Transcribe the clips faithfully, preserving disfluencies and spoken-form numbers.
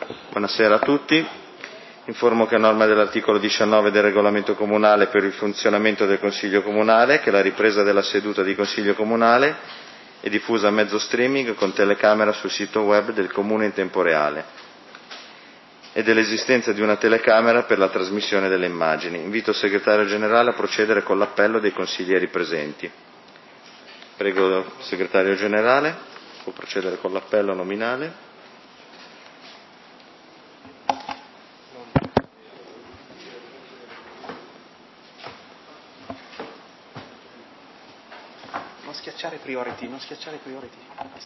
Buonasera a tutti. Informo che a norma dell'articolo diciannove del regolamento comunale per il funzionamento del Consiglio Comunale che la ripresa della seduta di Consiglio Comunale è diffusa a mezzo streaming con telecamera sul sito web del Comune in tempo reale e dell'esistenza di una telecamera per la trasmissione delle immagini. Invito il Segretario Generale a procedere con l'appello dei consiglieri presenti. Prego il Segretario Generale, può procedere con l'appello nominale. Non schiacciare priority, non schiacciare priority.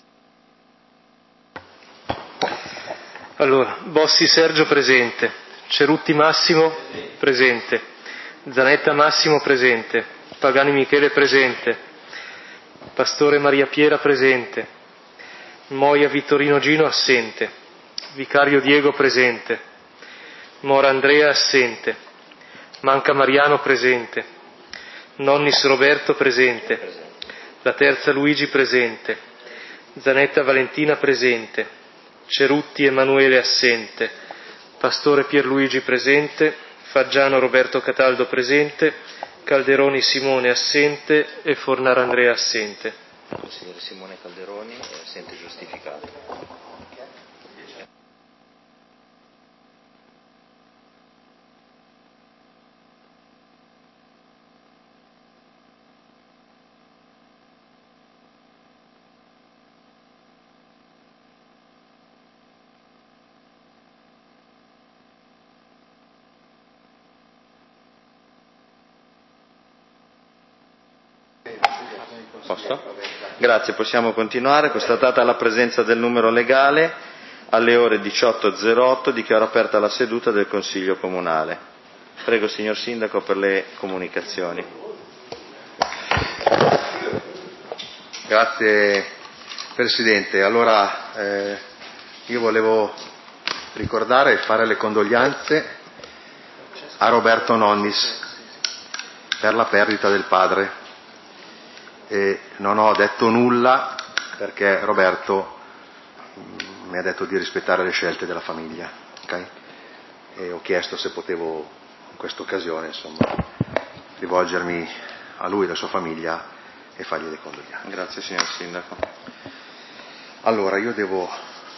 Allora, Bossi Sergio presente, Cerutti Massimo presente, Zanetta Massimo presente, Pagani Michele presente, Pastore Maria Piera presente, Moia Vittorino Gino assente, Vicario Diego presente, Mora Andrea assente, Manca Mariano presente, Nonnis Roberto presente, La Terza Luigi presente, Zanetta Valentina presente, Cerutti Emanuele assente, Pastore Pierluigi presente, Faggiano Roberto Cataldo presente, Calderoni Simone assente e Fornaro Andrea assente. Consigliere Simone Calderoni è assente giustificato. Posto? Grazie, possiamo continuare. Constatata la presenza del numero legale, alle ore diciotto e zero otto dichiaro aperta la seduta del Consiglio Comunale. Prego, signor Sindaco, per le comunicazioni. Grazie Presidente. Allora, eh, io volevo ricordare e fare le condoglianze a Roberto Nonnis per la perdita del padre. E non ho detto nulla perché Roberto mi ha detto di rispettare le scelte della famiglia, okay? E ho chiesto se potevo in questa occasione insomma rivolgermi a lui e alla sua famiglia e fargli le condoglianze. Grazie signor Sindaco. Allora io devo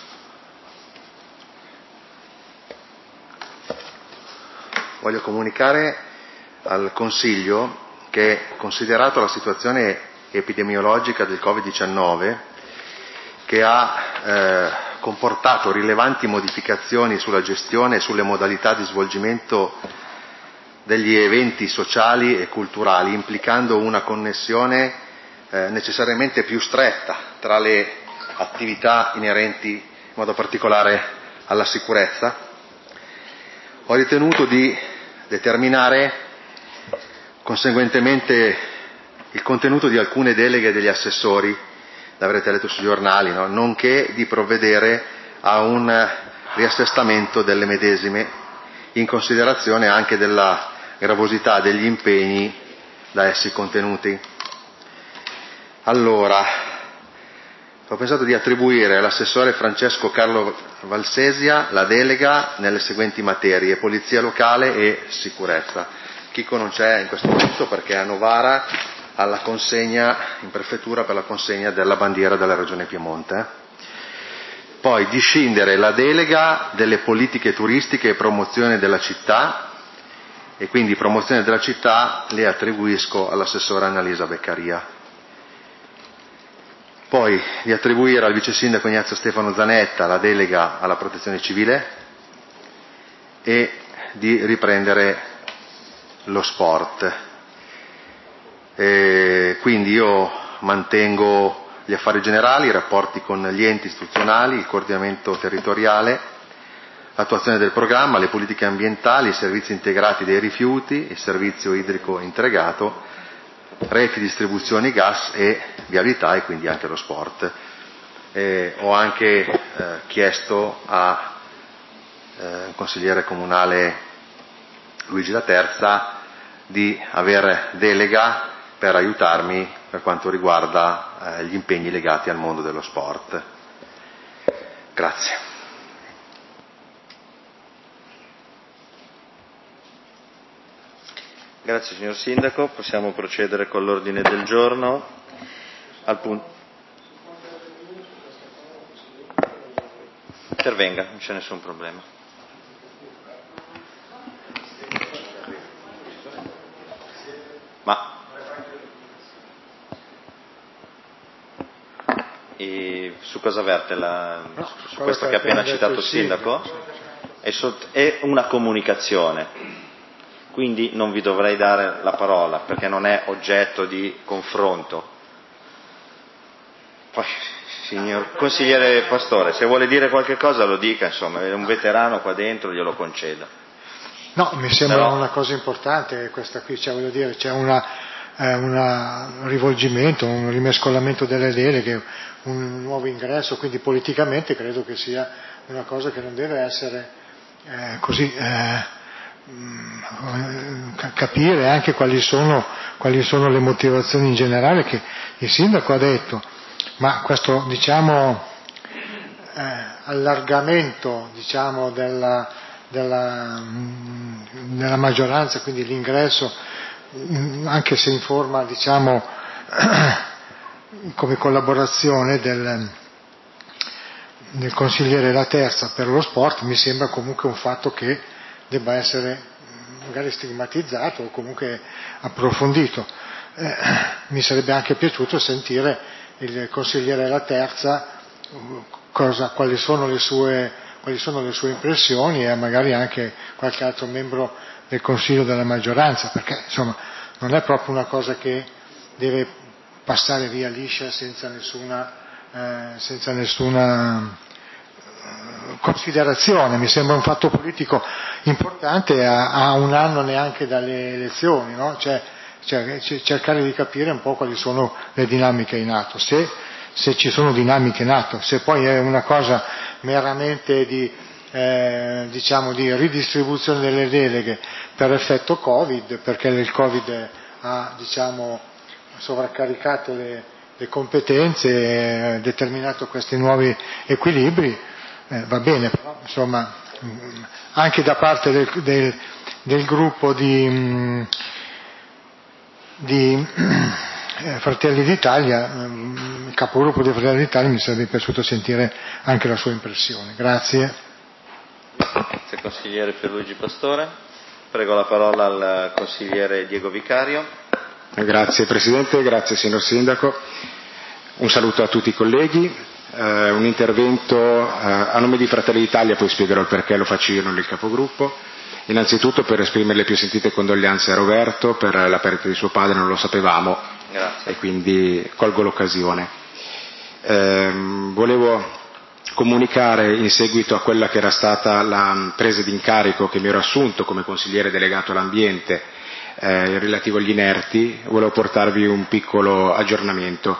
voglio comunicare al Consiglio che, considerato la situazione epidemiologica del covid diciannove, che ha eh, comportato rilevanti modificazioni sulla gestione e sulle modalità di svolgimento degli eventi sociali e culturali, implicando una connessione eh, necessariamente più stretta tra le attività inerenti in modo particolare alla sicurezza, ho ritenuto di determinare conseguentemente il contenuto di alcune deleghe degli assessori, l'avrete letto sui giornali, no? Nonché di provvedere a un riassestamento delle medesime, in considerazione anche della gravosità degli impegni da essi contenuti. Allora, ho pensato di attribuire all'assessore Francesco Carlo Valsesia la delega nelle seguenti materie: polizia locale e sicurezza. Chico non c'è in questo momento perché è a Novara alla consegna in prefettura per la consegna della bandiera della Regione Piemonte. Poi discindere la delega delle politiche turistiche e promozione della città, e quindi promozione della città le attribuisco all'assessore Annalisa Beccaria. Poi di attribuire al vice sindaco Ignazio Stefano Zanetta la delega alla protezione civile e di riprendere lo sport. E quindi io mantengo gli affari generali, i rapporti con gli enti istituzionali, il coordinamento territoriale, l'attuazione del programma, le politiche ambientali, i servizi integrati dei rifiuti, il servizio idrico integrato, reti, distribuzioni gas e vialità, e quindi anche lo sport. E ho anche eh, chiesto al eh, consigliere comunale Luigi La Terza di avere delega per aiutarmi per quanto riguarda eh, gli impegni legati al mondo dello sport. Grazie. Grazie signor Sindaco, possiamo procedere con l'ordine del giorno. Al punto. Intervenga, non c'è nessun problema. Ma e su cosa verte la, no, su questo che ha appena citato il Sindaco? È, sott- è una comunicazione, quindi non vi dovrei dare la parola perché non è oggetto di confronto. Poi, signor consigliere Pastore, se vuole dire qualche cosa lo dica, insomma, è un veterano qua dentro, glielo concedo. No, mi sembra Però... una cosa importante questa qui, cioè voglio dire, c'è una, eh, una, un rivolgimento, un rimescolamento delle deleghe, un nuovo ingresso, quindi politicamente credo che sia una cosa che non deve essere eh, così, eh, mh, capire anche quali sono, quali sono le motivazioni in generale che il Sindaco ha detto, ma questo diciamo eh, allargamento diciamo della Della, della maggioranza, quindi l'ingresso, anche se in forma diciamo come collaborazione del, del consigliere La Terza per lo sport, mi sembra comunque un fatto che debba essere magari stigmatizzato o comunque approfondito. Eh, mi sarebbe anche piaciuto sentire il consigliere La Terza cosa, quali sono le sue quali sono le sue impressioni e magari anche qualche altro membro del Consiglio della maggioranza, perché insomma non è proprio una cosa che deve passare via liscia senza nessuna, eh, senza nessuna considerazione. Mi sembra un fatto politico importante a, a un anno neanche dalle elezioni, no? Cioè, cioè, cercare di capire un po' quali sono le dinamiche in atto, se, se ci sono dinamiche in atto, se poi è una cosa meramente di, eh, diciamo di ridistribuzione delle deleghe per effetto Covid, perché il Covid ha diciamo, sovraccaricato le, le competenze, eh, determinato questi nuovi equilibri, eh, va bene, però insomma anche da parte del, del, del gruppo di, di eh, Fratelli d'Italia, il capogruppo di Fratelli d'Italia, mi sarebbe piaciuto sentire anche la sua impressione. Grazie. Grazie consigliere Pierluigi Pastore. Prego la parola al consigliere Diego Vicario. Grazie Presidente, grazie signor Sindaco. Un saluto a tutti i colleghi. Eh, un intervento eh, a nome di Fratelli d'Italia, poi spiegherò il perché lo faccio io, non il capogruppo. Innanzitutto per esprimere le più sentite condoglianze a Roberto per la perdita di suo padre, non lo sapevamo. Grazie. E quindi colgo l'occasione. Eh, volevo comunicare in seguito a quella che era stata la presa d'incarico che mi ero assunto come consigliere delegato all'ambiente eh, relativo agli inerti, volevo portarvi un piccolo aggiornamento.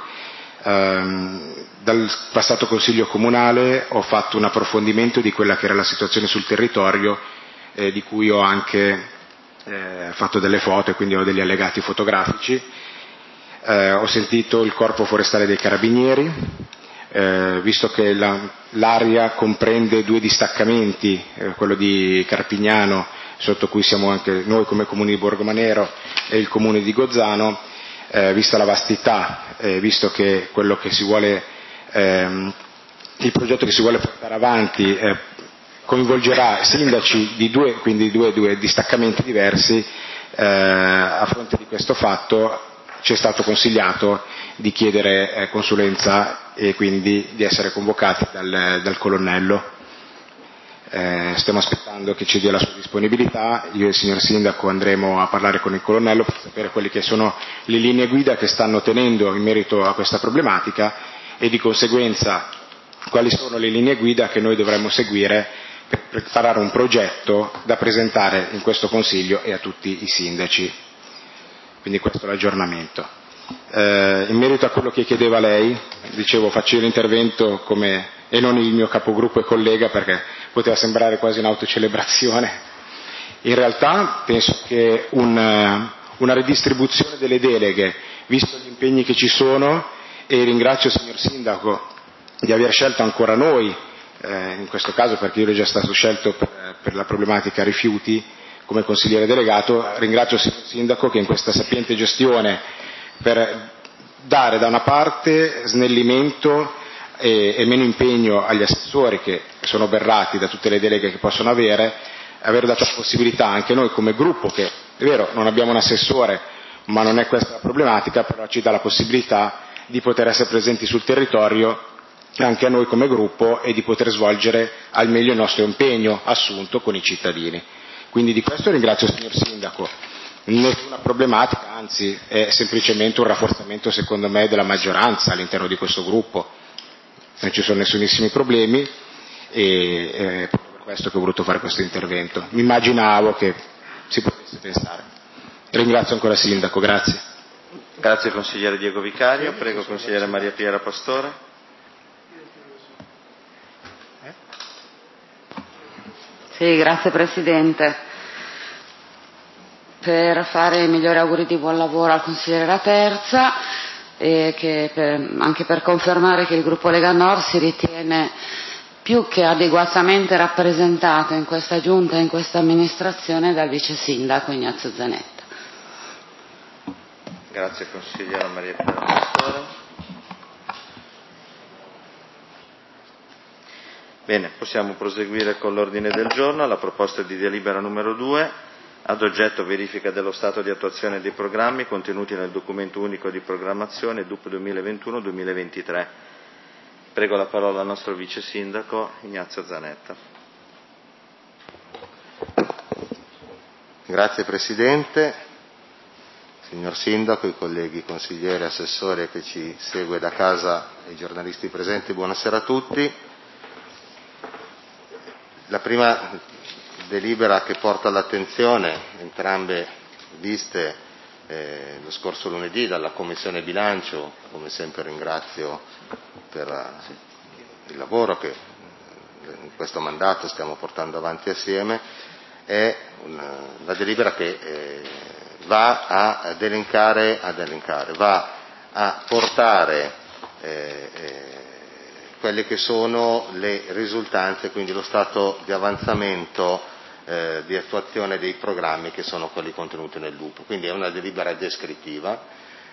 Eh, dal passato consiglio comunale ho fatto un approfondimento di quella che era la situazione sul territorio, eh, di cui ho anche eh, fatto delle foto e quindi ho degli allegati fotografici. Eh, ho sentito il Corpo Forestale dei Carabinieri, eh, visto che la, l'area comprende due distaccamenti, eh, quello di Carpignano, sotto cui siamo anche noi come Comune di Borgomanero, e il Comune di Gozzano, eh, vista la vastità, eh, visto che quello che si vuole, ehm, il progetto che si vuole portare avanti eh, coinvolgerà sindaci di due, quindi due, due distaccamenti diversi, eh, a fronte di questo fatto ci è stato consigliato di chiedere eh, consulenza e quindi di essere convocati dal, dal colonnello. Eh, stiamo aspettando che ci dia la sua disponibilità, io e il signor Sindaco andremo a parlare con il colonnello per sapere quelle che sono le linee guida che stanno tenendo in merito a questa problematica e di conseguenza quali sono le linee guida che noi dovremmo seguire per preparare un progetto da presentare in questo Consiglio e a tutti i sindaci. Quindi questo è l'aggiornamento. Eh, in merito a quello che chiedeva lei, dicevo faccio l'intervento come, e non il mio capogruppo e collega perché poteva sembrare quasi un'autocelebrazione. In realtà penso che un, una ridistribuzione delle deleghe, visto gli impegni che ci sono, e ringrazio il signor Sindaco di aver scelto ancora noi, eh, in questo caso perché io ero già stato scelto per, per la problematica rifiuti, come consigliere delegato. Ringrazio il signor Sindaco che in questa sapiente gestione, per dare da una parte snellimento e, e meno impegno agli assessori che sono berrati da tutte le deleghe che possono avere, aver dato la possibilità anche noi come gruppo, che è vero non abbiamo un assessore ma non è questa la problematica, però ci dà la possibilità di poter essere presenti sul territorio anche a noi come gruppo e di poter svolgere al meglio il nostro impegno assunto con i cittadini. Quindi di questo ringrazio il signor Sindaco. Nessuna problematica, anzi è semplicemente un rafforzamento secondo me della maggioranza all'interno di questo gruppo, non ci sono nessunissimi problemi e è proprio per questo che ho voluto fare questo intervento. Mi immaginavo che si potesse pensare. Ringrazio ancora il Sindaco, grazie. Grazie consigliere Diego Vicario, prego consigliere Maria Piera Pastore. Sì, grazie Presidente. Per fare i migliori auguri di buon lavoro al consigliere La Terza e che per, anche per confermare che il gruppo Lega Nord si ritiene più che adeguatamente rappresentato in questa giunta e in questa amministrazione dal vice sindaco Ignazio Zanetta. Grazie consigliere Maria Piera Pastore. Bene, possiamo proseguire con l'ordine del giorno. La proposta di delibera numero due, ad oggetto verifica dello stato di attuazione dei programmi contenuti nel documento unico di programmazione D U P duemilaventuno duemilaventitré. Prego la parola al nostro vice sindaco Ignazio Zanetta. Grazie Presidente, signor Sindaco, i colleghi consiglieri, assessori che ci segue da casa e i giornalisti presenti, buonasera a tutti. La prima delibera che porta all'attenzione, entrambe viste eh, lo scorso lunedì dalla Commissione Bilancio, come sempre ringrazio per il lavoro che in questo mandato stiamo portando avanti assieme, è una, la delibera che eh, va ad elencare, ad elencare, va a portare eh, eh, quelle che sono le risultanze, quindi lo stato di avanzamento eh, di attuazione dei programmi che sono quelli contenuti nel D U P. Quindi è una delibera descrittiva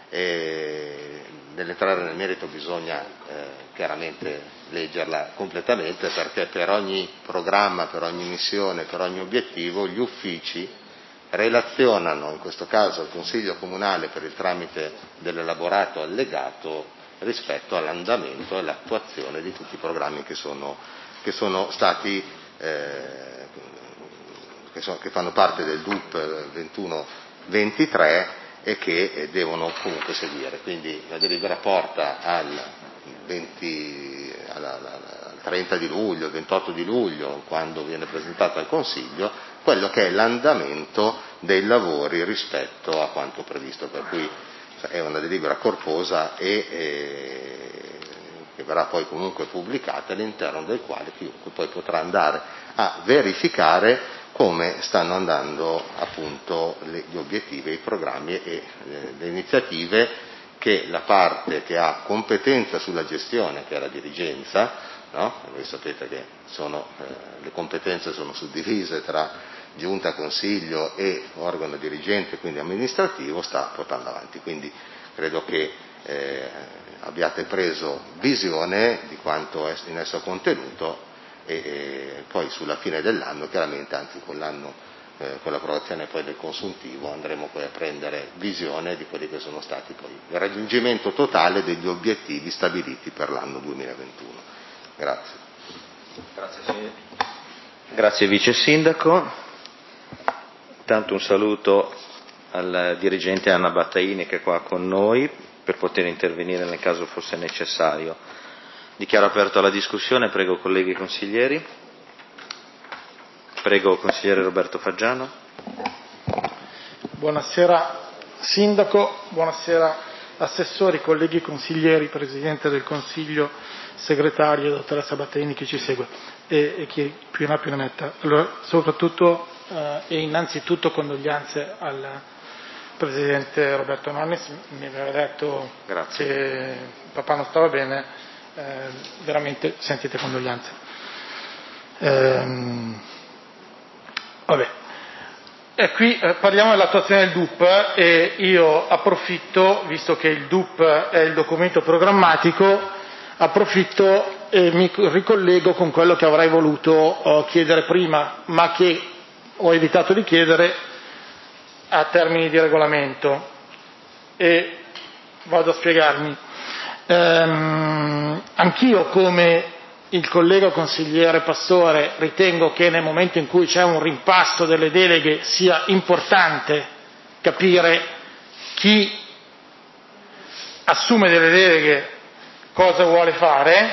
e nell'entrare nel merito bisogna eh, chiaramente leggerla completamente, perché per ogni programma, per ogni missione, per ogni obiettivo gli uffici relazionano, in questo caso al Consiglio Comunale per il tramite dell'elaborato allegato, rispetto all'andamento e all'attuazione di tutti i programmi che sono, che sono stati eh, che, sono, che fanno parte del D U P ventuno ventitré e che devono comunque seguire. Quindi la delibera porta al, venti, alla, al trenta di luglio, il ventotto di luglio, quando viene presentata al Consiglio, quello che è l'andamento dei lavori rispetto a quanto previsto, per cui è una delibera corposa e eh, che verrà poi comunque pubblicata, all'interno del quale chiunque poi potrà andare a verificare come stanno andando appunto le, gli obiettivi, i programmi e eh, le iniziative che la parte che ha competenza sulla gestione, che è la dirigenza, no? Voi sapete che sono, eh, le competenze sono suddivise tra Giunta, Consiglio e organo dirigente, quindi amministrativo, sta portando avanti. Quindi credo che eh, abbiate preso visione di quanto è in esso contenuto e, e poi sulla fine dell'anno, chiaramente, anzi con l'anno, eh, con l'approvazione poi del consuntivo, andremo poi a prendere visione di quelli che sono stati poi il raggiungimento totale degli obiettivi stabiliti per l'anno duemilaventuno. Grazie. Grazie, Grazie Vice Sindaco. Intanto un saluto al dirigente Anna Battaini che è qua con noi per poter intervenire nel caso fosse necessario. Dichiaro aperta la discussione, prego colleghi consiglieri. Prego consigliere Roberto Faggiano. Buonasera Sindaco, buonasera assessori, colleghi consiglieri, Presidente del Consiglio, segretario, dottoressa Battaini che ci segue e, e chi più ne ha più ne metta. Allora, soprattutto Uh, e innanzitutto condoglianze al Presidente Roberto Nonnis, mi aveva detto Grazie. che papà non stava bene, eh, veramente sentite condoglianze. Eh, vabbè. E qui eh, parliamo dell'attuazione del D U P e io approfitto, visto che il D U P è il documento programmatico, approfitto e mi ricollego con quello che avrei voluto eh, chiedere prima, ma che ho evitato di chiedere a termini di regolamento. E vado a spiegarmi. Ehm, anch'io, come il collega consigliere Pastore, ritengo che nel momento in cui c'è un rimpasto delle deleghe sia importante capire chi assume delle deleghe cosa vuole fare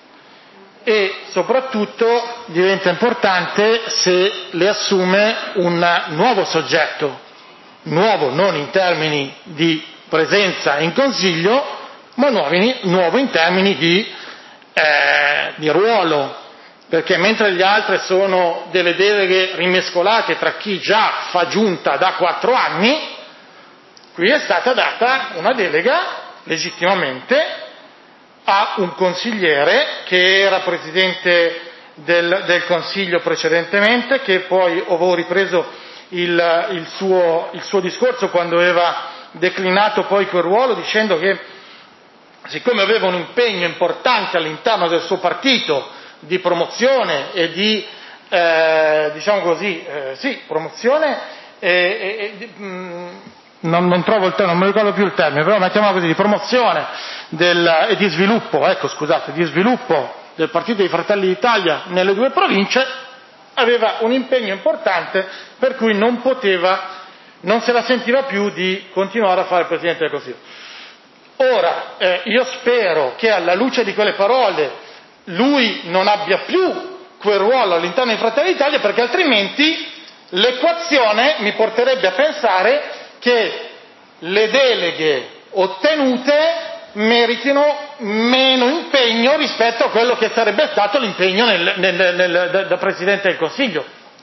e soprattutto diventa importante se le assume un nuovo soggetto, nuovo non in termini di presenza in Consiglio, ma nuovo in termini di Eh, di ruolo, perché mentre gli altri sono delle deleghe rimescolate tra chi già fa giunta da quattro anni, qui è stata data una delega legittimamente a un consigliere che era presidente del, del Consiglio precedentemente, che poi avevo ripreso il, il, suo, il suo discorso quando aveva declinato poi quel ruolo dicendo che siccome aveva un impegno importante all'interno del suo partito di promozione e di, eh, diciamo così, eh, sì, promozione e, e, e mh, non, non trovo il termine, non mi ricordo più il termine, però mettiamola così, di promozione del, e di sviluppo, ecco scusate, di sviluppo del partito dei Fratelli d'Italia nelle due province, aveva un impegno importante per cui non poteva, non se la sentiva più di continuare a fare il Presidente del Consiglio. Ora, eh, io spero che alla luce di quelle parole lui non abbia più quel ruolo all'interno dei Fratelli d'Italia, perché altrimenti l'equazione mi porterebbe a pensare che le deleghe ottenute meritino meno impegno rispetto a quello che sarebbe stato l'impegno nel, nel, nel, da, da Presidente del Consiglio.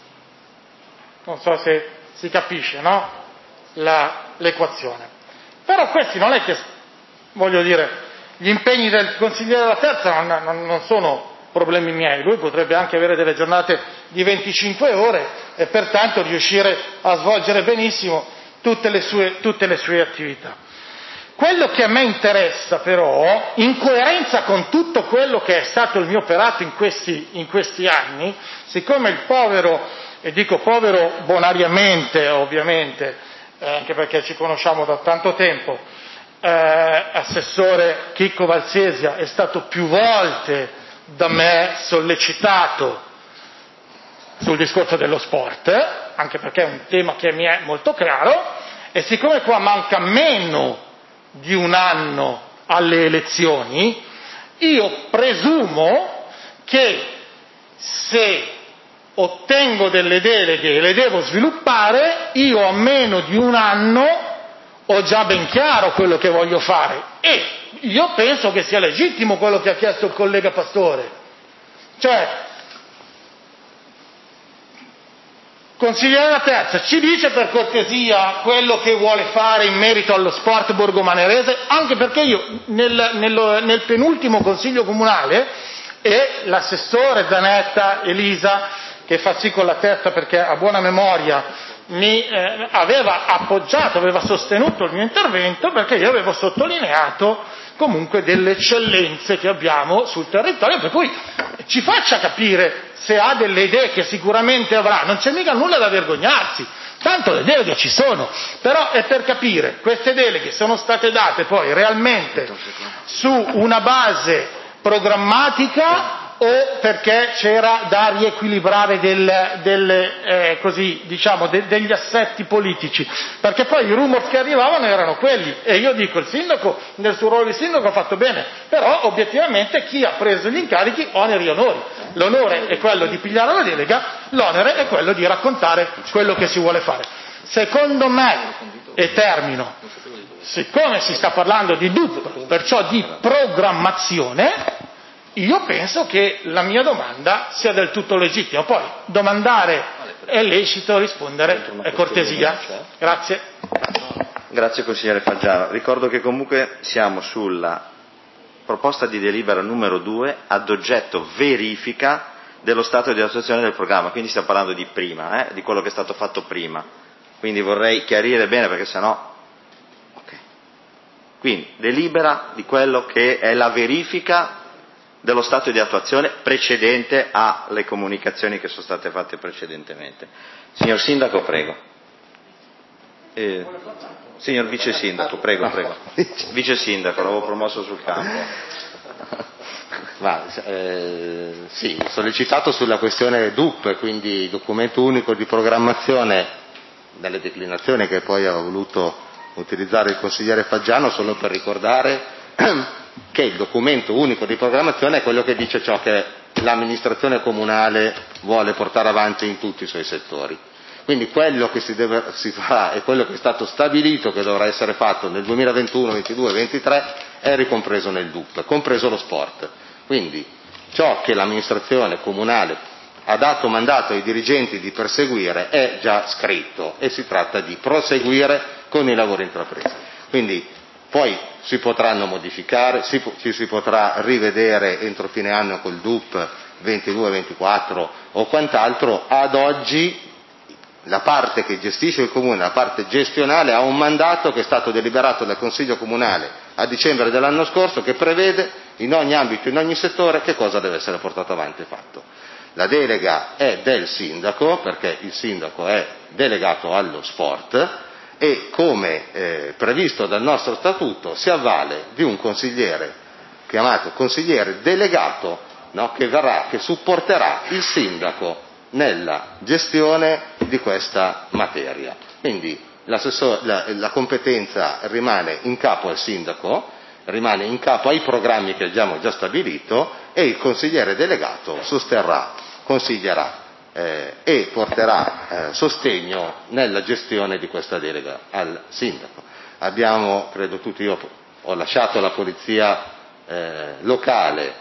Non so se si capisce, no? La, l'equazione. Però questi non è che, voglio dire, gli impegni del consigliere della terza non, non, non sono problemi miei, lui potrebbe anche avere delle giornate di venticinque ore e pertanto riuscire a svolgere benissimo tutte le sue, tutte le sue attività. Quello che a me interessa però, in coerenza con tutto quello che è stato il mio operato in questi, in questi anni, siccome il povero, e dico povero bonariamente ovviamente, eh, anche perché ci conosciamo da tanto tempo, Eh, assessore Chicco Valsesia è stato più volte da me sollecitato sul discorso dello sport, eh, anche perché è un tema che mi è molto caro, e siccome qua manca meno di un anno alle elezioni, io presumo che se ottengo delle deleghe e le devo sviluppare, io a meno di un anno ho già ben chiaro quello che voglio fare e io penso che sia legittimo quello che ha chiesto il collega Pastore, cioè consigliere della terza ci dice per cortesia quello che vuole fare in merito allo sport borgomanerese, anche perché io nel, nel, nel penultimo consiglio comunale e l'assessore Zanetta Elisa, che fa sì con la terza perché ha buona memoria, mi eh, aveva appoggiato, aveva sostenuto il mio intervento perché io avevo sottolineato comunque delle eccellenze che abbiamo sul territorio, per cui ci faccia capire se ha delle idee che sicuramente avrà, non c'è mica nulla da vergognarsi, tanto le deleghe ci sono, però è per capire, queste deleghe sono state date poi realmente su una base programmatica o perché c'era da riequilibrare del, del, eh, così, diciamo, de, degli assetti politici, perché poi i rumors che arrivavano erano quelli, e io dico il sindaco nel suo ruolo di sindaco ha fatto bene, però obiettivamente chi ha preso gli incarichi oneri e onori, l'onore è quello di pigliare la delega, l'onere è quello di raccontare quello che si vuole fare. Secondo me, e termino, siccome si sta parlando di D U P, perciò di programmazione, io penso che la mia domanda sia del tutto legittima, poi domandare è lecito, rispondere è cortesia. Grazie. Grazie consigliere Faggiano. Ricordo che comunque siamo sulla proposta di delibera numero due ad oggetto verifica dello stato di attuazione del programma, quindi stiamo parlando di prima, eh, di quello che è stato fatto prima. Quindi vorrei chiarire bene perché sennò... Okay. Quindi delibera di quello che è la verifica dello stato di attuazione precedente alle comunicazioni che sono state fatte precedentemente. Signor Sindaco, prego. Eh, signor Vice Sindaco, prego, prego. Vice Sindaco, l'avevo promosso sul campo. Ma, eh, sì, sollecitato sulla questione D U P, quindi documento unico di programmazione, dalle declinazioni che poi ha voluto utilizzare il consigliere Faggiano, solo per ricordare che il documento unico di programmazione è quello che dice ciò che l'amministrazione comunale vuole portare avanti in tutti i suoi settori. Quindi quello che si, deve, si fa è quello che è stato stabilito che dovrà essere fatto nel duemilaventuno, ventidue, ventitré è ricompreso nel D U P, compreso lo sport. Quindi ciò che l'amministrazione comunale ha dato mandato ai dirigenti di perseguire è già scritto e si tratta di proseguire con i lavori intrapresi. Quindi poi si potranno modificare, si, ci si potrà rivedere entro fine anno col D U P ventidue ventiquattro o quant'altro. Ad oggi la parte che gestisce il comune, la parte gestionale, ha un mandato che è stato deliberato dal Consiglio Comunale a dicembre dell'anno scorso, che prevede in ogni ambito, in ogni settore, che cosa deve essere portato avanti e fatto. La delega è del sindaco, perché il sindaco è delegato allo sport e, come eh, previsto dal nostro statuto, si avvale di un consigliere chiamato consigliere delegato, no, che verrà, che supporterà il sindaco nella gestione di questa materia. Quindi la, la competenza rimane in capo al sindaco, rimane in capo ai programmi che abbiamo già stabilito e il consigliere delegato sosterrà, consiglierà eh, e porterà eh, sostegno nella gestione di questa delega al sindaco. Abbiamo, credo tutti, io ho lasciato la polizia eh, locale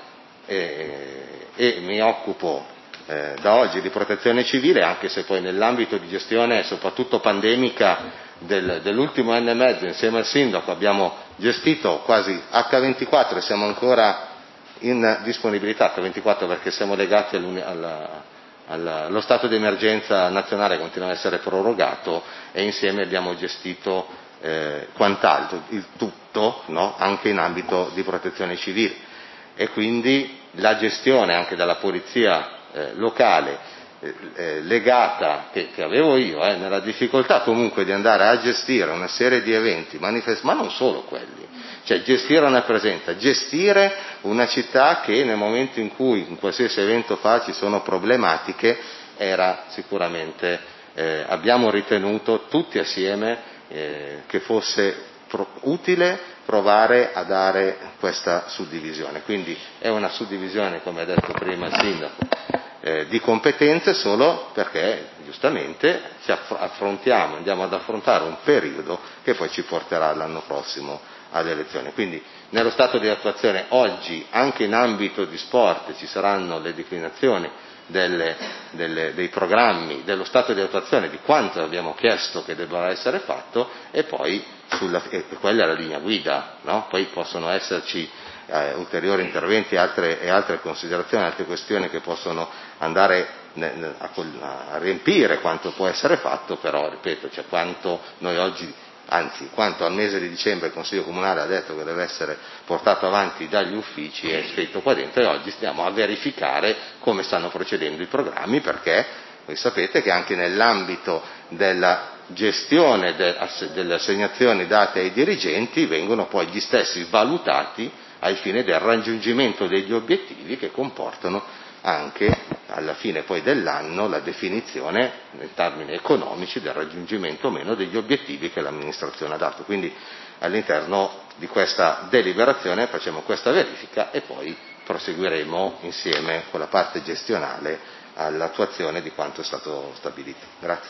e, e mi occupo Eh, da oggi di protezione civile, anche se poi nell'ambito di gestione soprattutto pandemica del, dell'ultimo anno e mezzo insieme al sindaco abbiamo gestito quasi acca ventiquattro e siamo ancora in disponibilità acca ventiquattro perché siamo legati alla, alla, allo stato di emergenza nazionale, continua a essere prorogato, e insieme abbiamo gestito eh, quant'altro, il tutto, no? Anche in ambito di protezione civile, e quindi la gestione anche dalla polizia Eh, locale eh, eh, legata, che, che avevo io, eh, nella difficoltà comunque di andare a gestire una serie di eventi, manifest- ma non solo quelli, cioè gestire una presenza, gestire una città che nel momento in cui in qualsiasi evento fa ci sono problematiche, era sicuramente, eh, abbiamo ritenuto tutti assieme eh, che fosse pro- utile provare a dare questa suddivisione. Quindi è una suddivisione, come ha detto prima il sindaco, Eh, di competenze, solo perché giustamente ci affrontiamo, andiamo ad affrontare un periodo che poi ci porterà l'anno prossimo alle elezioni. Quindi nello stato di attuazione oggi anche in ambito di sport ci saranno le declinazioni delle, delle, dei programmi, dello stato di attuazione, di quanto abbiamo chiesto che debba essere fatto, e poi sulla, e quella è la linea guida, no? Poi possono esserci Eh, ulteriori interventi altre, e altre considerazioni, altre questioni che possono andare ne, ne, a, a riempire quanto può essere fatto, però ripeto, cioè quanto noi oggi, anzi quanto al mese di dicembre il Consiglio Comunale ha detto che deve essere portato avanti dagli uffici è scritto qua dentro, e oggi stiamo a verificare come stanno procedendo i programmi, perché voi sapete che anche nell'ambito della gestione de, delle assegnazioni date ai dirigenti vengono poi gli stessi valutati al fine del raggiungimento degli obiettivi, che comportano anche alla fine poi dell'anno la definizione in termini economici del raggiungimento o meno degli obiettivi che l'amministrazione ha dato. Quindi all'interno di questa deliberazione facciamo questa verifica e poi proseguiremo insieme con la parte gestionale all'attuazione di quanto è stato stabilito. Grazie.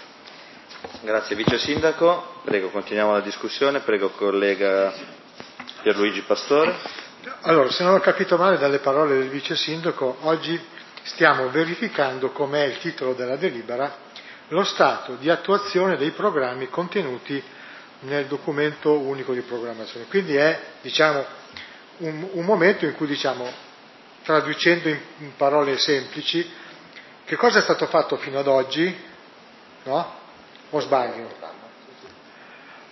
Grazie Vice Sindaco, prego continuiamo la discussione, prego collega Pierluigi Pastore. Allora, se non ho capito male dalle parole del Vice Sindaco, oggi stiamo verificando, com'è il titolo della delibera, lo stato di attuazione dei programmi contenuti nel documento unico di programmazione. Quindi è, diciamo, un, un momento in cui, diciamo, traducendo in, in parole semplici, che cosa è stato fatto fino ad oggi, no? O sbaglio?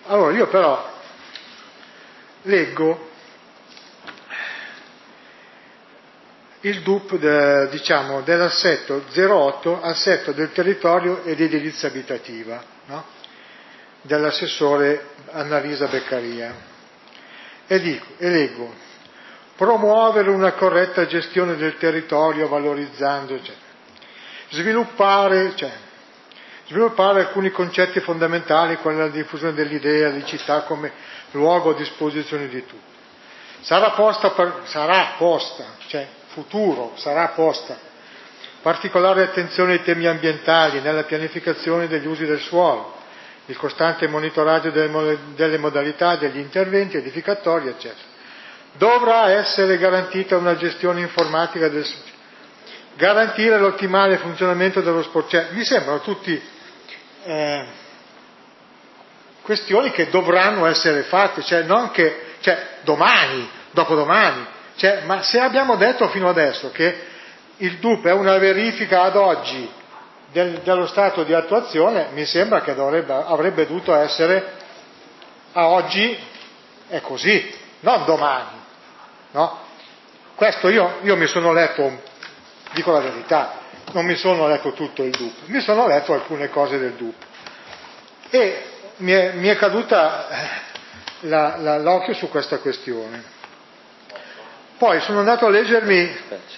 Allora io però leggo il D U P de, diciamo, dell'assetto zero otto, assetto del territorio ed edilizia abitativa, no? Dell'assessore Annalisa Beccaria, e, dico, e leggo: promuovere una corretta gestione del territorio valorizzando, cioè, sviluppare, cioè, sviluppare alcuni concetti fondamentali, quali la diffusione dell'idea di città come luogo a disposizione di tutti. Sarà posta, per, sarà posta, cioè futuro, sarà posta particolare attenzione ai temi ambientali nella pianificazione degli usi del suolo, il costante monitoraggio delle, delle modalità degli interventi edificatori, eccetera. Dovrà essere garantita una gestione informatica del garantire l'ottimale funzionamento dello sport. Cioè, mi sembrano tutti eh, questioni che dovranno essere fatte, cioè non che cioè, domani, dopodomani, cioè, ma se abbiamo detto fino adesso che il D U P è una verifica ad oggi del, dello stato di attuazione, mi sembra che dovrebbe, avrebbe dovuto essere a oggi è così, non domani, no? Questo io, io mi sono letto, dico la verità, non mi sono letto tutto il D U P, mi sono letto alcune cose del D U P e mi è, mi è caduta la, la, l'occhio su questa questione. Poi sono andato a leggermi.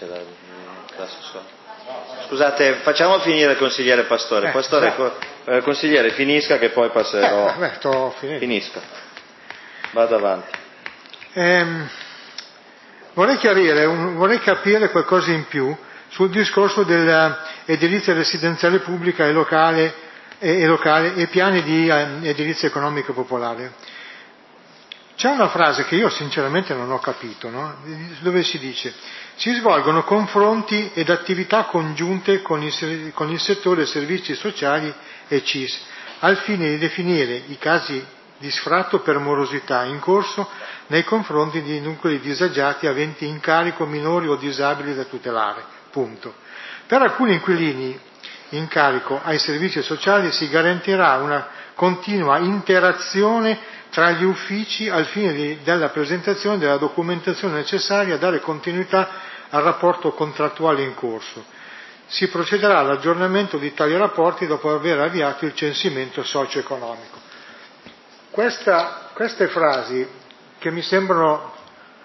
Scusate, facciamo finire il consigliere Pastore. Eh, Pastore, esatto. co- eh, consigliere, finisca che poi passerò. Eh, vabbè, sto finendo. Finisca. Vado avanti. Ehm, vorrei chiarire, un, vorrei capire qualcosa in più sul discorso dell'edilizia residenziale pubblica e locale e, e, locale, e piani di eh, edilizia economica popolare. C'è una frase che io sinceramente non ho capito, no? Dove si dice: si svolgono confronti ed attività congiunte con il, con il settore servizi sociali e C I S al fine di definire i casi di sfratto per morosità in corso nei confronti di nuclei disagiati aventi in carico minori o disabili da tutelare. Punto. Per alcuni inquilini in carico ai servizi sociali si garantirà una continua interazione tra gli uffici al fine di, della presentazione della documentazione necessaria a dare continuità al rapporto contrattuale in corso. Si procederà all'aggiornamento di tali rapporti dopo aver avviato il censimento socio-economico. Questa, queste frasi che mi sembrano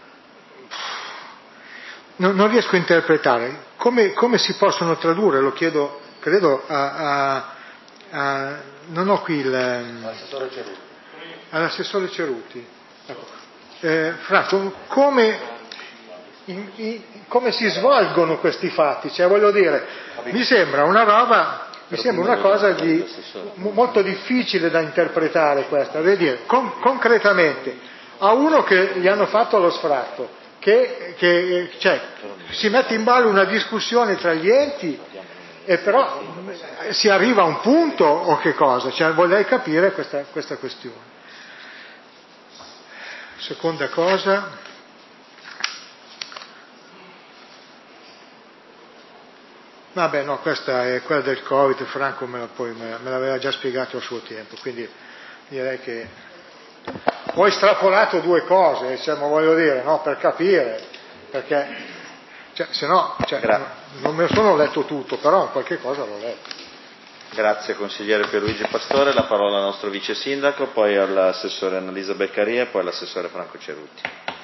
non, non riesco a interpretare come, come si possono tradurre, lo chiedo credo a, a, a non ho qui il all'assessore Ceruti, all'assessore Ceruti. Eh, Franco, come, in, in, come si svolgono questi fatti? Cioè, voglio dire, mi sembra una roba, mi sembra una cosa di, molto difficile da interpretare questa, voglio dire, con, concretamente, a uno che gli hanno fatto lo sfratto, che, che cioè, si mette in ballo una discussione tra gli enti e però si arriva a un punto o che cosa? Cioè, vorrei capire questa, questa questione. Seconda cosa, vabbè no, questa è quella del Covid, Franco me, la, poi me, me l'aveva già spiegato a suo tempo, quindi direi che ho estrapolato due cose, diciamo, voglio dire, no, per capire, perché cioè, se no cioè, non me lo sono letto tutto, però qualche cosa l'ho letto. Grazie consigliere Pierluigi Pastore, la parola al nostro vice sindaco, poi all'assessore Annalisa Beccaria e poi all'assessore Franco Ceruti.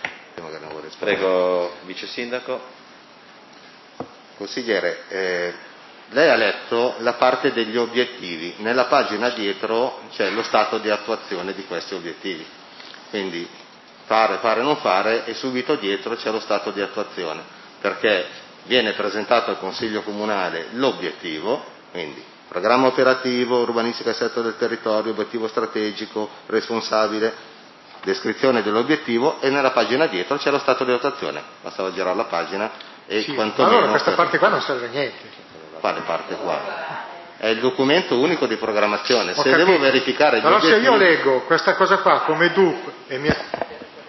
Prego vice sindaco. Consigliere, eh, lei ha letto la parte degli obiettivi, nella pagina dietro c'è lo stato di attuazione di questi obiettivi, quindi fare, fare, non fare e subito dietro c'è lo stato di attuazione, perché viene presentato al Consiglio Comunale l'obiettivo, quindi programma operativo, urbanistica e assetto del territorio, obiettivo strategico, responsabile, descrizione dell'obiettivo e nella pagina dietro c'è lo stato di attuazione, bastava girare la pagina e sì, quantomeno... Allora questa parte qua non serve a niente. Quale parte qua? È il documento unico di programmazione, Ho se capito. devo verificare gli Però obiettivi... se io leggo questa cosa qua come D U P e mi...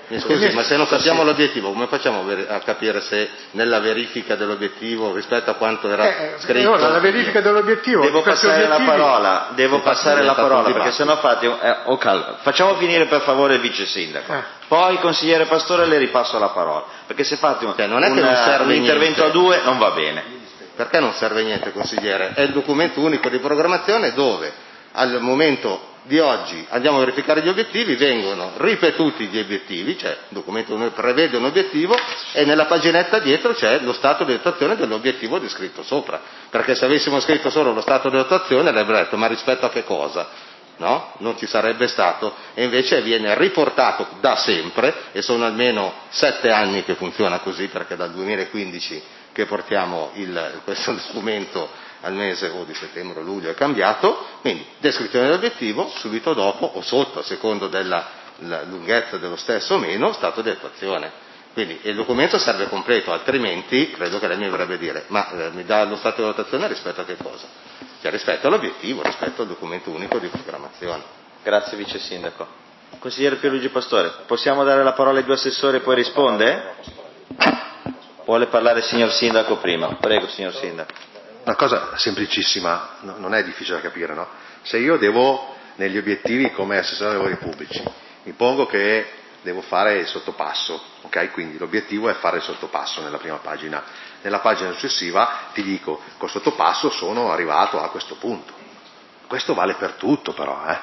Mi scusi, ma se non sappiamo l'obiettivo, come facciamo a capire se nella verifica dell'obiettivo rispetto a quanto era eh, scritto? Allora, la verifica dell'obiettivo. Devo di passare obiettivi... la parola, devo passare la parola, perché se sennò fate. Eh, oh, calma. Facciamo finire per favore il vice sindaco. Eh. Poi, consigliere Pastore, le ripasso la parola. Perché se fate un, cioè, non è un, che non serve un intervento niente. a due non va bene. Perché non serve niente, consigliere? È il documento unico di programmazione dove al momento di oggi andiamo a verificare gli obiettivi, vengono ripetuti gli obiettivi, cioè il documento prevede un obiettivo e nella paginetta dietro c'è lo stato di attuazione dell'obiettivo descritto sopra, perché se avessimo scritto solo lo stato di attuazione avrebbe detto ma rispetto a che cosa? No? Non ci sarebbe stato, e invece viene riportato da sempre, e sono almeno sette anni che funziona così, perché dal duemilaquindici che portiamo il, questo documento al mese o di settembre o luglio è cambiato, quindi descrizione dell'obiettivo, subito dopo o sotto, a secondo della la lunghezza dello stesso o meno, stato di attuazione. Quindi il documento serve completo, altrimenti credo che lei mi dovrebbe dire ma eh, mi dà lo stato di attuazione rispetto a che cosa? Cioè rispetto all'obiettivo, rispetto al documento unico di programmazione. Grazie vice sindaco. Consigliere Pierluigi Pastore, possiamo dare la parola ai due assessori e poi risponde? Vuole parlare il signor sindaco prima? Prego signor sindaco. Una cosa semplicissima, no, non è difficile da capire, no? Se io devo, negli obiettivi come assessore ai lavori pubblici, mi pongo che devo fare il sottopasso, ok? Quindi l'obiettivo è fare il sottopasso nella prima pagina. Nella pagina successiva ti dico, col sottopasso sono arrivato a questo punto. Questo vale per tutto però, eh?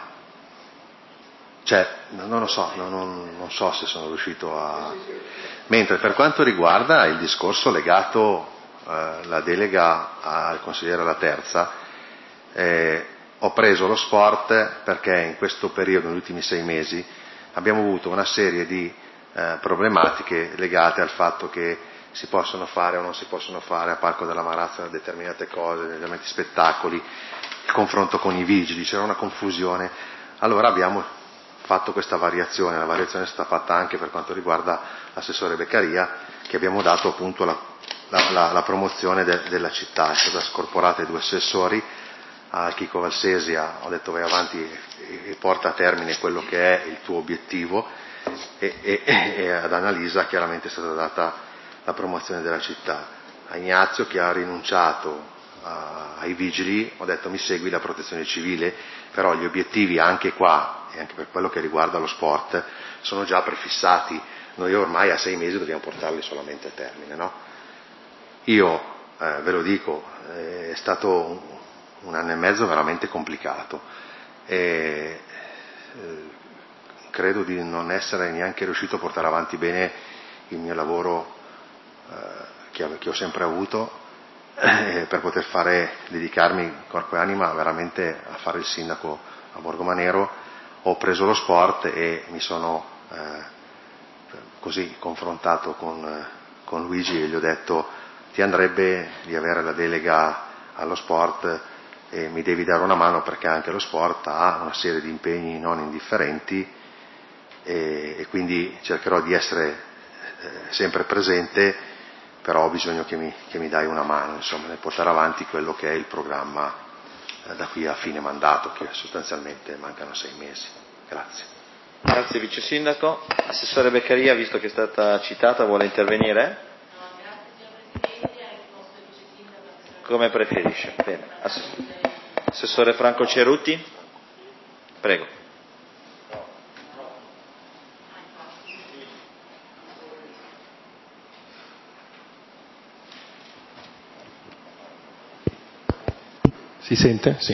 Cioè, non lo so, non, non, non so se sono riuscito a... Mentre per quanto riguarda il discorso legato la delega al consigliere La Terza, eh, ho preso lo sport perché in questo periodo, negli ultimi sei mesi, abbiamo avuto una serie di eh, problematiche legate al fatto che si possono fare o non si possono fare a Parco della Marazza determinate cose, determinati spettacoli, il confronto con i vigili, c'era una confusione. Allora abbiamo fatto questa variazione, la variazione è stata fatta anche per quanto riguarda l'assessore Beccaria, che abbiamo dato appunto la La, la, la promozione de, della città, è stata scorporata ai due assessori, a Chico Valsesia ho detto vai avanti e, e porta a termine quello che è il tuo obiettivo, e, e, e ad Annalisa chiaramente è stata data la promozione della città. A Ignazio, che ha rinunciato a, ai vigili, ho detto mi segui la protezione civile, però gli obiettivi anche qua e anche per quello che riguarda lo sport sono già prefissati, noi ormai a sei mesi dobbiamo portarli solamente a termine, no? Io eh, ve lo dico, è stato un, un anno e mezzo veramente complicato e eh, credo di non essere neanche riuscito a portare avanti bene il mio lavoro eh, che, che ho sempre avuto eh, per poter fare, dedicarmi corpo e anima veramente a fare il sindaco a Borgomanero. Ho preso lo sport e mi sono eh, così confrontato con, con Luigi e gli ho detto ti andrebbe di avere la delega allo sport e mi devi dare una mano perché anche lo sport ha una serie di impegni non indifferenti e, e quindi cercherò di essere eh, sempre presente, però ho bisogno che mi, che mi dai una mano insomma, nel portare avanti quello che è il programma eh, da qui a fine mandato, che sostanzialmente mancano sei mesi. Grazie. Grazie vice sindaco. Assessore Beccaria, visto che è stata citata, vuole intervenire? Come preferisce. Bene. Assessore Franco Cerutti, prego. Si sente? Sì.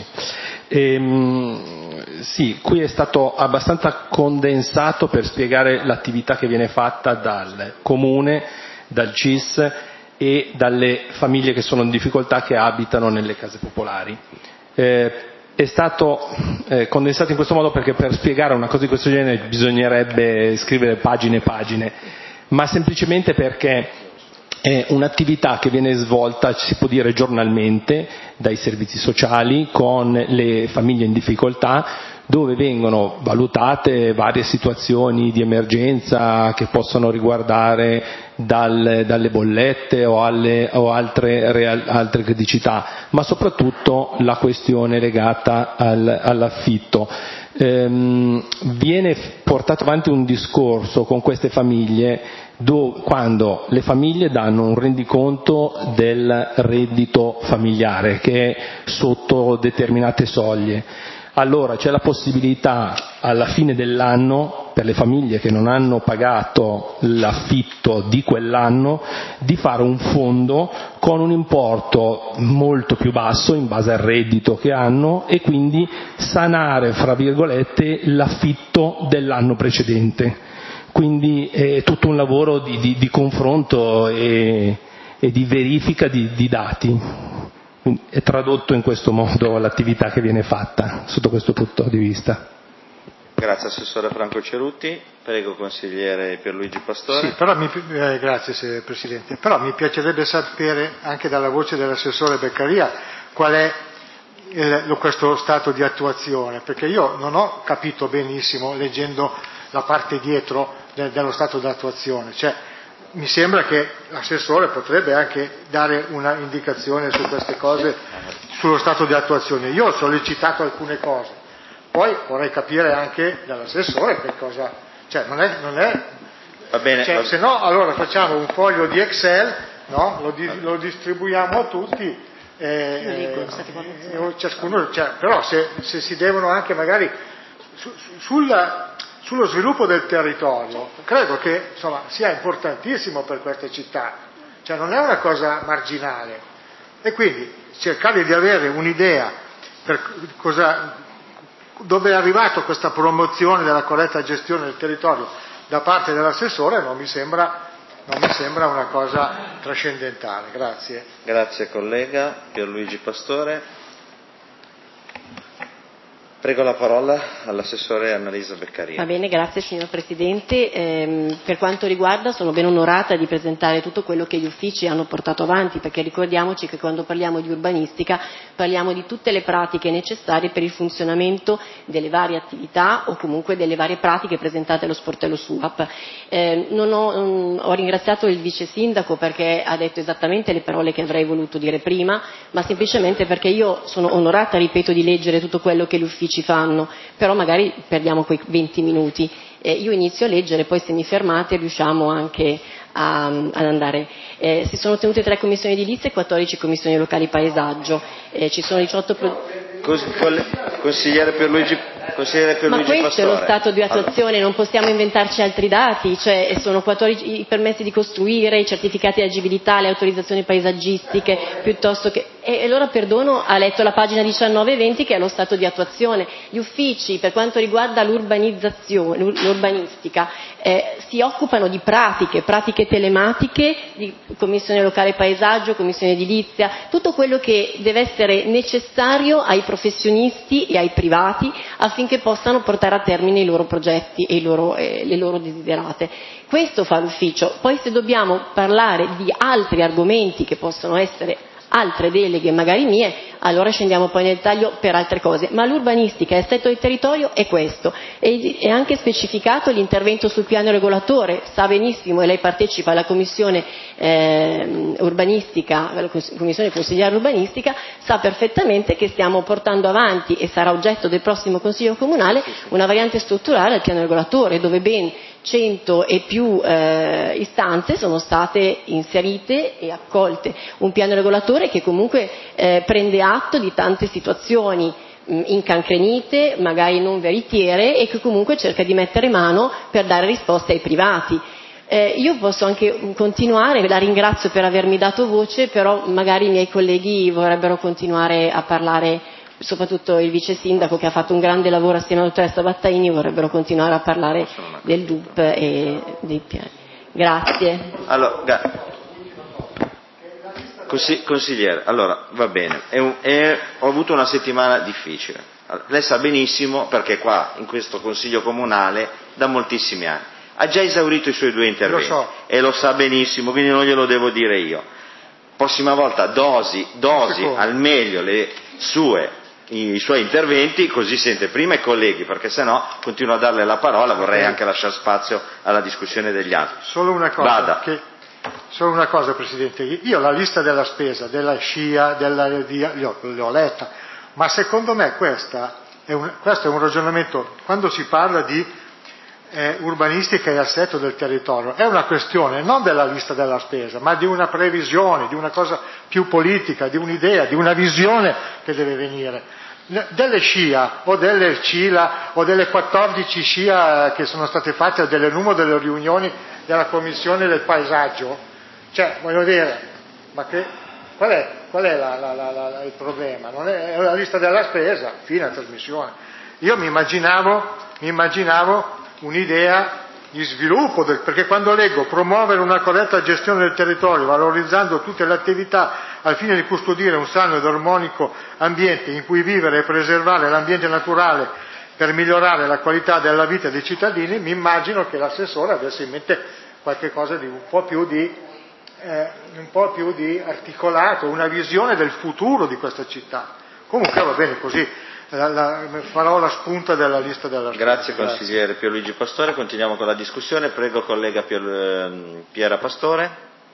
Ehm, sì, qui è stato abbastanza condensato per spiegare l'attività che viene fatta dal Comune, dal C I S e dalle famiglie che sono in difficoltà, che abitano nelle case popolari. Eh, è stato eh, condensato in questo modo perché per spiegare una cosa di questo genere bisognerebbe scrivere pagine e pagine, ma semplicemente perché è un'attività che viene svolta, si può dire, giornalmente dai servizi sociali con le famiglie in difficoltà, dove vengono valutate varie situazioni di emergenza che possono riguardare dal, dalle bollette o, alle, o altre, real, altre criticità, ma soprattutto la questione legata al, all'affitto. Ehm, viene portato avanti un discorso con queste famiglie dove, quando le famiglie danno un rendiconto del reddito familiare che è sotto determinate soglie. Allora c'è la possibilità alla fine dell'anno, per le famiglie che non hanno pagato l'affitto di quell'anno, di fare un fondo con un importo molto più basso in base al reddito che hanno e quindi sanare, fra virgolette, l'affitto dell'anno precedente. Quindi è tutto un lavoro di, di, di confronto e, e di verifica di, di dati. È tradotto in questo modo l'attività che viene fatta sotto questo punto di vista. Grazie Assessore Franco Cerutti. Prego Consigliere Pierluigi Pastore. Sì, però mi, eh, grazie Presidente. Però mi piacerebbe sapere anche dalla voce dell'Assessore Beccaria qual è il, questo stato di attuazione, perché io non ho capito benissimo leggendo la parte dietro de, dello stato di attuazione. Cioè, mi sembra che l'assessore potrebbe anche dare una indicazione su queste cose, sullo stato di attuazione. Io ho sollecitato alcune cose, poi vorrei capire anche dall'assessore che cosa, cioè non è, non è va bene, cioè, va... se no allora facciamo un foglio di Excel, no? lo, di, lo distribuiamo a tutti, eh, e ciascuno, cioè, però se, se si devono anche magari su, su, sulla Sullo sviluppo del territorio, credo che insomma, sia importantissimo per queste città, cioè non è una cosa marginale, e quindi cercare di avere un'idea per cosa, dove è arrivato questa promozione della corretta gestione del territorio da parte dell'assessore non mi sembra, non mi sembra una cosa trascendentale. Grazie. Grazie collega. Pierluigi Pastore. Prego la parola all'assessore Annalisa Beccaria. Va bene, grazie signor Presidente. Eh, per quanto riguarda, sono ben onorata di presentare tutto quello che gli uffici hanno portato avanti, perché ricordiamoci che quando parliamo di urbanistica parliamo di tutte le pratiche necessarie per il funzionamento delle varie attività o comunque delle varie pratiche presentate allo sportello S U A P. Eh, non ho, um, ho ringraziato il vice sindaco perché ha detto esattamente le parole che avrei voluto dire prima, ma semplicemente perché io sono onorata, ripeto, di leggere tutto quello che gli uffici ci fanno, però magari perdiamo quei venti minuti. Eh, io inizio a leggere, poi se mi fermate riusciamo anche a, ad andare. Eh, si sono tenute tre commissioni edilizie e quattordici commissioni locali paesaggio. Eh, ci sono diciotto pro... Cos- col- consigliere Pierluigi, consigliere Pierluigi Ma questo Pastore. È lo stato di attuazione, allora. Non possiamo inventarci altri dati, cioè sono quattordici i permessi di costruire, i certificati di agibilità, le autorizzazioni paesaggistiche, piuttosto che... E allora, perdono, ha letto la pagina diciannove e venti che è lo stato di attuazione. Gli uffici, per quanto riguarda l'urbanizzazione, l'urbanistica, eh, si occupano di pratiche, pratiche telematiche, di commissione locale paesaggio, commissione edilizia, tutto quello che deve essere necessario ai professionisti e ai privati affinché possano portare a termine i loro progetti e i loro, eh, le loro desiderate. Questo fa l'ufficio. Poi se dobbiamo parlare di altri argomenti che possono essere altre deleghe magari mie, allora scendiamo poi nel dettaglio per altre cose, ma l'urbanistica e assetto del territorio è questo. E è anche specificato l'intervento sul piano regolatore, sa benissimo, e lei partecipa alla commissione eh, urbanistica, alla commissione consigliare urbanistica, sa perfettamente che stiamo portando avanti e sarà oggetto del prossimo consiglio comunale una variante strutturale al piano regolatore, dove ben cento e più eh, istanze sono state inserite e accolte, un piano regolatore che comunque eh, prende atto di tante situazioni mh, incancrenite, magari non veritiere, e che comunque cerca di mettere mano per dare risposte ai privati. Eh, io posso anche continuare, la ringrazio per avermi dato voce, però magari i miei colleghi vorrebbero continuare a parlare, soprattutto il vice sindaco che ha fatto un grande lavoro assieme alla dottoressa Battaini, vorrebbero continuare a parlare del D U P e dei piani. Grazie. Allora, gra- Consi- consigliere, allora va bene, è un, è, ho avuto una settimana difficile. Allora, lei sa benissimo, perché qua in questo consiglio comunale da moltissimi anni ha già esaurito i suoi due interventi, lo so. E lo sa benissimo, quindi non glielo devo dire io. Prossima volta dosi, dosi al meglio le sue i suoi interventi, così sente prima i colleghi, perché sennò continuo a darle la parola, vorrei anche lasciare spazio alla discussione degli altri. Solo una cosa, Vada. che, solo una cosa Presidente, io la lista della spesa, della scia, della, di, l'ho, l'ho letta, ma secondo me questa è un, questo è un ragionamento, quando si parla di eh, urbanistica e assetto del territorio, è una questione non della lista della spesa, ma di una previsione, di una cosa più politica, di un'idea, di una visione che deve venire. Delle scia o delle CILA o delle quattordici scia che sono state fatte o delle numero delle riunioni della Commissione del Paesaggio, cioè voglio dire, ma che, qual è, qual è la, la, la, la, il problema? Non è, è la lista della spesa, fine a trasmissione. Io mi immaginavo, mi immaginavo un'idea di sviluppo, del, perché quando leggo promuovere una corretta gestione del territorio valorizzando tutte le attività al fine di custodire un sano ed armonico ambiente in cui vivere e preservare l'ambiente naturale per migliorare la qualità della vita dei cittadini, mi immagino che l'assessore avesse in mente qualche cosa di un po' più di, eh, un po' più di articolato, una visione del futuro di questa città. Comunque va bene così. La, la, farò la spunta della lista della spesa. Grazie consigliere Pierluigi Pastore, continuiamo con la discussione, prego collega Pier, Piera Pastore.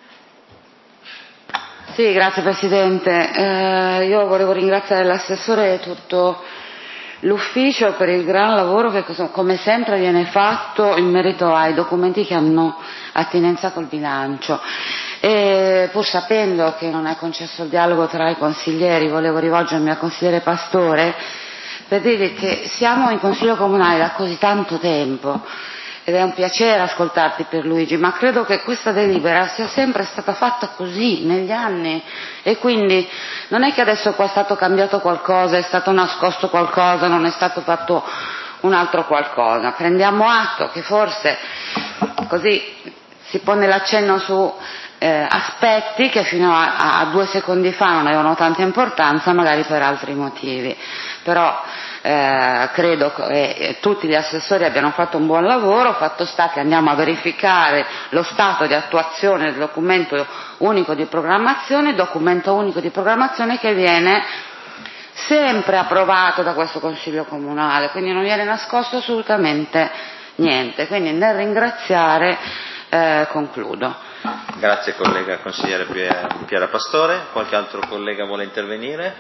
Sì, grazie Presidente, eh, io volevo ringraziare l'assessore e tutto l'ufficio per il gran lavoro che come sempre viene fatto in merito ai documenti che hanno attinenza col bilancio. E pur sapendo che non è concesso il dialogo tra i consiglieri, volevo rivolgermi al consigliere Pastore per dire che siamo in Consiglio Comunale da così tanto tempo ed è un piacere ascoltarti Pierluigi, ma credo che questa delibera sia sempre stata fatta così negli anni e quindi non è che adesso qua è stato cambiato qualcosa, è stato nascosto qualcosa, non è stato fatto un altro qualcosa. Prendiamo atto che forse così si pone l'accenno su Eh, aspetti che fino a, a due secondi fa non avevano tanta importanza, magari per altri motivi, però eh, credo che eh, tutti gli assessori abbiano fatto un buon lavoro, fatto sta che andiamo a verificare lo stato di attuazione del documento unico di programmazione, documento unico di programmazione che viene sempre approvato da questo Consiglio Comunale, quindi non viene nascosto assolutamente niente, quindi nel ringraziare eh, concludo. Grazie collega consigliere Piera Pastore. Qualche altro collega vuole intervenire?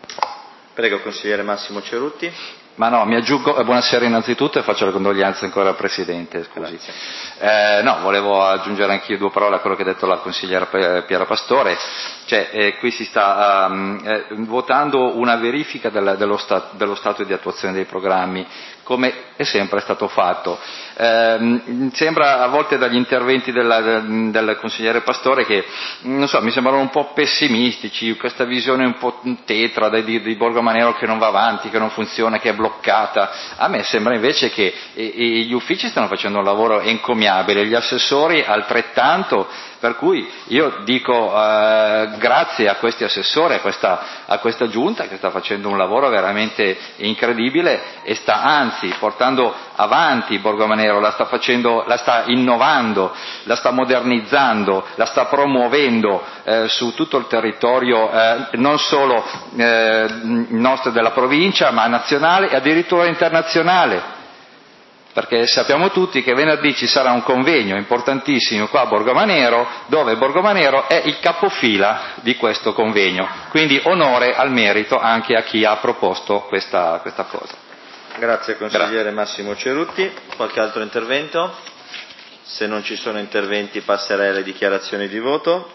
Prego consigliere Massimo Cerutti. Ma no, mi aggiungo, eh, buonasera innanzitutto e faccio le condoglianze ancora al Presidente, scusi. Eh, no, volevo aggiungere anch'io due parole a quello che ha detto la consigliera Piera Pastore. Cioè, eh, qui si sta um, eh, votando una verifica del, dello, stat, dello stato di attuazione dei programmi, come è sempre stato fatto. Eh, sembra a volte dagli interventi della, del, del consigliere Pastore che, non so, mi sembrano un po' pessimistici, questa visione un po' tetra di, di Borgo Manero che non va avanti, che non funziona, che è bloccata. A me sembra invece che e, e gli uffici stanno facendo un lavoro encomiabile, gli assessori altrettanto, per cui io dico eh, grazie a questi assessori, a questa, a questa giunta che sta facendo un lavoro veramente incredibile e sta anzi portando avanti Borgo Manero, la sta facendo, la sta innovando, la sta modernizzando, la sta promuovendo eh, su tutto il territorio eh, non solo eh, nostro della provincia ma nazionale e addirittura internazionale. Perché sappiamo tutti che venerdì ci sarà un convegno importantissimo qua a Borgo Manero, dove Borgo Manero è il capofila di questo convegno, quindi onore al merito anche a chi ha proposto questa, questa cosa. Grazie consigliere Grazie. Massimo Cerutti. Qualche altro intervento? Se non ci sono interventi passerei alle dichiarazioni di voto.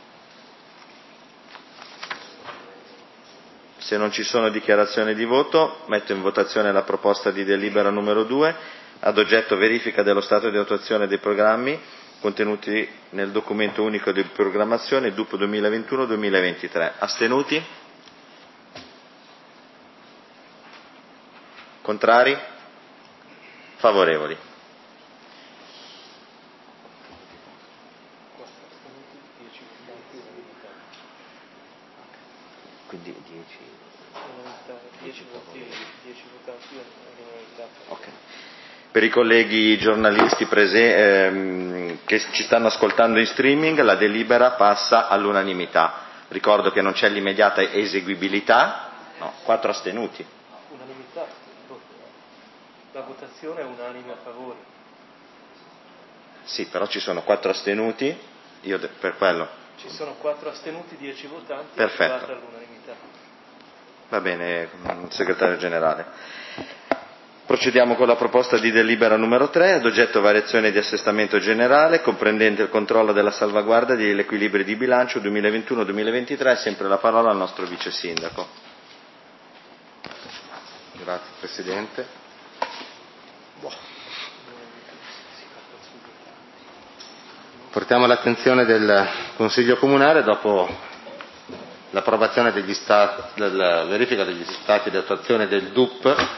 Se non ci sono dichiarazioni di voto, metto in votazione la proposta di delibera numero due, ad oggetto verifica dello stato di attuazione dei programmi contenuti nel documento unico di programmazione D U P duemilaventuno duemilaventitré. Astenuti? Contrari? Favorevoli? Quindi dieci. Okay. Per i colleghi giornalisti prese, ehm, che ci stanno ascoltando in streaming, la delibera passa all'unanimità. Ricordo che non c'è l'immediata eseguibilità, No, quattro astenuti. Unanimità. La votazione è unanime a favore. Sì, però ci sono quattro astenuti, io de- per quello. Ci sono quattro astenuti, dieci votanti. Perfetto. È arrivata all'unanimità. Va bene, segretario generale. Procediamo con la proposta di delibera numero tre, ad oggetto variazione di assestamento generale, comprendente il controllo della salvaguardia degli equilibri di bilancio duemilaventuno duemilaventitré, sempre la parola al nostro vice sindaco. Grazie Presidente. Portiamo all'attenzione del Consiglio Comunale, dopo l'approvazione degli stati, della verifica degli stati di attuazione del D U P,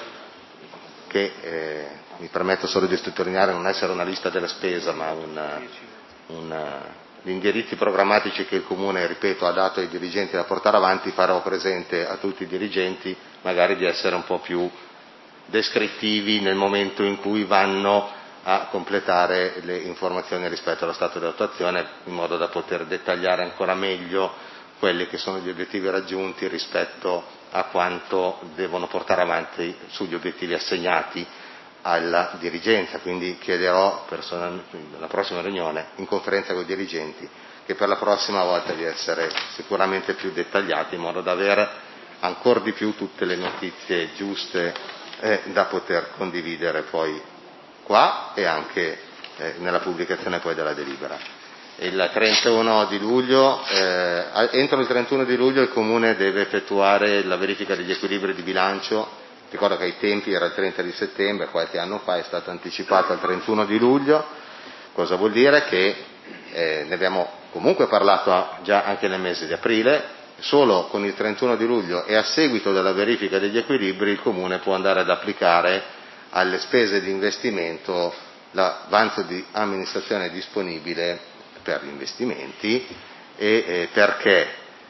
che eh, mi permetto solo di sottolineare non essere una lista della spesa, ma una, una, gli indirizzi programmatici che il Comune, ripeto, ha dato ai dirigenti da portare avanti, farò presente a tutti i dirigenti magari di essere un po' più descrittivi nel momento in cui vanno a completare le informazioni rispetto allo stato di attuazione, in modo da poter dettagliare ancora meglio quelli che sono gli obiettivi raggiunti rispetto a quanto devono portare avanti sugli obiettivi assegnati alla dirigenza. Quindi chiederò alla prossima riunione in conferenza con i dirigenti che per la prossima volta di essere sicuramente più dettagliati, in modo da avere ancora di più tutte le notizie giuste eh, da poter condividere poi qua e anche eh, nella pubblicazione poi della delibera. Il trentuno di luglio, eh, entro il trentuno di luglio il Comune deve effettuare la verifica degli equilibri di bilancio. Ricordo che ai tempi era il trenta di settembre, qualche anno fa è stato anticipato al trentuno di luglio. Cosa vuol dire? Che eh, ne abbiamo comunque parlato già anche nel mese di aprile. Solo con il trentuno di luglio e a seguito della verifica degli equilibri il Comune può andare ad applicare alle spese di investimento l'avanzo di amministrazione disponibile per gli investimenti e eh, perché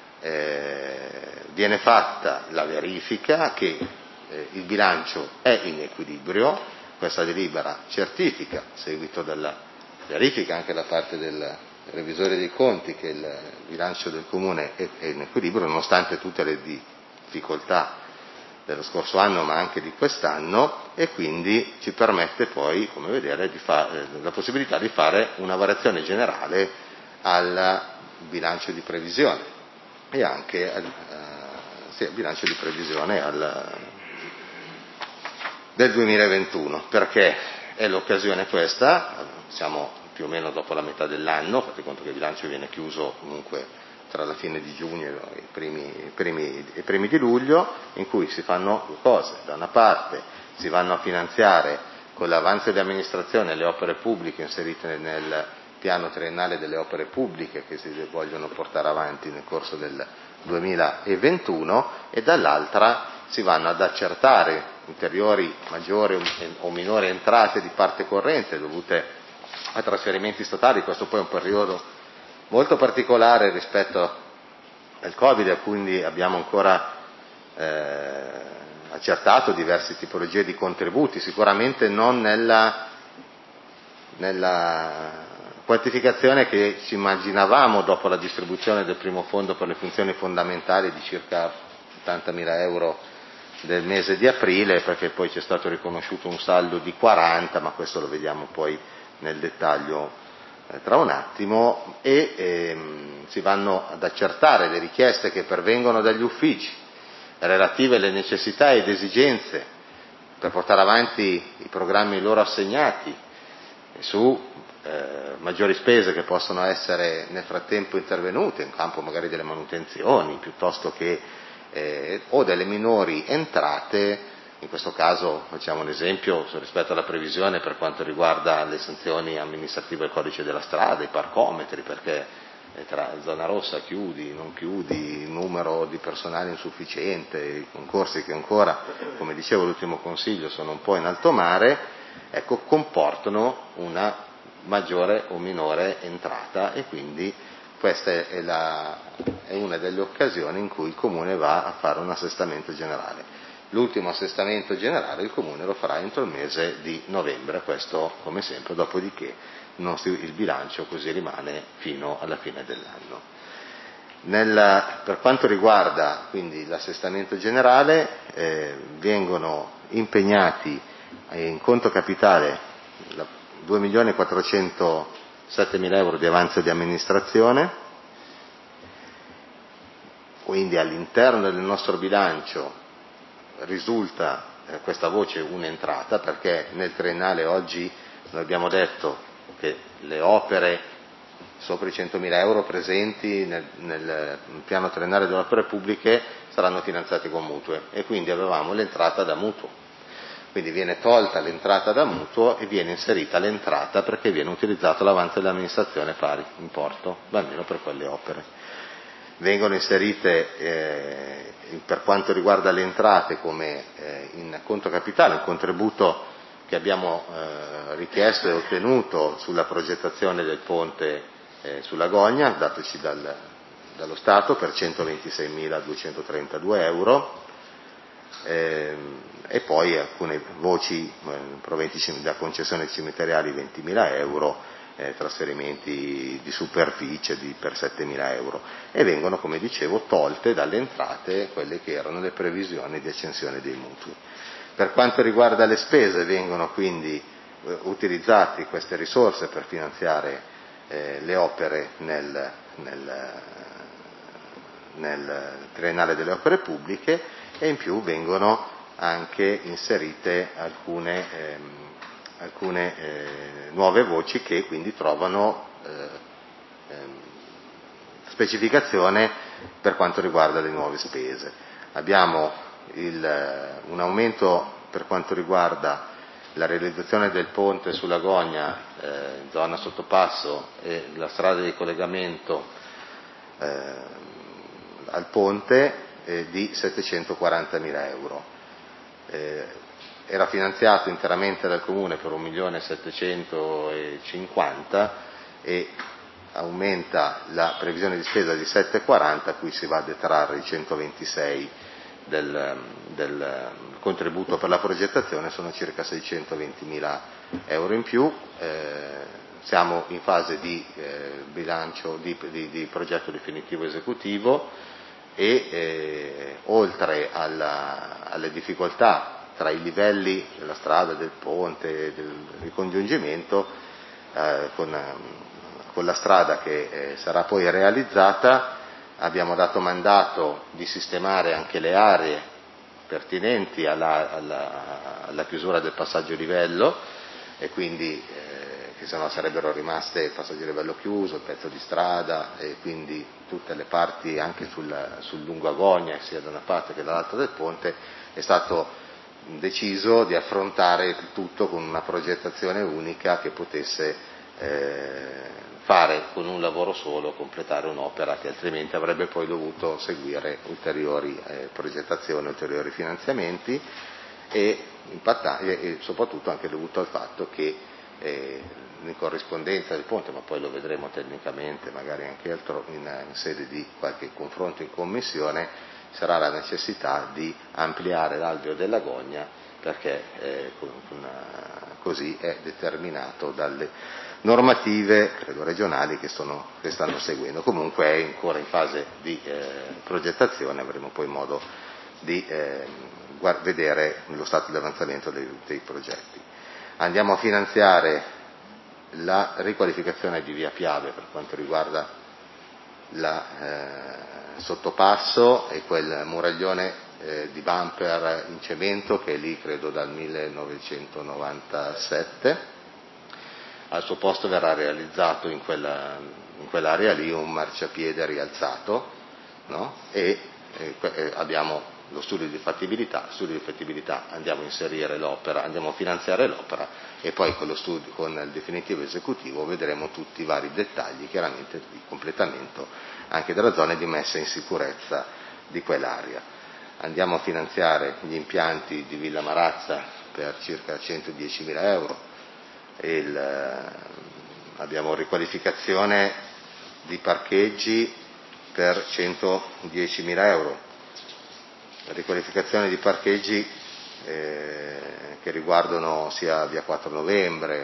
eh, viene fatta la verifica che eh, il bilancio è in equilibrio. Questa delibera certifica, a seguito della verifica anche da parte del revisore dei conti, che il bilancio del Comune è, è in equilibrio nonostante tutte le difficoltà dello scorso anno ma anche di quest'anno, e quindi ci permette poi, come vedere, di fare, la possibilità di fare una variazione generale al bilancio di previsione e anche al, uh, sì, al bilancio di previsione al, del duemilaventuno, perché è l'occasione questa, siamo più o meno dopo la metà dell'anno, fate conto che il bilancio viene chiuso comunque tra la fine di giugno e i primi, i primi, i primi di luglio, in cui si fanno due cose. Da una parte si vanno a finanziare con l'avanzo di amministrazione le opere pubbliche inserite nel piano triennale delle opere pubbliche che si vogliono portare avanti nel corso del duemilaventuno, e dall'altra si vanno ad accertare ulteriori maggiori o minori entrate di parte corrente dovute a trasferimenti statali. Questo poi è un periodo molto particolare rispetto al Covid, quindi abbiamo ancora eh, accertato diverse tipologie di contributi, sicuramente non nella, nella quantificazione che ci immaginavamo dopo la distribuzione del primo fondo per le funzioni fondamentali di circa ottantamila euro del mese di aprile, perché poi ci è stato riconosciuto un saldo di quaranta, ma questo lo vediamo poi nel dettaglio tra un attimo, e ehm, si vanno ad accertare le richieste che pervengono dagli uffici relative alle necessità ed esigenze per portare avanti i programmi loro assegnati su eh, maggiori spese che possono essere nel frattempo intervenute in campo magari delle manutenzioni piuttosto che eh, o delle minori entrate. In questo caso facciamo un esempio rispetto alla previsione per quanto riguarda le sanzioni amministrative al codice della strada, i parcometri, perché tra zona rossa chiudi, non chiudi, numero di personale insufficiente, i concorsi che ancora, come dicevo l'ultimo consiglio, sono un po' in alto mare, ecco, comportano una maggiore o minore entrata, e quindi questa è, la, è una delle occasioni in cui il Comune va a fare un assestamento generale. L'ultimo assestamento generale il Comune lo farà entro il mese di novembre, questo come sempre, dopodiché non si, il bilancio così rimane fino alla fine dell'anno. Nel, per quanto riguarda quindi l'assestamento generale, eh, vengono impegnati in conto capitale due milioni quattrocentosettemila euro di avanzo di amministrazione, quindi all'interno del nostro bilancio risulta eh, questa voce un'entrata, perché nel triennale oggi noi abbiamo detto che le opere sopra i centomila euro presenti nel, nel piano triennale delle opere pubbliche saranno finanziati con mutue, e quindi avevamo l'entrata da mutuo. Quindi viene tolta l'entrata da mutuo e viene inserita l'entrata perché viene utilizzato l'avanzo dell'amministrazione pari importo, almeno per quelle opere. Vengono inserite, eh, per quanto riguarda le entrate, come eh, in conto capitale, un contributo che abbiamo eh, richiesto e ottenuto sulla progettazione del ponte eh, sulla Gogna, datoci dal, dallo Stato, per centoventiseimiladuecentotrentadue euro, eh, e poi alcune voci eh, proventi da concessioni cimiteriali ventimila euro, eh, trasferimenti di superficie di, per settemila euro, e vengono, come dicevo, tolte dalle entrate quelle che erano le previsioni di accensione dei mutui. Per quanto riguarda le spese, vengono quindi eh, utilizzate queste risorse per finanziare eh, le opere nel, nel, nel triennale delle opere pubbliche, e in più vengono anche inserite alcune, ehm, alcune eh, nuove voci che quindi trovano eh, ehm, specificazione per quanto riguarda le nuove spese. Abbiamo il, un aumento per quanto riguarda la realizzazione del ponte sulla Gogna, eh, zona sottopasso, e la strada di collegamento eh, al ponte, eh, di settecentoquarantamila euro. Eh, era finanziato interamente dal Comune per un milione settecentocinquanta e aumenta la previsione di spesa di settecentoquaranta, a cui si va a detrarre i centoventisei del, del contributo per la progettazione, sono circa seicentoventimila euro in più. Eh, siamo in fase di eh, bilancio, di, di, di progetto definitivo esecutivo, e eh, oltre alla, alle difficoltà tra i livelli della strada, del ponte, del ricongiungimento, eh, con, con la strada che eh, sarà poi realizzata, abbiamo dato mandato di sistemare anche le aree pertinenti alla, alla, alla chiusura del passaggio livello, e quindi eh, che sennò sarebbero rimaste il passaggio livello chiuso, il pezzo di strada, e quindi tutte le parti anche sul, sul lungo Agogna, sia da una parte che dall'altra del ponte. È stato deciso di affrontare il tutto con una progettazione unica che potesse eh, fare con un lavoro solo, completare un'opera che altrimenti avrebbe poi dovuto seguire ulteriori eh, progettazioni, ulteriori finanziamenti, e, impatta- e, e soprattutto anche dovuto al fatto che eh, in corrispondenza del ponte, ma poi lo vedremo tecnicamente magari anche altro in, in sede di qualche confronto in commissione, sarà la necessità di ampliare l'alveo della Gogna, perché eh, con, con, così è determinato dalle normative, credo regionali, che, sono, che stanno seguendo. Comunque è ancora in fase di eh, progettazione, avremo poi modo di eh, guard- vedere lo stato di avanzamento dei, dei progetti. Andiamo a finanziare la riqualificazione di via Piave per quanto riguarda la eh, sottopasso e quel muraglione eh, di bumper in cemento che è lì credo dal millenovecentonovantasette. Al suo posto verrà realizzato in, quella, in quell'area lì un marciapiede rialzato, no? e eh, abbiamo lo studio di fattibilità, studio di fattibilità andiamo a inserire l'opera, andiamo a finanziare l'opera, e poi con lo studio, con il definitivo esecutivo, vedremo tutti i vari dettagli, chiaramente di completamento anche della zona di messa in sicurezza di quell'area. Andiamo a finanziare gli impianti di Villa Marazza per circa centodiecimila euro, e il, abbiamo riqualificazione di parcheggi per centodiecimila euro, riqualificazione di parcheggi eh, che riguardano sia via quattro novembre,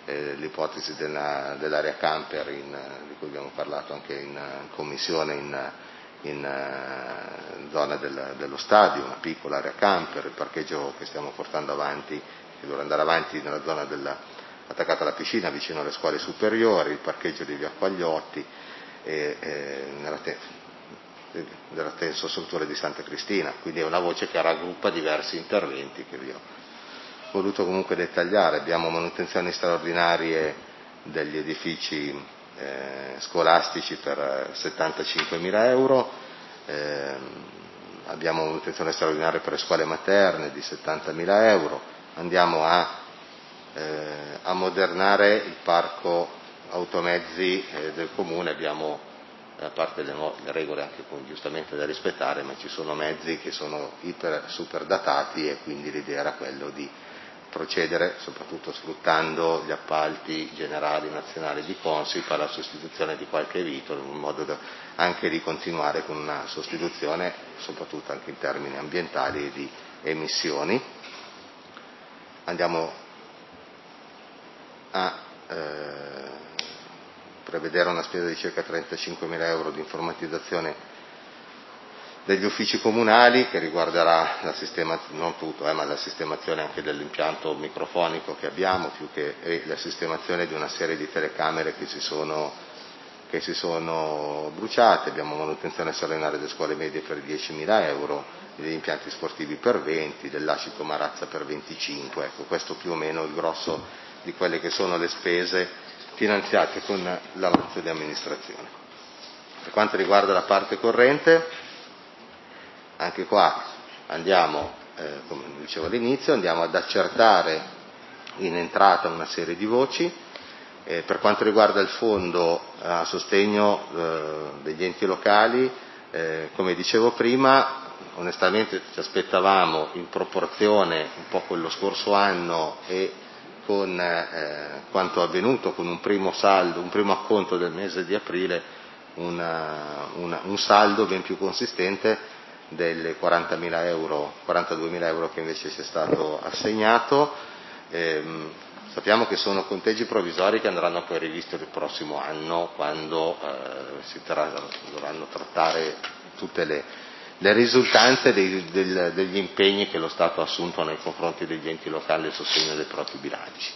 eh, l'ipotesi della, dell'area camper in, di cui abbiamo parlato anche in, in commissione in, in uh, zona del, dello stadio, una piccola area camper, il parcheggio che stiamo portando avanti, che dovrà andare avanti nella zona della, attaccata alla piscina vicino alle scuole superiori, il parcheggio di via Quagliotti e, e nella te, della tensostruttura di Santa Cristina, quindi è una voce che raggruppa diversi interventi che vi ho voluto comunque dettagliare. Abbiamo manutenzioni straordinarie degli edifici eh, scolastici per settantacinquemila euro, eh, abbiamo manutenzione straordinaria per le scuole materne di settantamila euro, andiamo a, eh, a modernare il parco automezzi eh, del comune, abbiamo a parte le, no, le regole anche giustamente da rispettare, ma ci sono mezzi che sono iper super datati e quindi l'idea era quello di procedere soprattutto sfruttando gli appalti generali nazionali di Consip alla sostituzione di qualche veicolo, in modo da anche di continuare con una sostituzione soprattutto anche in termini ambientali e di emissioni. Andiamo a eh, prevedere una spesa di circa trentacinquemila euro di informatizzazione degli uffici comunali, che riguarderà la sistemazione, non tutto, eh, ma la sistemazione anche dell'impianto microfonico che abbiamo, più che e la sistemazione di una serie di telecamere che si sono, che si sono bruciate. Abbiamo manutenzione straordinaria delle scuole medie per diecimila euro, degli impianti sportivi per venti, dell'Ascito Marazza per venticinque. Ecco, questo più o meno il grosso di quelle che sono le spese finanziate con l'avanzo di amministrazione. Per quanto riguarda la parte corrente, anche qua andiamo, eh, come dicevo all'inizio, andiamo ad accertare in entrata una serie di voci. Eh, per quanto riguarda il fondo a sostegno eh, degli enti locali, eh, come dicevo prima, onestamente ci aspettavamo in proporzione un po' con lo scorso anno e con eh, quanto avvenuto con un primo saldo, un primo acconto del mese di aprile, una, una, un saldo ben più consistente delle quarantamila euro, quarantaduemila euro che invece ci è stato assegnato. Ehm, sappiamo che sono conteggi provvisori che andranno poi rivisti il prossimo anno, quando eh, si tra, dovranno trattare tutte le, le risultanze dei, del, degli impegni che lo Stato ha assunto nei confronti degli enti locali a sostegno dei propri bilanci.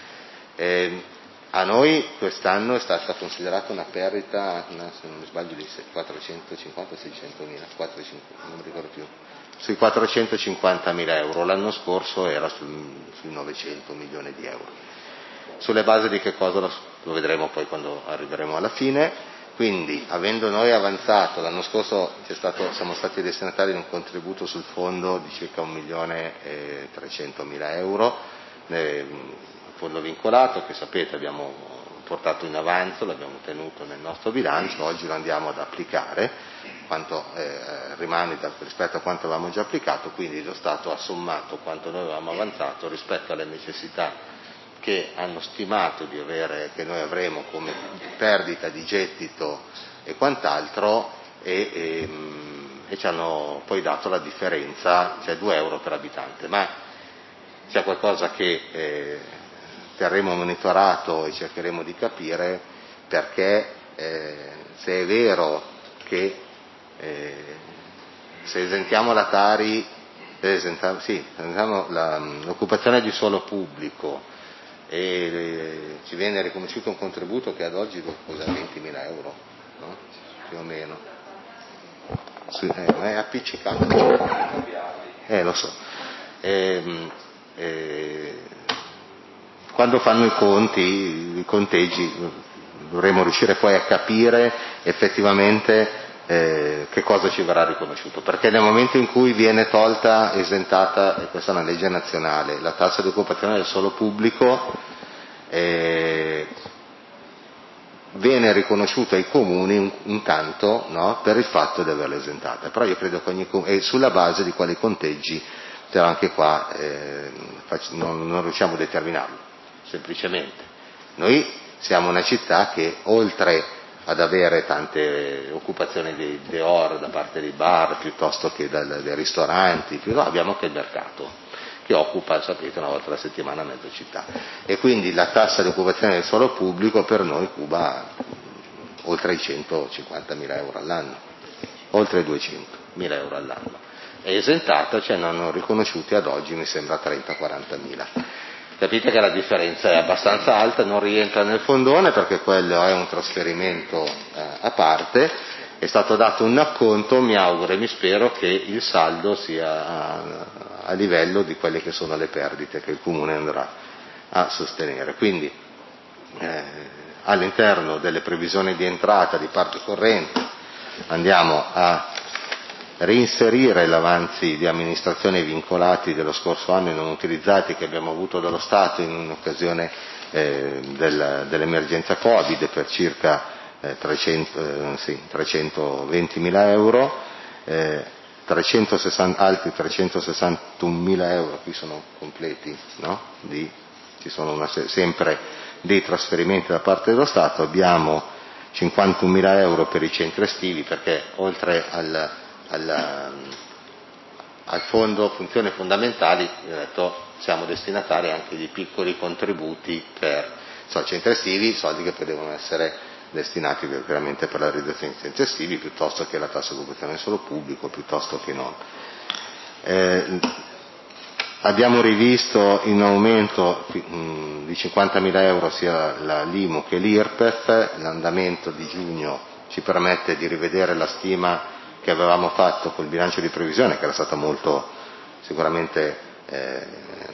Eh, a noi quest'anno è stata considerata una perdita, una, se non mi sbaglio, di quattrocentocinquanta seicentomila, non mi ricordo più, sui quattrocentocinquantamila euro. L'anno scorso era sul, sui novecento milioni di euro. Sulle basi di che cosa lo, lo vedremo poi quando arriveremo alla fine. Quindi, avendo noi avanzato, l'anno scorso c'è stato, siamo stati destinatari di un contributo sul fondo di circa un milione e trecentomila euro, eh, fondo vincolato, che sapete abbiamo portato in avanzo, l'abbiamo tenuto nel nostro bilancio, oggi lo andiamo ad applicare, quanto eh, rimane da, rispetto a quanto avevamo già applicato, quindi lo Stato ha sommato quanto noi avevamo avanzato rispetto alle necessità che hanno stimato di avere, che noi avremo come perdita di gettito e quant'altro, e, e, e ci hanno poi dato la differenza, cioè due euro per abitante, ma c'è qualcosa che eh, terremo monitorato e cercheremo di capire, perché eh, se è vero che eh, se esentiamo la Tari, esentiamo, sì, esentiamo la, l'occupazione di suolo pubblico e eh, ci viene riconosciuto un contributo che ad oggi costa ventimila euro, no? Più o meno. Sì, eh, ma è appiccicato. Eh, lo so. Eh, eh, quando fanno i conti, i conteggi, dovremo riuscire poi a capire effettivamente eh, che cosa ci verrà riconosciuto, perché nel momento in cui viene tolta, esentata, e questa è una legge nazionale, la tassa di occupazione del suolo pubblico, eh, viene riconosciuto ai comuni intanto, no, per il fatto di averla esentata, però io credo che ogni comune, e sulla base di quali conteggi, però anche qua eh, non, non riusciamo a determinarlo. Semplicemente noi siamo una città che, oltre ad avere tante occupazioni di dehors da parte dei bar piuttosto che dal, dei ristoranti, più, no, abbiamo anche il mercato, che occupa, sapete, una volta alla settimana mezza città. E quindi la tassa di occupazione del suolo pubblico per noi cuba oltre i centocinquantamila euro all'anno, oltre i duecentomila euro all'anno. È esentata, cioè non hanno riconosciuti ad oggi, mi sembra trenta quarantamila. Capite che la differenza è abbastanza alta, non rientra nel fondone perché quello è un trasferimento eh, a parte, è stato dato un acconto, mi auguro e mi spero che il saldo sia a, a livello di quelle che sono le perdite che il Comune andrà a sostenere. Quindi eh, all'interno delle previsioni di entrata di parte corrente andiamo a reinserire gli avanzi di amministrazione vincolati dello scorso anno e non utilizzati che abbiamo avuto dallo Stato in occasione eh, del, dell'emergenza Covid per circa eh, trecento, eh, sì, trecentoventimila euro, eh, trecentosessanta, altri trecentosessantunomila euro, qui sono completi, no? Di, ci sono una, sempre dei trasferimenti da parte dello Stato, abbiamo cinquantunomila euro per i centri estivi perché oltre al Al, al fondo funzioni fondamentali, ho detto, siamo destinatari anche di piccoli contributi per so, centri estivi, soldi che poi devono essere destinati veramente per la realizzazione di centri estivi piuttosto che la tassa di occupazione solo pubblico, piuttosto che non. Eh, abbiamo rivisto in aumento mh, di cinquantamila euro sia la, l'I M U che l'I R P E F, l'andamento di giugno ci permette di rivedere la stima che avevamo fatto col bilancio di previsione, che era stata molto, sicuramente, eh,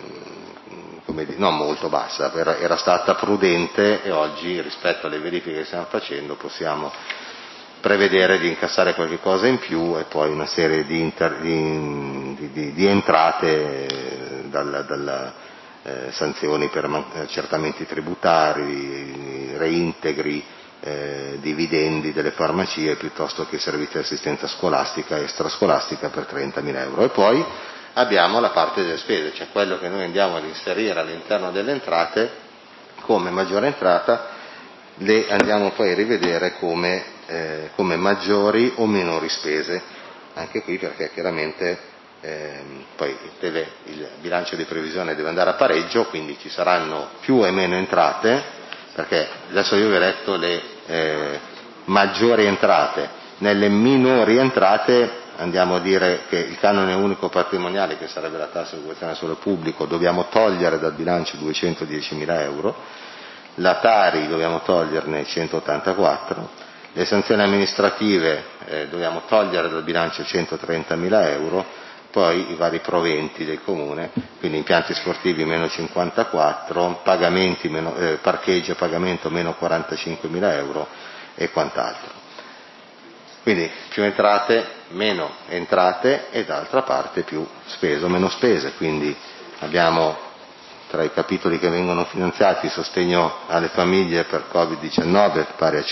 come dire, non molto bassa, era, era stata prudente e oggi rispetto alle verifiche che stiamo facendo possiamo prevedere di incassare qualche cosa in più e poi una serie di, inter, di, di, di, di entrate dalla, dalla eh, sanzioni per accertamenti tributari, reintegri, Eh, dividendi delle farmacie piuttosto che servizi di assistenza scolastica e extrascolastica per trentamila euro. E poi abbiamo la parte delle spese, cioè quello che noi andiamo ad inserire all'interno delle entrate come maggiore entrata, le andiamo poi a rivedere come, eh, come maggiori o minori spese, anche qui perché chiaramente eh, poi deve, il bilancio di previsione deve andare a pareggio, quindi ci saranno più e meno entrate, perché adesso io vi ho detto le eh, maggiori entrate, nelle minori entrate andiamo a dire che il canone unico patrimoniale, che sarebbe la tassa di occupazione solo pubblico, dobbiamo togliere dal bilancio duecentodiecimila euro, la Tari dobbiamo toglierne centottantaquattro, le sanzioni amministrative eh, dobbiamo togliere dal bilancio centotrentamila euro, poi i vari proventi del comune, quindi impianti sportivi meno cinquantaquattro, pagamenti meno, eh, parcheggio e pagamento meno quarantacinquemila euro e quant'altro. Quindi più entrate, meno entrate e d'altra parte più spese o meno spese, quindi abbiamo tra i capitoli che vengono finanziati sostegno alle famiglie per covid diciannove pari a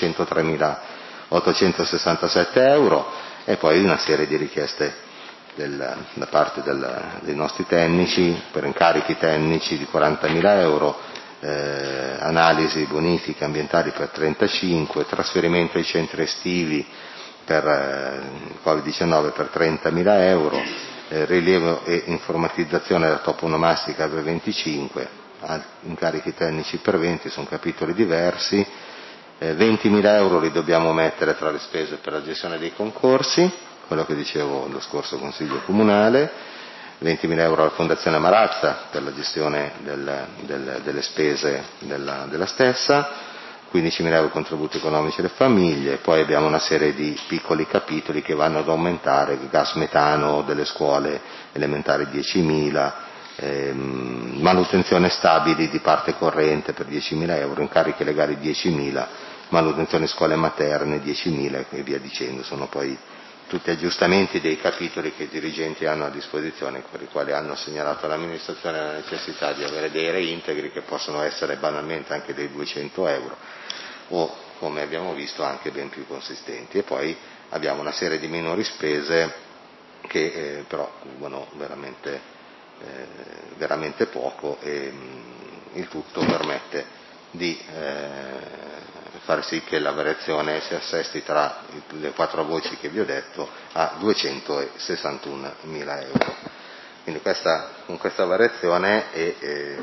centotremilaottocentosessantasette euro e poi una serie di richieste Del, da parte del, dei nostri tecnici per incarichi tecnici di quarantamila euro, eh, analisi bonifiche ambientali per trentacinque, trasferimento ai centri estivi per eh, covid diciannove per trentamila euro, eh, rilievo e informatizzazione della toponomastica per venticinque, incarichi tecnici per venti, sono capitoli diversi, eh, ventimila euro li dobbiamo mettere tra le spese per la gestione dei concorsi, quello che dicevo lo scorso Consiglio Comunale, ventimila euro alla Fondazione Marazza per la gestione del, del, delle spese della, della stessa, quindicimila euro contributi economici alle famiglie, poi abbiamo una serie di piccoli capitoli che vanno ad aumentare, gas metano delle scuole elementari diecimila, ehm, manutenzione stabili di parte corrente per diecimila euro, incarichi legali diecimila, manutenzione scuole materne diecimila e via dicendo, sono poi tutti aggiustamenti dei capitoli che i dirigenti hanno a disposizione, per i quali hanno segnalato all'amministrazione la necessità di avere dei reintegri che possono essere banalmente anche dei duecento euro o, come abbiamo visto, anche ben più consistenti. E poi abbiamo una serie di minori spese che eh, però cubano veramente, eh, veramente poco e mh, il tutto permette di eh, far sì che la variazione si assesti tra le quattro voci che vi ho detto a duecentosessantunomila euro. Quindi questa, con questa variazione e, e,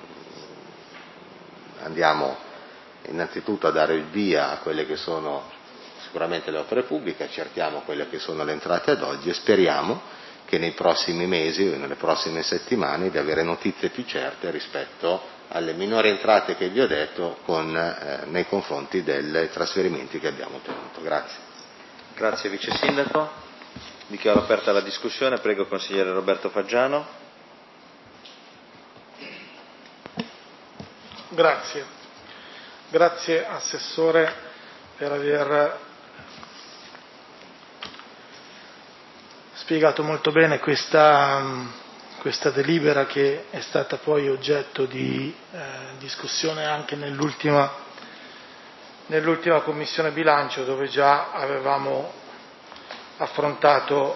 andiamo innanzitutto a dare il via a quelle che sono sicuramente le opere pubbliche, cerchiamo quelle che sono le entrate ad oggi e speriamo che nei prossimi mesi o nelle prossime settimane di avere notizie più certe rispetto alle minori entrate che vi ho detto con, eh, nei confronti dei trasferimenti che abbiamo ottenuto. Grazie. Grazie Vice Sindaco. Dichiaro aperta la discussione. Prego Consigliere Roberto Faggiano. Grazie. Grazie Assessore per aver spiegato molto bene questa, questa delibera che è stata poi oggetto di eh, discussione anche nell'ultima, nell'ultima Commissione Bilancio, dove già avevamo affrontato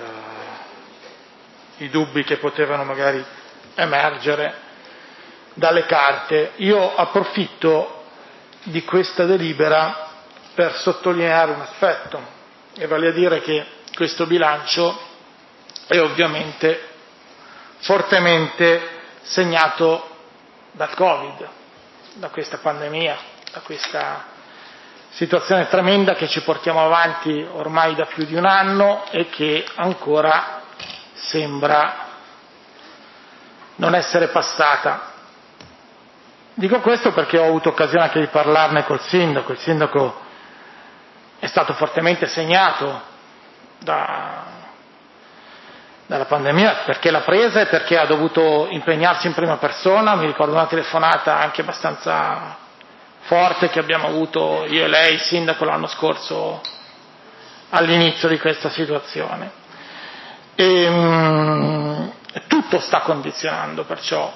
eh, i dubbi che potevano magari emergere dalle carte. Io approfitto di questa delibera per sottolineare un aspetto, e vale a dire che questo bilancio è ovviamente fortemente segnato dal Covid, da questa pandemia, da questa situazione tremenda che ci portiamo avanti ormai da più di un anno e che ancora sembra non essere passata. Dico questo perché ho avuto occasione anche di parlarne col Sindaco. Il Sindaco è stato fortemente segnato Da, dalla pandemia, perché l'ha presa e perché ha dovuto impegnarsi in prima persona. Mi ricordo una telefonata anche abbastanza forte che abbiamo avuto io e lei, il Sindaco, l'anno scorso all'inizio di questa situazione. E, mh, tutto sta condizionando, perciò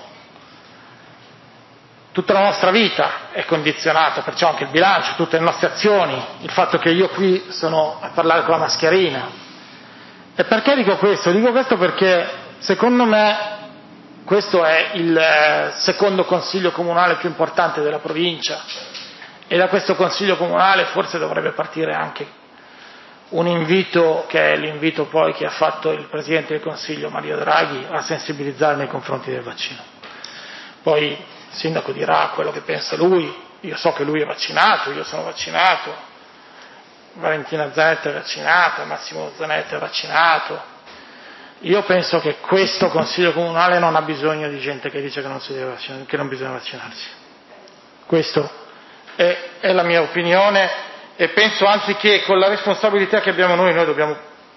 tutta la nostra vita è condizionata, perciò anche il bilancio, tutte le nostre azioni, il fatto che io qui sono a parlare con la mascherina. E perché dico questo? Dico questo perché secondo me questo è il secondo consiglio comunale più importante della provincia e da questo consiglio comunale forse dovrebbe partire anche un invito, che è l'invito poi che ha fatto il Presidente del Consiglio Mario Draghi, a sensibilizzare nei confronti del vaccino. Poi il Sindaco dirà quello che pensa lui, io so che lui è vaccinato, io sono vaccinato, Valentina Zanetta è vaccinata, Massimo Zanetta è vaccinato. Io penso che questo Consiglio Comunale non ha bisogno di gente che dice che non, si deve vaccinare, che non bisogna vaccinarsi. Questa è, è la mia opinione e penso anzi che con la responsabilità che abbiamo noi, noi dobbiamo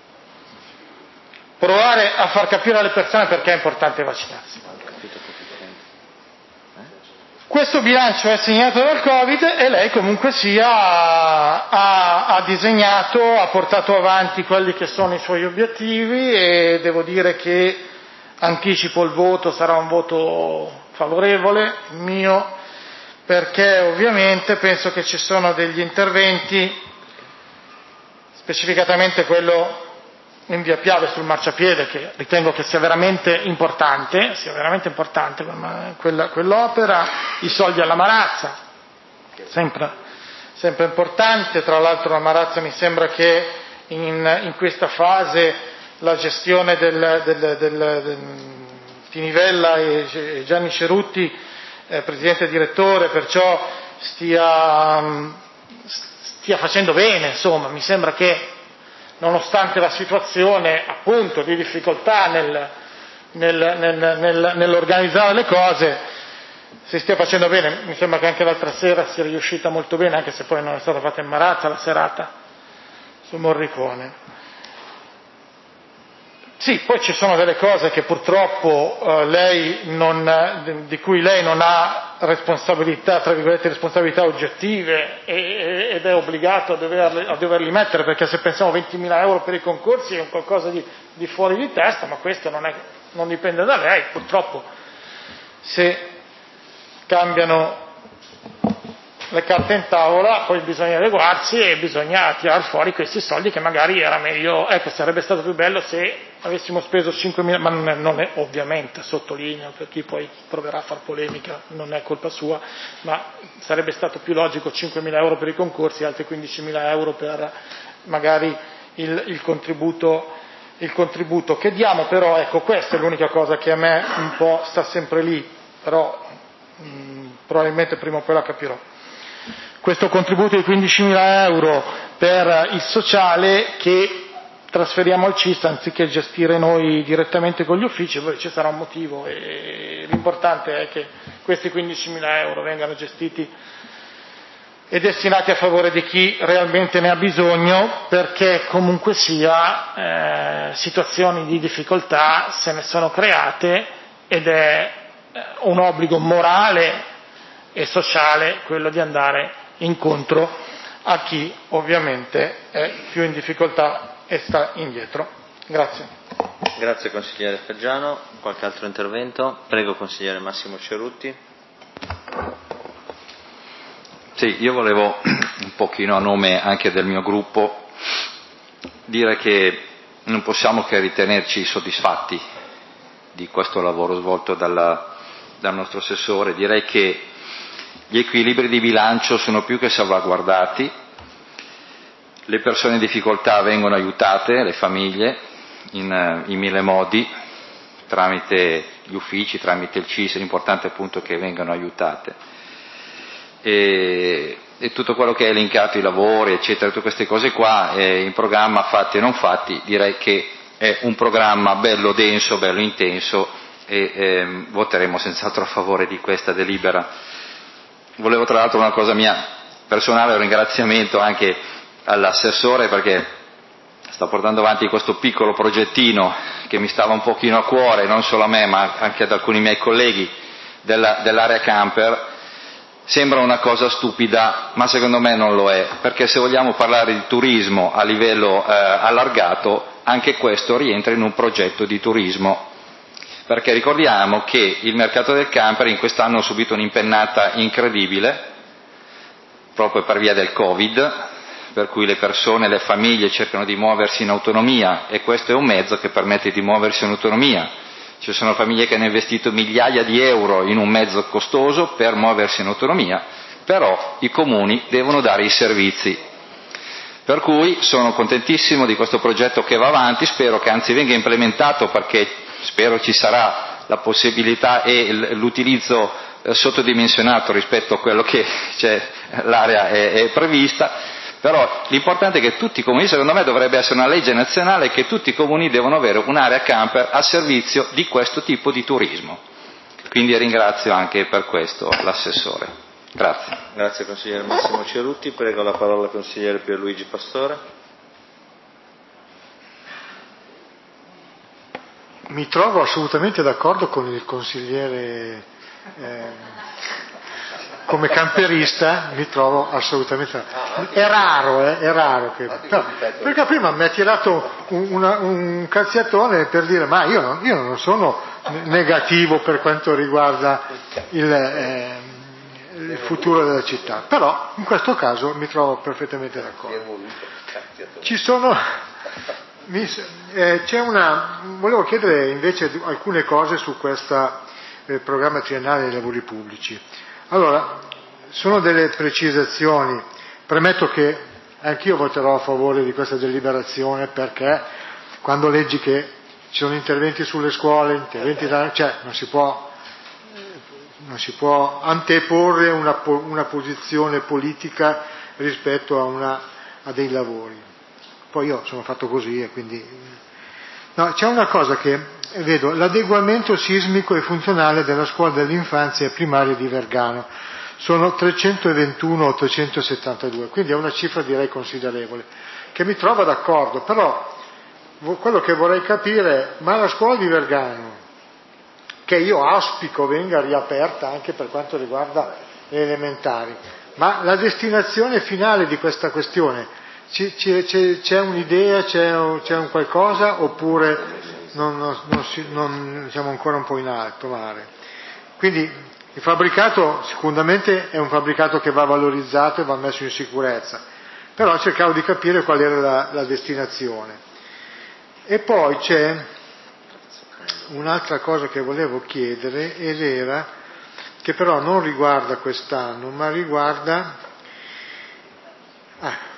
provare a far capire alle persone perché è importante vaccinarsi. Questo bilancio è segnato dal Covid e lei comunque sia ha, ha disegnato, ha portato avanti quelli che sono i suoi obiettivi e devo dire che anticipo il voto, sarà un voto favorevole mio, perché ovviamente penso che ci sono degli interventi, specificatamente quello in via Piave sul marciapiede, che ritengo che sia veramente importante, sia veramente importante quella, quell'opera, i soldi alla Marazza, sempre, sempre importante. Tra l'altro la Marazza mi sembra che in, in questa fase la gestione del, del, del, del Tinivella e Gianni Cerutti, eh, presidente e direttore, perciò stia, stia facendo bene, insomma, mi sembra che nonostante la situazione appunto di difficoltà nel, nel, nel, nel, nell'organizzare le cose, si stia facendo bene. Mi sembra che anche l'altra sera sia riuscita molto bene, anche se poi non è stata fatta in Marazza la serata su Morricone. Sì, poi ci sono delle cose che purtroppo eh, lei non, di cui lei non ha responsabilità, tra virgolette responsabilità oggettive e, ed è obbligato a doverli, a doverli mettere, perché se pensiamo ventimila euro per i concorsi è un qualcosa di, di fuori di testa, ma questo non, è, non dipende da lei. Purtroppo se cambiano le carte in tavola poi bisogna adeguarsi e bisogna tirar fuori questi soldi che magari era meglio, ecco, sarebbe stato più bello se avessimo speso cinquemila, ma non è, non è ovviamente, sottolineo, per chi poi proverà a far polemica, non è colpa sua, ma sarebbe stato più logico cinquemila euro per i concorsi e altri quindicimila euro per magari il, il contributo il contributo che diamo, però ecco, questa è l'unica cosa che a me un po' sta sempre lì, però mh, probabilmente prima o poi la capirò. Questo contributo di quindicimila euro per il sociale che trasferiamo al C I S anziché gestire noi direttamente con gli uffici, poi ci sarà un motivo e l'importante è che questi quindicimila euro vengano gestiti e destinati a favore di chi realmente ne ha bisogno, perché comunque sia eh, situazioni di difficoltà se ne sono create ed è un obbligo morale e sociale quello di andare incontro a chi ovviamente è più in difficoltà e sta indietro. Grazie. Grazie consigliere Faggiano. Qualche altro intervento? Prego consigliere Massimo Cerutti. Sì, io volevo un pochino a nome anche del mio gruppo dire che non possiamo che ritenerci soddisfatti di questo lavoro svolto dalla, dal nostro assessore. Direi che gli equilibri di bilancio sono più che salvaguardati, le persone in difficoltà vengono aiutate, le famiglie, in, in mille modi, tramite gli uffici, tramite il C I S, l'importante è appunto che vengano aiutate. E, e tutto quello che è elencato, i lavori, eccetera, tutte queste cose qua, eh, in programma, fatti e non fatti, direi che è un programma bello denso, bello intenso e ehm, voteremo senz'altro a favore di questa delibera. Volevo tra l'altro una cosa mia personale, un ringraziamento anche all'assessore perché sta portando avanti questo piccolo progettino che mi stava un pochino a cuore, non solo a me ma anche ad alcuni miei colleghi della, dell'area camper. Sembra una cosa stupida, ma secondo me non lo è, perché se vogliamo parlare di turismo a livello eh, allargato, anche questo rientra in un progetto di turismo. Perché ricordiamo che il mercato del camper in quest'anno ha subito un'impennata incredibile, proprio per via del Covid, per cui le persone, le famiglie cercano di muoversi in autonomia e questo è un mezzo che permette di muoversi in autonomia. Ci sono famiglie che hanno investito migliaia di euro in un mezzo costoso per muoversi in autonomia, però i comuni devono dare i servizi. Per cui sono contentissimo di questo progetto che va avanti, spero che anzi venga implementato perché spero ci sarà la possibilità e l'utilizzo sottodimensionato rispetto a quello che c'è, l'area è, è prevista. Però l'importante è che tutti i comuni, secondo me dovrebbe essere una legge nazionale che tutti i comuni devono avere un'area camper a servizio di questo tipo di turismo. Quindi ringrazio anche per questo l'assessore. Grazie. Grazie consigliere Massimo Cerutti, prego la parola al consigliere Pierluigi Pastore. Mi trovo assolutamente d'accordo con il consigliere eh, come camperista mi trovo assolutamente è raro, eh, è raro che, no, perché prima mi ha tirato un, una, un cazziatone per dire ma io non, io non sono negativo per quanto riguarda il, eh, il futuro della città, però in questo caso mi trovo perfettamente d'accordo. Ci sono mi, eh, c'è una volevo chiedere invece alcune cose su questo eh, programma triennale dei lavori pubblici. Allora, sono delle precisazioni, premetto che anch'io voterò a favore di questa deliberazione perché quando leggi che ci sono interventi sulle scuole, interventi da, cioè non si può, non si può anteporre una, una posizione politica rispetto a, una, a dei lavori. Poi io sono fatto così e quindi... No, c'è una cosa che vedo, l'adeguamento sismico e funzionale della scuola dell'infanzia primaria di Vergano, sono trecentoventuno ottocentosettantadue, quindi è una cifra direi considerevole, che mi trova d'accordo, però quello che vorrei capire, ma la scuola di Vergano, che io auspico venga riaperta anche per quanto riguarda le elementari, ma la destinazione finale di questa questione, c'è, c'è un'idea, c'è, c'è un qualcosa oppure non, non, non, si, non siamo ancora un po' in alto mare? Quindi il fabbricato sicuramente è un fabbricato che va valorizzato e va messo in sicurezza, però cercavo di capire qual era la, la destinazione. E poi c'è un'altra cosa che volevo chiedere ed era che però non riguarda quest'anno ma riguarda ah,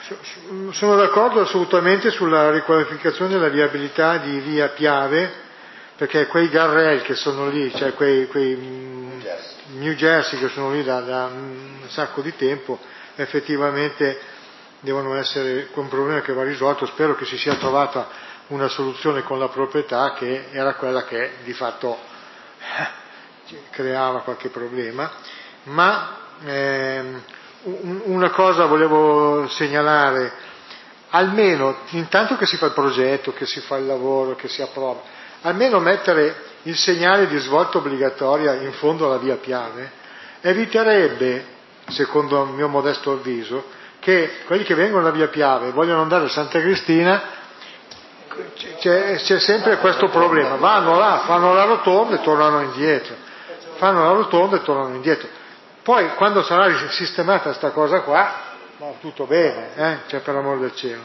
Sono d'accordo assolutamente sulla riqualificazione della viabilità di via Piave, perché quei guardrail che sono lì, cioè quei, quei New Jersey che sono lì da, da un sacco di tempo, effettivamente devono essere un problema che va risolto. Spero che si sia trovata una soluzione con la proprietà, che era quella che di fatto creava qualche problema. Ma ehm, una cosa volevo segnalare: almeno intanto che si fa il progetto, che si fa il lavoro, che si approva, almeno mettere il segnale di svolta obbligatoria in fondo alla via Piave eviterebbe, secondo il mio modesto avviso, che quelli che vengono da via Piave vogliono andare a Santa Cristina, c'è, c'è sempre questo problema, vanno là, fanno la rotonda e tornano indietro, fanno la rotonda e tornano indietro. Poi quando sarà sistemata sta cosa qua, va tutto bene, eh? Cioè, per l'amor del cielo.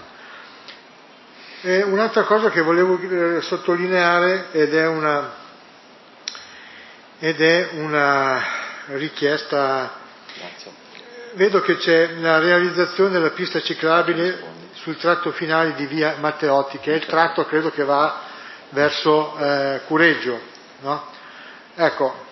E un'altra cosa che volevo eh, sottolineare, ed è una ed è una richiesta, vedo che c'è la realizzazione della pista ciclabile sul tratto finale di via Matteotti, che è il tratto, credo, che va verso eh, Cureggio, no? Ecco,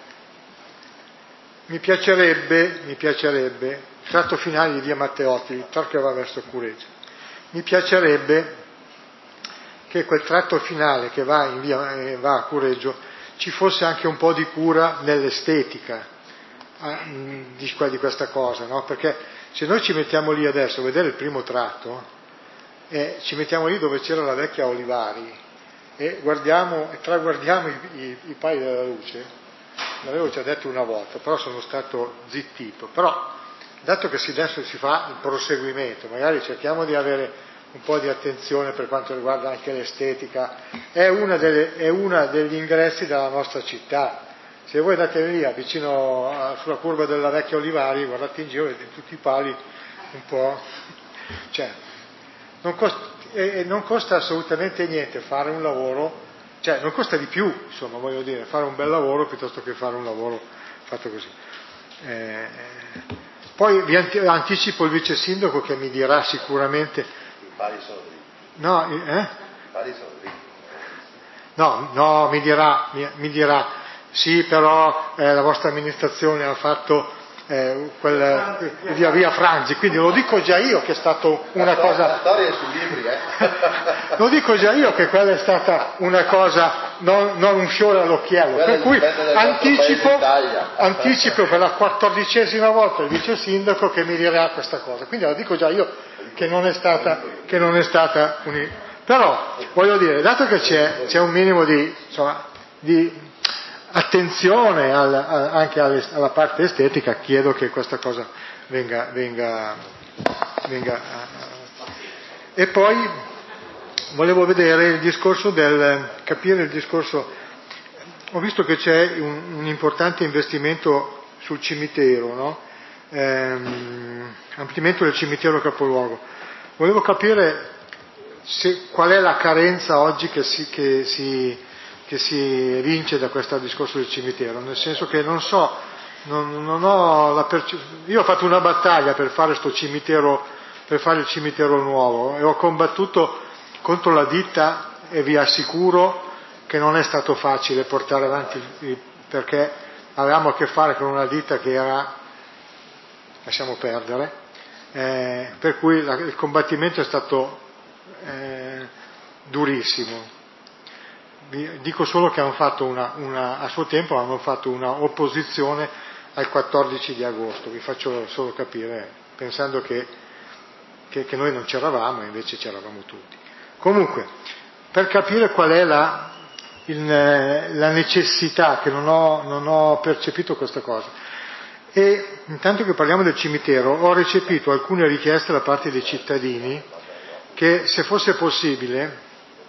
mi piacerebbe, mi piacerebbe, il tratto finale di via Matteotti, il tratto che va verso Cureggio, mi piacerebbe che quel tratto finale che va, in via, eh, va a Cureggio ci fosse anche un po' di cura nell'estetica eh, di, di questa cosa, no? Perché se noi ci mettiamo lì adesso a vedere il primo tratto, eh, ci mettiamo lì dove c'era la vecchia Olivari e guardiamo e traguardiamo i, i, i pali della luce. L'avevo già detto una volta, però sono stato zittito. Però, dato che adesso si fa il proseguimento, magari cerchiamo di avere un po' di attenzione per quanto riguarda anche l'estetica. È una delle, è una degli ingressi della nostra città. Se voi andate lì vicino a, sulla curva della vecchia Olivari, guardate in giro, vedete tutti i pali un po'. Cioè, non costa, e non costa assolutamente niente fare un lavoro. Cioè, non costa di più, insomma, voglio dire, fare un bel lavoro piuttosto che fare un lavoro fatto così. Eh, poi vi anticipo il vice sindaco che mi dirà sicuramente. I pali sono dritti. No, eh? I pali sono dritti. No, no, mi dirà, mi, mi dirà, sì, però eh, la vostra amministrazione ha fatto eh, quel, via via Franzi, quindi lo dico già io che è stato una la cosa. La storia è sui libri, eh? Lo dico già io che quella è stata una cosa, non, non un fiore all'occhiello, Quella per cui anticipo, anticipo per la quattordicesima volta il vice sindaco che mi dirà questa cosa, quindi la dico già io che non è stata, che non è stata un... Però voglio dire, dato che c'è, c'è un minimo di, insomma, di attenzione al, a, anche alle, alla parte estetica, chiedo che questa cosa venga, venga, venga e poi volevo vedere il discorso del capire il discorso. Ho visto che c'è un, un importante investimento sul cimitero, no? Ehm, ampliamento del cimitero capoluogo. Volevo capire se, qual è la carenza oggi che si, che si, che si evince da questo discorso del cimitero, nel senso che non so, non, non ho la perce- io ho fatto una battaglia per fare sto cimitero, per fare il cimitero nuovo, e ho combattuto contro la ditta e vi assicuro che non è stato facile portare avanti, perché avevamo a che fare con una ditta che era, lasciamo perdere, eh, per cui la, il combattimento è stato eh, durissimo. Vi dico solo che hanno fatto una, una, a suo tempo hanno fatto una opposizione al quattordici di agosto, vi faccio solo capire, pensando che, che, che noi non c'eravamo, invece c'eravamo tutti. Comunque, per capire qual è la, il, la necessità, che non ho, non ho percepito questa cosa, e intanto che parliamo del cimitero, ho recepito alcune richieste da parte dei cittadini che, se fosse possibile,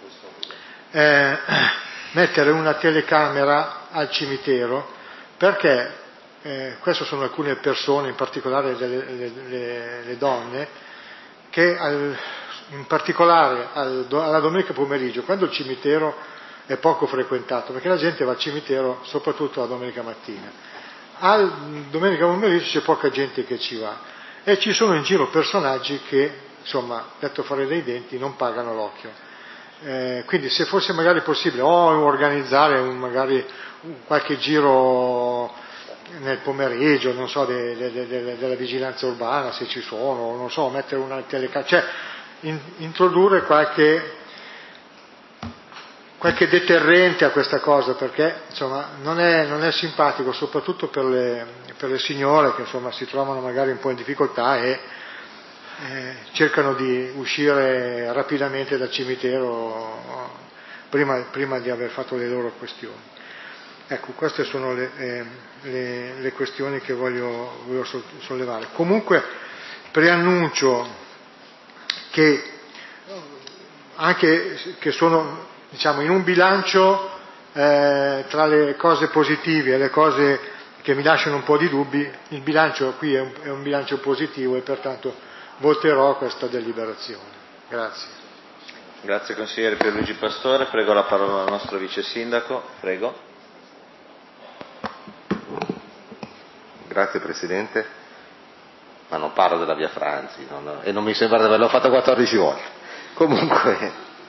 eh, mettere una telecamera al cimitero, perché eh, queste sono alcune persone, in particolare delle, le, le, le donne, che al, in particolare al, alla domenica pomeriggio, quando il cimitero è poco frequentato, perché la gente va al cimitero soprattutto la domenica mattina, al domenica pomeriggio c'è poca gente che ci va, e ci sono in giro personaggi che insomma, detto fuori dai denti, non pagano l'occhio. Eh, quindi se fosse magari possibile o organizzare un, magari un qualche giro nel pomeriggio, non so, de, de, de, de, della vigilanza urbana, se ci sono, non so, mettere una telecamera, cioè in, introdurre qualche, qualche deterrente a questa cosa, perché insomma non è, non è simpatico, soprattutto per le, per le signore che insomma si trovano magari un po' in difficoltà e eh, cercano di uscire rapidamente dal cimitero prima, prima di aver fatto le loro questioni. Ecco, queste sono le, eh, le, le questioni che voglio, voglio sollevare. Comunque preannuncio che anche che sono, diciamo, in un bilancio eh, tra le cose positive e le cose che mi lasciano un po' di dubbi, il bilancio qui è un, è un bilancio positivo e pertanto voterò questa deliberazione. Grazie. Grazie consigliere Pierluigi Pastore, prego la parola al nostro vice sindaco, prego. Grazie Presidente, ma non parlo della via Franzi non, e non mi sembra di averlo fatto quattordici volte. Comunque,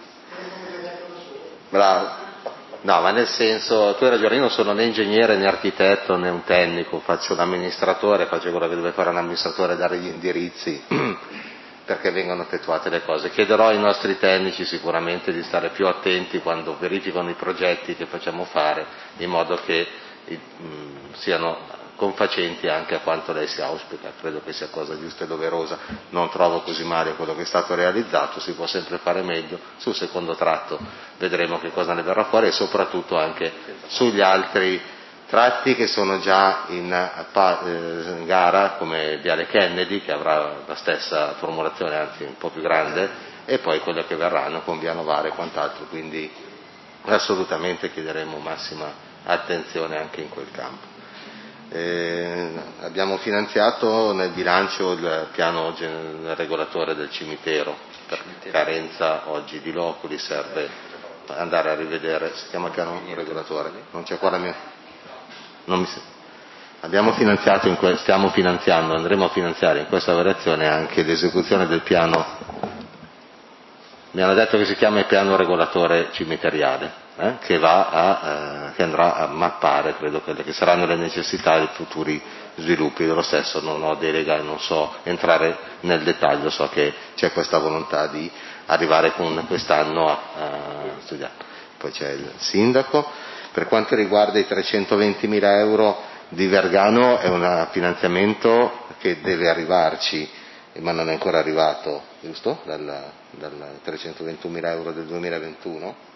bravo, no, ma nel senso, tu hai ragione, io non sono né ingegnere né architetto né un tecnico, faccio l'amministratore, faccio quello che deve fare un amministratore, dare gli indirizzi perché vengono effettuate le cose. Chiederò ai nostri tecnici sicuramente di stare più attenti quando verificano i progetti che facciamo fare, in modo che mh, siano confacenti anche a quanto lei si auspica. Credo che sia cosa giusta e doverosa, non trovo così male quello che è stato realizzato, si può sempre fare meglio, sul secondo tratto vedremo che cosa ne verrà fuori e soprattutto anche sugli altri tratti che sono già in, in gara, come Viale Kennedy che avrà la stessa formulazione, anzi un po' più grande, e poi quelle che verranno con Via Novara e quant'altro, quindi assolutamente chiederemo massima attenzione anche in quel campo. Eh, abbiamo finanziato nel bilancio il piano regolatore del cimitero, per carenza oggi di loculi serve andare a rivedere, si chiama piano regolatore, non c'è qua la mia, non mi abbiamo finanziato, in que... stiamo finanziando, andremo a finanziare in questa variazione anche l'esecuzione del piano, mi hanno detto che si chiama il piano regolatore cimiteriale. Eh, che, va a, eh, che andrà a mappare, credo, quelle che saranno le necessità dei futuri sviluppi dello stesso. Non ho delega e non so entrare nel dettaglio, so che c'è questa volontà di arrivare con quest'anno a, a studiare. Poi c'è il sindaco. Per quanto riguarda i trecentoventimila euro di Vergano, è un finanziamento che deve arrivarci, ma non è ancora arrivato, giusto? Dal, dal trecentoventunomila euro del duemilaventuno.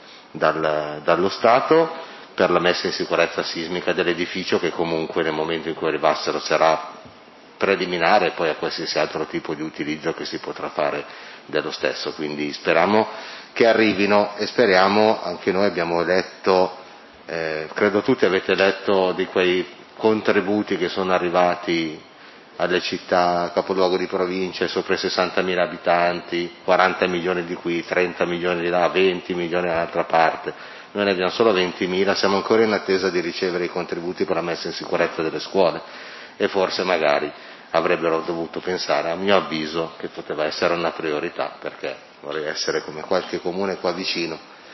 Dal, dallo Stato per la messa in sicurezza sismica dell'edificio, che comunque nel momento in cui arrivassero sarà preliminare poi a qualsiasi altro tipo di utilizzo che si potrà fare dello stesso, quindi speriamo che arrivino e speriamo, anche noi abbiamo letto, eh, credo tutti avete letto di quei contributi che sono arrivati alle città capoluogo di provincia sopra i sessantamila abitanti, quaranta milioni di qui, trenta milioni di là, venti milioni dall'altra parte. Noi ne abbiamo solo ventimila, siamo ancora in attesa di ricevere i contributi per la messa in sicurezza delle scuole e forse magari avrebbero dovuto pensare, a mio avviso, che poteva essere una priorità, perché vorrei essere come qualche comune qua vicino,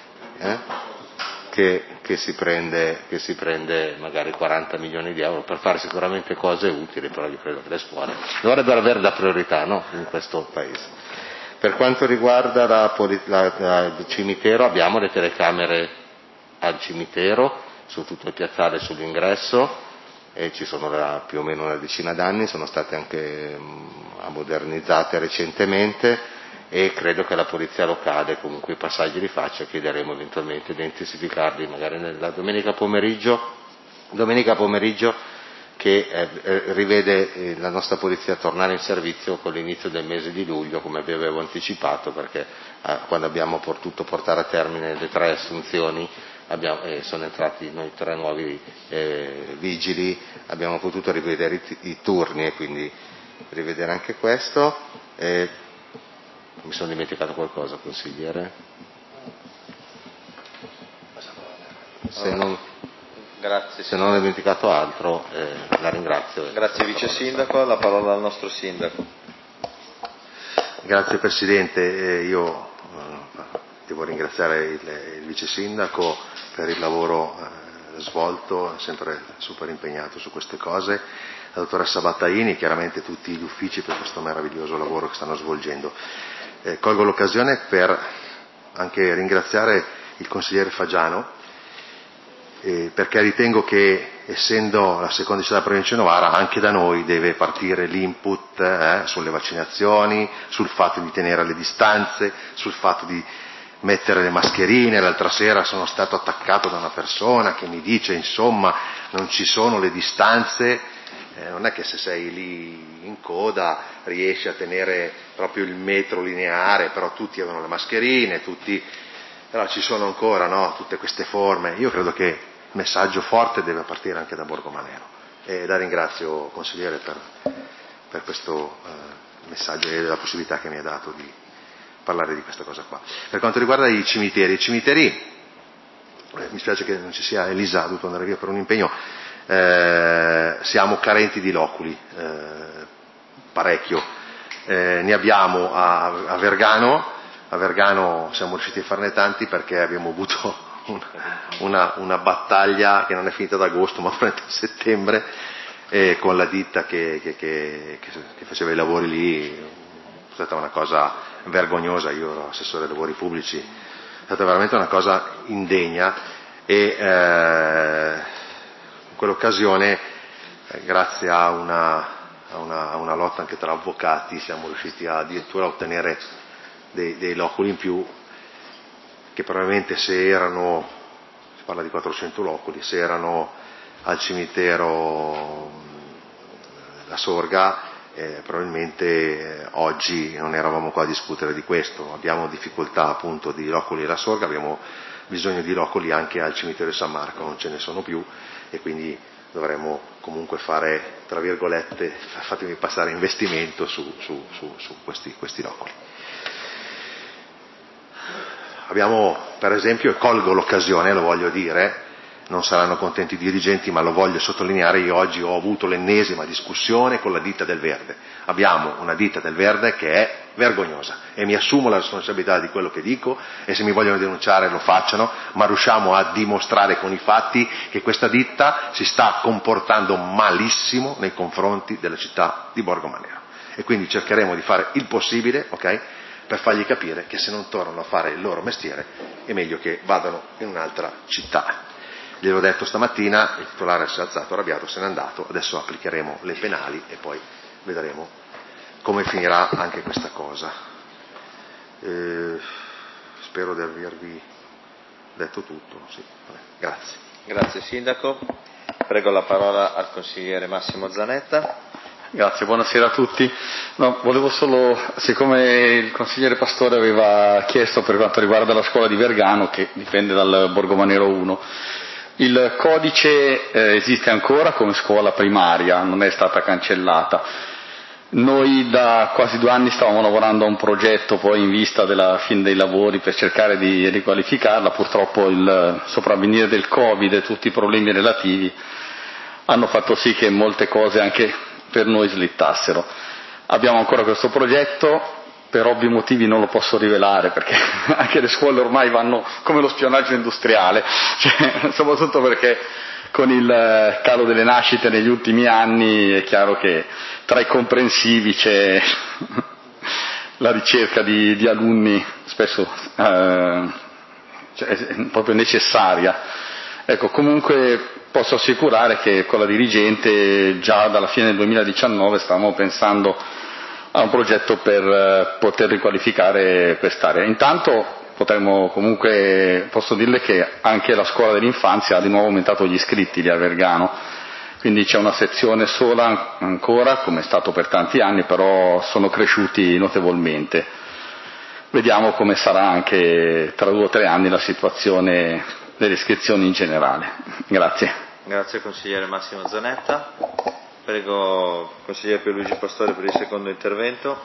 eh? Che, che, si prende, che si prende magari quaranta milioni di euro per fare sicuramente cose utili, però io credo che le scuole dovrebbero avere la priorità, no? In questo paese. Per quanto riguarda la, la, la, il cimitero, abbiamo le telecamere al cimitero su tutto il piazzale, sull'ingresso, e ci sono da più o meno una decina d'anni, sono state anche mh, modernizzate recentemente, e credo che la polizia locale comunque i passaggi li faccia, chiederemo eventualmente di intensificarli magari nella domenica pomeriggio, domenica pomeriggio che eh, rivede eh, la nostra polizia tornare in servizio con l'inizio del mese di luglio, come vi avevo anticipato, perché eh, quando abbiamo potuto portare a termine le tre assunzioni abbiamo, eh, sono entrati noi tre nuovi eh, vigili, abbiamo potuto rivedere i, i turni e quindi rivedere anche questo. Eh, Mi sono dimenticato qualcosa, consigliere? Se non, Grazie. Se non ho dimenticato altro, eh, la ringrazio. Grazie vice sindaco, la parola al nostro sindaco. Grazie Presidente, eh, io eh, devo ringraziare il, il Vice Sindaco per il lavoro eh, svolto, è sempre super impegnato su queste cose, la Dottoressa Battaini, chiaramente tutti gli uffici per questo meraviglioso lavoro che stanno svolgendo. Eh, colgo l'occasione per anche ringraziare il Consigliere Fagiano, eh, perché ritengo che, essendo la seconda città della provincia di Novara, anche da noi deve partire l'input eh, sulle vaccinazioni, sul fatto di tenere le distanze, sul fatto di mettere le mascherine. L'altra sera sono stato attaccato da una persona che mi dice, insomma, non ci sono le distanze, eh, non è che se sei lì in coda riesci a tenere proprio il metro lineare, però tutti avevano le mascherine, tutti, però ci sono ancora, no, tutte queste forme. Io credo che il messaggio forte deve partire anche da Borgomanero, e la ringrazio consigliere per, per questo eh, messaggio e la possibilità che mi ha dato di parlare di questa cosa qua. Per quanto riguarda i cimiteri, i cimiteri, eh, mi spiace che non ci sia Elisa, ha dovuto andare via per un impegno, eh, siamo carenti di loculi, eh, parecchio, eh, ne abbiamo a, a Vergano, a Vergano siamo riusciti a farne tanti perché abbiamo avuto Una, una battaglia che non è finita ad agosto ma a settembre, eh, con la ditta che, che, che, che faceva i lavori lì. È stata una cosa vergognosa, io ero assessore ai lavori pubblici, è stata veramente una cosa indegna, e eh, in quell'occasione eh, grazie a una, a, una, a una lotta anche tra avvocati siamo riusciti a, addirittura a ottenere dei, dei loculi in più, che probabilmente se erano, si parla di quattrocento loculi, se erano al cimitero La Sorga, eh, probabilmente eh, oggi non eravamo qua a discutere di questo. Abbiamo difficoltà appunto di loculi alla Sorga, abbiamo bisogno di loculi anche al cimitero di San Marco, non ce ne sono più, e quindi dovremmo comunque fare, tra virgolette, fatemi passare investimento su, su, su, su questi, questi loculi. Abbiamo, per esempio, e colgo l'occasione, lo voglio dire, non saranno contenti i dirigenti, ma lo voglio sottolineare, io oggi ho avuto l'ennesima discussione con la ditta del Verde. Abbiamo una ditta del Verde che è vergognosa, e mi assumo la responsabilità di quello che dico, e se mi vogliono denunciare lo facciano, ma riusciamo a dimostrare con i fatti che questa ditta si sta comportando malissimo nei confronti della città di Borgomanero, e quindi cercheremo di fare il possibile, ok? Per fargli capire che se non tornano a fare il loro mestiere è meglio che vadano in un'altra città. Gliel'ho detto stamattina, il titolare si è alzato arrabbiato, se n'è andato, adesso applicheremo le penali e poi vedremo come finirà anche questa cosa. Eh, spero di avervi detto tutto. Sì. Grazie. Grazie Sindaco. Prego la parola al consigliere Massimo Zanetta. Grazie, buonasera a tutti. No, volevo solo, siccome il consigliere Pastore aveva chiesto per quanto riguarda la scuola di Vergano, che dipende dal Borgomanero uno, il codice eh, esiste ancora come scuola primaria, non è stata cancellata. Noi da quasi due anni stavamo lavorando a un progetto poi in vista della fine dei lavori per cercare di riqualificarla, purtroppo il sopravvenire del Covid e tutti i problemi relativi hanno fatto sì che molte cose anche per noi slittassero. Abbiamo ancora questo progetto, per ovvi motivi non lo posso rivelare perché anche le scuole ormai vanno come lo spionaggio industriale, cioè, soprattutto perché con il calo delle nascite negli ultimi anni è chiaro che tra i comprensivi c'è la ricerca di, di alunni spesso eh, cioè, è proprio necessaria. Ecco, comunque posso assicurare che con la dirigente già dalla fine del duemiladiciannove stavamo pensando a un progetto per poter riqualificare quest'area. Intanto potremmo comunque, posso dirle che anche la scuola dell'infanzia ha di nuovo aumentato gli iscritti lì a Vergano, quindi c'è una sezione sola ancora, come è stato per tanti anni, però sono cresciuti notevolmente. Vediamo come sarà anche tra due o tre anni la situazione delle iscrizioni in generale. Grazie. Grazie consigliere Massimo Zanetta. Prego consigliere Pierluigi Pastore per il secondo intervento.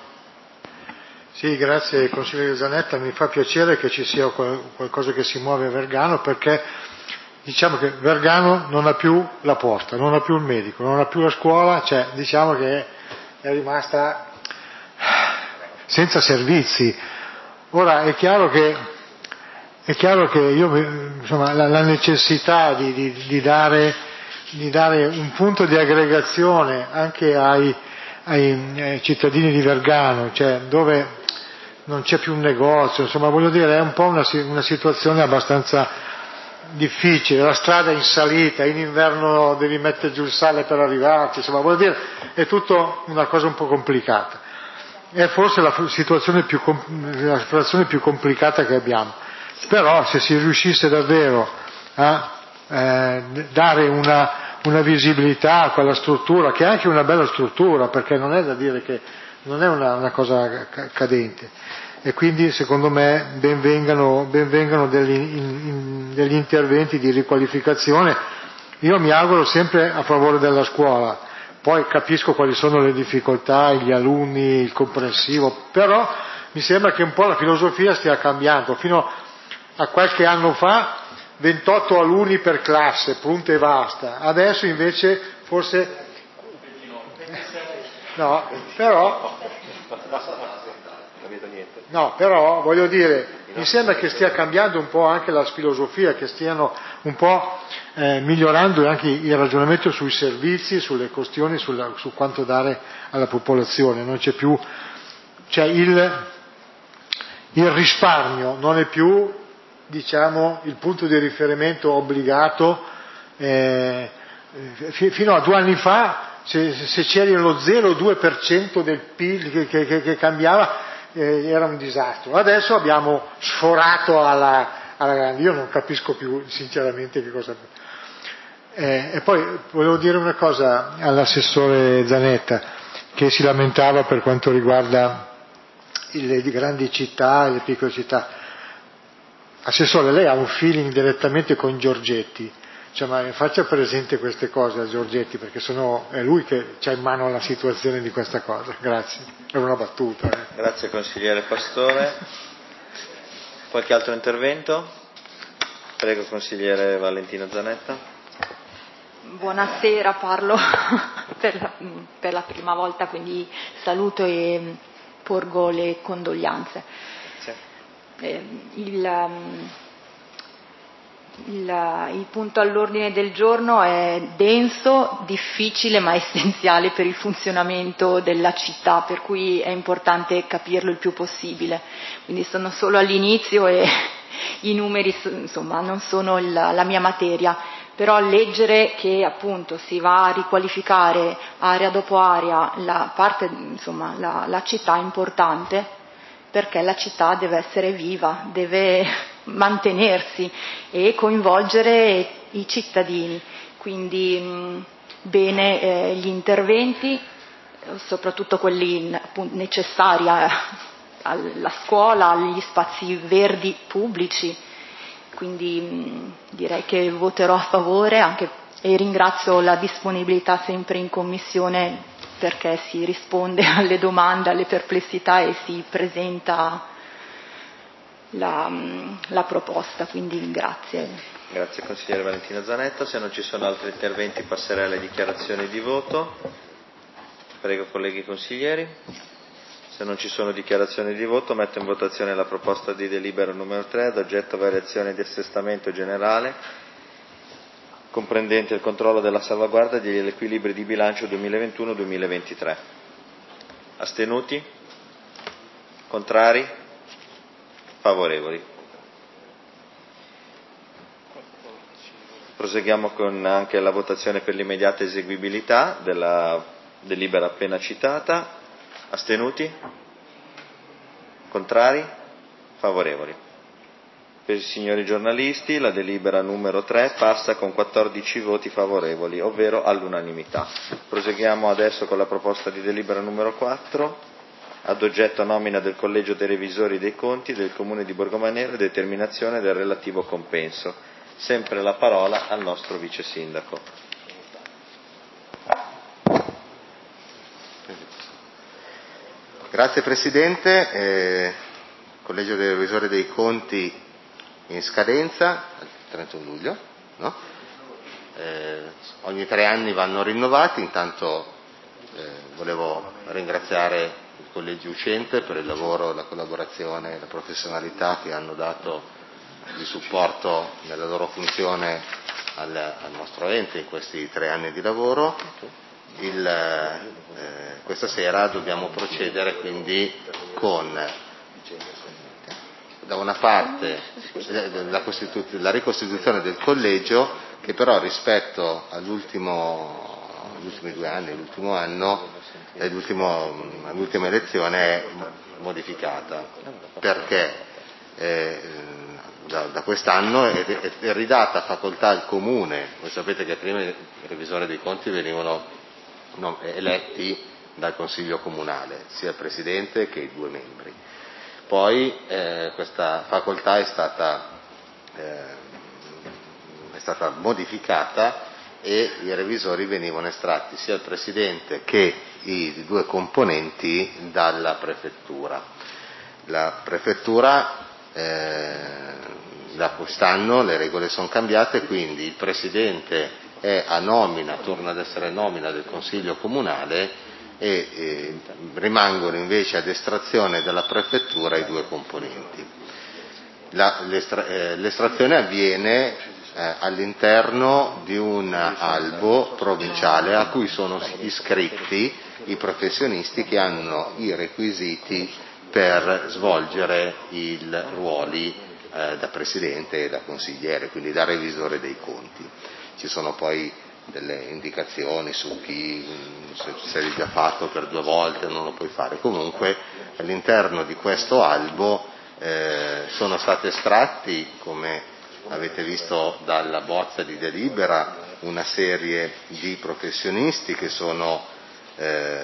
Sì, grazie consigliere Zanetta, mi fa piacere che ci sia qualcosa che si muove a Vergano, perché diciamo che Vergano non ha più la porta, non ha più il medico, non ha più la scuola, cioè diciamo che è rimasta senza servizi. Ora è chiaro che, è chiaro che io, insomma, la, la necessità di, di, di, dare, di dare un punto di aggregazione anche ai, ai, ai cittadini di Vergano, cioè dove non c'è più un negozio, insomma, voglio dire, è un po' una, una situazione abbastanza difficile, la strada è in salita, in inverno devi mettere giù il sale per arrivarci, insomma, voglio dire, è tutto una cosa un po' complicata. È forse la situazione più, la situazione più complicata che abbiamo. Però se si riuscisse davvero a eh, dare una, una visibilità a quella struttura, che è anche una bella struttura, perché non è da dire che non è una, una cosa cadente, e quindi secondo me ben vengano, ben vengano degli, in, in, degli interventi di riqualificazione. Io mi auguro sempre a favore della scuola, poi capisco quali sono le difficoltà, gli alunni, il comprensivo, però mi sembra che un po' la filosofia stia cambiando. Fino a qualche anno fa ventotto alunni per classe, punto e basta, adesso invece forse no, però no, però voglio dire, mi sembra che stia cambiando un po' anche la filosofia, che stiano un po' eh, migliorando anche il ragionamento sui servizi, sulle questioni, sulla, su quanto dare alla popolazione. Non c'è più, cioè il, il risparmio non è più, diciamo, il punto di riferimento obbligato. Eh, fino a due anni fa, se, se c'eri lo zero virgola due per cento del P I L che, che, che cambiava, eh, era un disastro. Adesso abbiamo sforato alla, alla grande. Io non capisco più sinceramente che cosa. Eh, e poi volevo dire una cosa all'assessore Zanetta, che si lamentava per quanto riguarda le grandi città e le piccole città. Assessore, lei ha un feeling direttamente con Giorgetti, cioè, ma faccia presente queste cose a Giorgetti, perché sono, è lui che ha in mano la situazione di questa cosa. Grazie, è una battuta. Eh. Grazie consigliere Pastore. Qualche altro intervento? Prego consigliere Valentina Zanetta. Buonasera, parlo per la, per la prima volta, quindi saluto e porgo le condoglianze. Eh, il, il, il punto all'ordine del giorno è denso, difficile ma essenziale per il funzionamento della città, per cui è importante capirlo il più possibile. Quindi sono solo all'inizio e i numeri insomma non sono la, la mia materia, però leggere che appunto si va a riqualificare area dopo area la parte, insomma la, la città è importante, perché la città deve essere viva, deve mantenersi e coinvolgere i cittadini. Quindi mh, bene eh, gli interventi, soprattutto quelli appunto, necessari a, alla scuola, agli spazi verdi pubblici. Quindi mh, direi che voterò a favore anche, e ringrazio la disponibilità sempre in commissione, perché si risponde alle domande, alle perplessità e si presenta la, la proposta, quindi grazie. Grazie consigliere Valentina Zanetta. Se non ci sono altri interventi passerei alle dichiarazioni di voto. Prego colleghi consiglieri. Se non ci sono dichiarazioni di voto metto in votazione la proposta di delibera numero tre ad oggetto variazione di assestamento generale comprendente il controllo della salvaguardia degli equilibri di bilancio duemilaventuno duemilaventitré. Astenuti? Contrari? Favorevoli? Proseguiamo con anche la votazione per l'immediata eseguibilità della delibera appena citata. Astenuti? Contrari? Favorevoli? Per i signori giornalisti la delibera numero tre passa con quattordici voti favorevoli, ovvero all'unanimità. Proseguiamo adesso con la proposta di delibera numero quattro, ad oggetto nomina del Collegio dei Revisori dei Conti del Comune di Borgomanero e determinazione del relativo compenso. Sempre la parola al nostro Vice Sindaco. Grazie Presidente. Eh, Collegio dei Revisori dei Conti in scadenza il trentuno luglio, no? Eh, ogni tre anni vanno rinnovati. Intanto eh, volevo ringraziare il collegio uscente per il lavoro, la collaborazione e la professionalità che hanno dato di supporto nella loro funzione al, al nostro ente in questi tre anni di lavoro. Il, eh, questa sera dobbiamo procedere quindi con, da una parte, la, la ricostituzione del collegio, che però rispetto all'ultimo gli ultimi due anni, l'ultimo anno, l'ultima elezione è modificata, perché eh, da, da quest'anno è, è ridata facoltà al Comune. Voi sapete che prima i revisori dei conti venivano no, eletti dal Consiglio Comunale, sia il Presidente che i due membri. Poi eh, questa facoltà è stata, eh, è stata modificata e i revisori venivano estratti sia il Presidente che i due componenti dalla Prefettura. La Prefettura, eh, da quest'anno le regole sono cambiate, quindi il Presidente è a nomina, torna ad essere nomina del Consiglio Comunale e eh, rimangono invece ad estrazione dalla Prefettura i due componenti. La, l'estra, eh, l'estrazione avviene Eh, all'interno di un albo provinciale a cui sono iscritti i professionisti che hanno i requisiti per svolgere i ruoli eh, da presidente e da consigliere, quindi da revisore dei conti. Ci sono poi delle indicazioni su chi, se, se l'hai già fatto per due volte non lo puoi fare. Comunque all'interno di questo albo eh, sono stati estratti, come avete visto dalla bozza di delibera, una serie di professionisti che sono eh,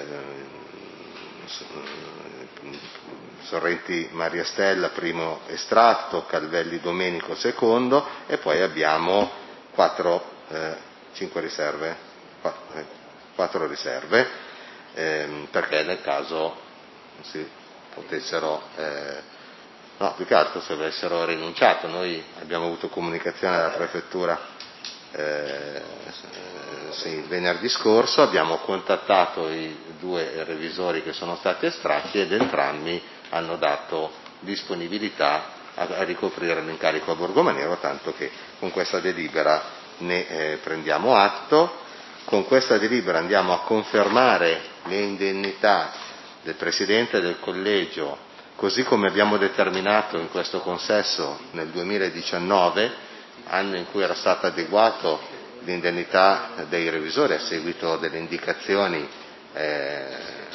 Sorrenti Maria Stella, primo estratto, Calvelli Domenico, secondo, e poi abbiamo quattro, eh, cinque riserve, quattro, eh, quattro riserve, eh, perché nel caso si potessero eh, no, più che altro se avessero rinunciato. Noi abbiamo avuto comunicazione dalla Prefettura eh, sì, venerdì scorso, abbiamo contattato i due revisori che sono stati estratti ed entrambi hanno dato disponibilità a, a ricoprire l'incarico a Borgomanero, tanto che con questa delibera ne eh, prendiamo atto. Con questa delibera andiamo a confermare le indennità del Presidente del Collegio, così come abbiamo determinato in questo consesso nel duemiladiciannove, anno in cui era stato adeguato l'indennità dei revisori a seguito delle indicazioni eh,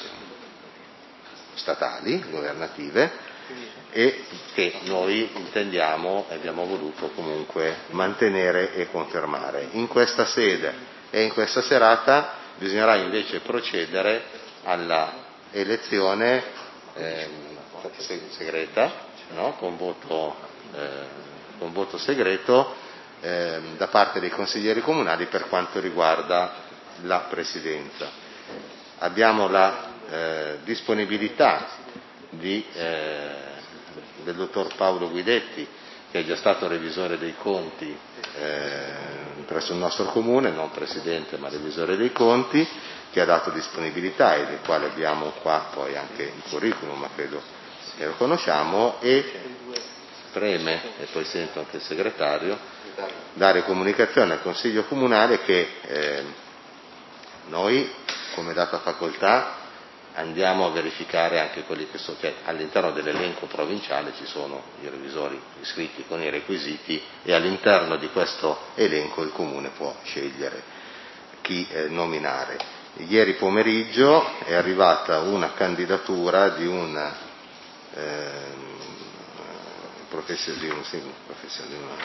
statali, governative, e che noi intendiamo e abbiamo voluto comunque mantenere e confermare. In questa sede e in questa serata bisognerà invece procedere alla elezione eh, segreta, no? con, voto, eh, con voto segreto eh, da parte dei consiglieri comunali per quanto riguarda la presidenza. Abbiamo la eh, disponibilità di, eh, del dottor Paolo Guidetti, che è già stato revisore dei conti eh, presso il nostro comune, non presidente ma revisore dei conti, che ha dato disponibilità e del quale abbiamo qua poi anche il curriculum, ma credo che lo conosciamo, e preme, e poi sento anche il segretario, dare comunicazione al Consiglio Comunale che eh, noi, come data facoltà, andiamo a verificare anche quelli che sono, cioè all'interno dell'elenco provinciale ci sono i revisori iscritti con i requisiti e all'interno di questo elenco il Comune può scegliere chi eh, nominare. Ieri pomeriggio è arrivata una candidatura di un eh, professio, di un, sì, un, professio, di una,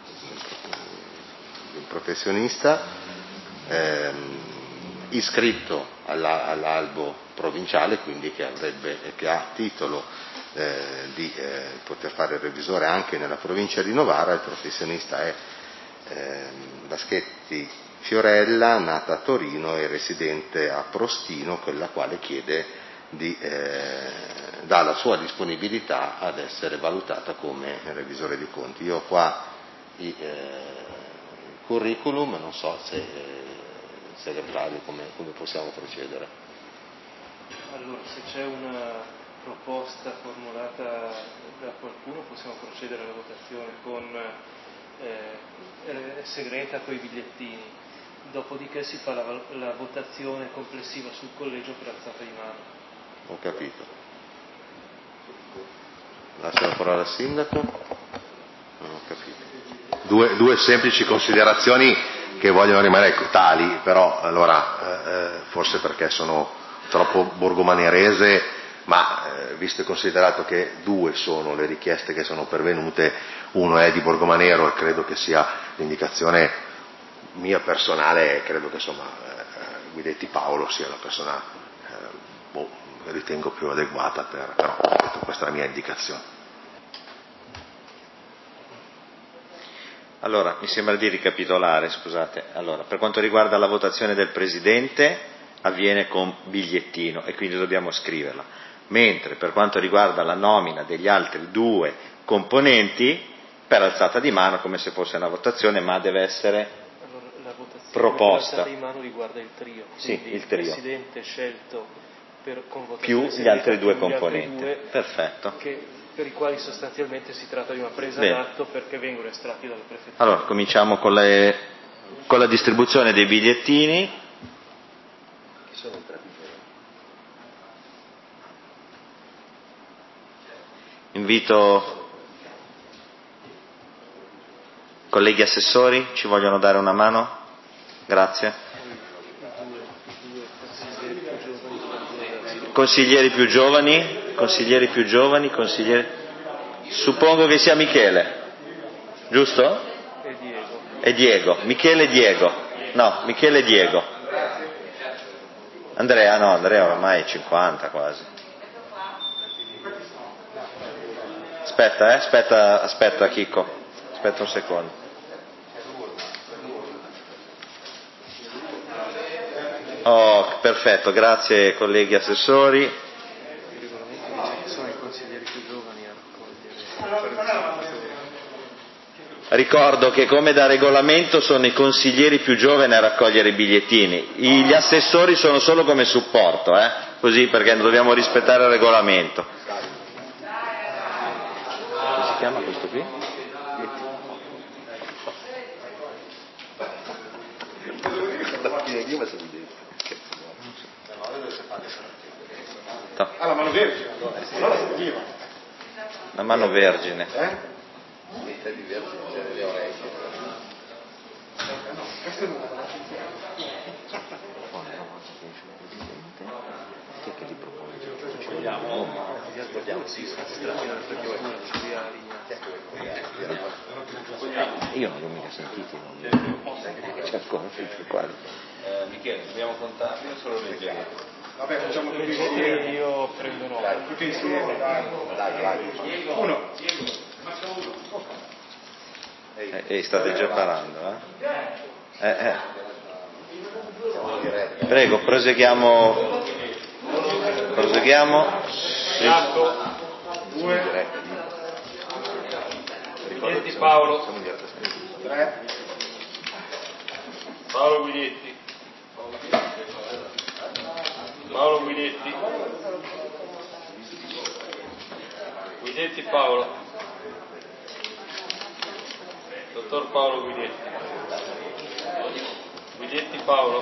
di un professionista eh, iscritto alla, all'albo provinciale, quindi che avrebbe che ha titolo eh, di eh, poter fare il revisore anche nella provincia di Novara. Il professionista è eh, Baschetti Fiorella, nata a Torino e residente a Prostino, con la quale chiede di, eh, dà la sua disponibilità ad essere valutata come revisore di conti. Io ho qua i eh, curriculum, non so se eh, segretario come, come possiamo procedere. Allora, se c'è una proposta formulata da qualcuno possiamo procedere alla votazione con eh, segreta con i bigliettini, dopodiché si fa la, la votazione complessiva sul collegio per alzata di mano. Ho capito. Lascio la parola al sindaco. Non ho capito. Due, due semplici considerazioni che vogliono rimanere tali, però allora eh, forse perché sono troppo borgomanerese, ma eh, visto e considerato che due sono le richieste che sono pervenute, uno è di Borgomanero e credo che sia l'indicazione mia personale, e credo che insomma eh, Guidetti Paolo sia la persona eh, boh, ritengo più adeguata per, però questa è la mia indicazione. Allora, mi sembra di ricapitolare, scusate. Allora, per quanto riguarda la votazione del Presidente, avviene con bigliettino e quindi dobbiamo scriverla. Mentre per quanto riguarda la nomina degli altri due componenti, per alzata di mano, come se fosse una votazione, ma deve essere allora, la votazione proposta. Per alzata di mano riguarda il trio. Sì, il trio. Il Presidente scelto per, con più votazione gli altri due più gli altri componenti. Due, Perfetto. Che, per i quali sostanzialmente si tratta di una presa Bene. d'atto perché vengono estratti dalle prefetture. Allora, cominciamo con, le, con la distribuzione dei bigliettini. Invito colleghi assessori, ci vogliono dare una mano? Grazie. Consiglieri più giovani, consiglieri più giovani, consiglieri. Suppongo che sia Michele, giusto? E Diego. E Diego, Michele e Diego. No, Michele e Diego. Andrea, no, Andrea ormai è cinquanta quasi. Aspetta, eh, aspetta, aspetta Chicco, aspetta un secondo. Oh, perfetto, grazie colleghi assessori. Il regolamento dice che sono i consiglieri più giovani a raccogliere. Ricordo che come da regolamento sono i consiglieri più giovani a raccogliere i bigliettini, gli assessori sono solo come supporto, eh? Così perché dobbiamo rispettare il regolamento. Come si chiama questo qui? No. Ah, la mano vergine, allora serviva. La mano vergine. Eh? Chi è che li propone? Io non li ho mica sentiti, c'è ancora tutti quali. Eh, Michele, dobbiamo contarli o solo leggere? Vabbè, facciamo tutti Leggete insieme. e io prendo nota. Tutti insieme, dai. Dai, dai. Uno. E eh, eh, state già parlando, eh? Eh, eh. Prego, proseguiamo. Proseguiamo. Bianco. Due. Guidetti Paolo. Tre. Paolo Guidetti. Paolo Guidetti. Guidetti Paolo. Dottor Paolo Guidetti. Guidetti Paolo.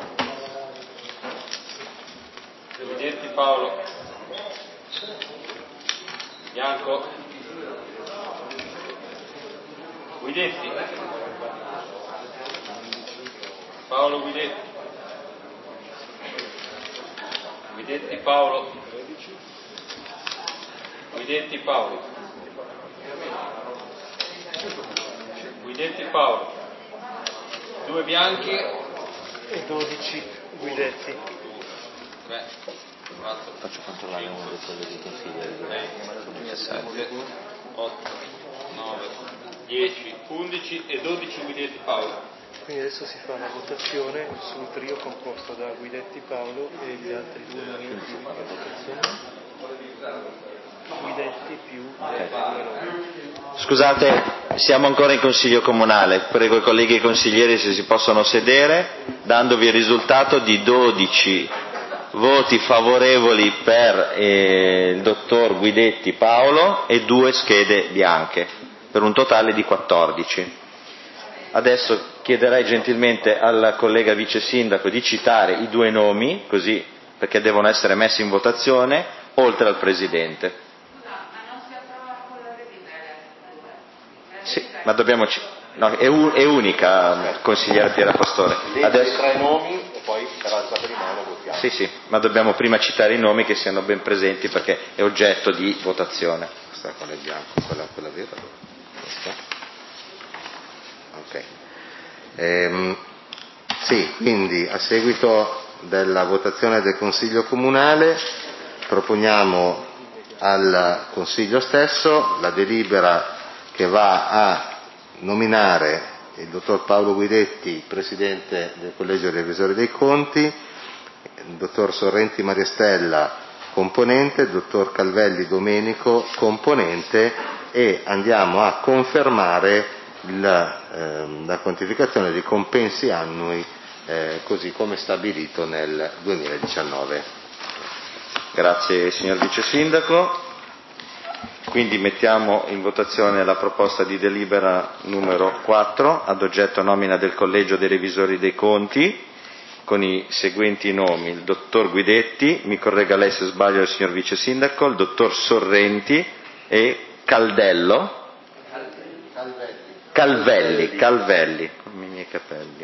Guidetti Paolo. Bianco. Guidetti. Paolo Guidetti. Guidetti Paolo. Guidetti Paolo. Guidetti Paolo. Due bianchi e dodici Guidetti. Beh, Faccio controllare uno dei colleghi consiglieri. otto, nove, dieci, undici e dodici Guidetti Paolo. Quindi adesso si fa la votazione sul trio composto da Guidetti Paolo e gli altri due nominativi per votazione. Guidetti più Scusate, siamo ancora in Consiglio Comunale, prego i colleghi e consiglieri se si possono sedere, dandovi il risultato di dodici voti favorevoli per eh, il dottor Guidetti Paolo e due schede bianche, per un totale di quattordici. Adesso chiederei gentilmente al collega vice sindaco di citare i due nomi, così, perché devono essere messi in votazione, oltre al presidente. Sì, ma dobbiamo... No, è, un, è unica, consigliere Piera Pastore. Adesso tre nomi e poi per alzata di mano votiamo. Sì, sì, ma dobbiamo prima citare i nomi che siano ben presenti perché è oggetto di votazione. Questa quella è bianca, quella, quella vera. Questa. Ok. Ehm, sì, quindi a seguito della votazione del Consiglio Comunale proponiamo al Consiglio stesso la delibera che va a nominare il dottor Paolo Guidetti presidente del Collegio dei Revisori dei Conti, il dottor Sorrenti Mariestella componente, il dottor Calvelli Domenico componente, e andiamo a confermare la, ehm, la quantificazione dei compensi annui eh, così come stabilito nel duemiladiciannove. Grazie signor Vice Sindaco. Quindi mettiamo in votazione la proposta di delibera numero quattro ad oggetto nomina del Collegio dei Revisori dei Conti con i seguenti nomi: il dottor Guidetti, mi corregga lei se sbaglio il signor Vice Sindaco, il dottor Sorrenti e Caldello Calvelli Calvelli come i miei capelli.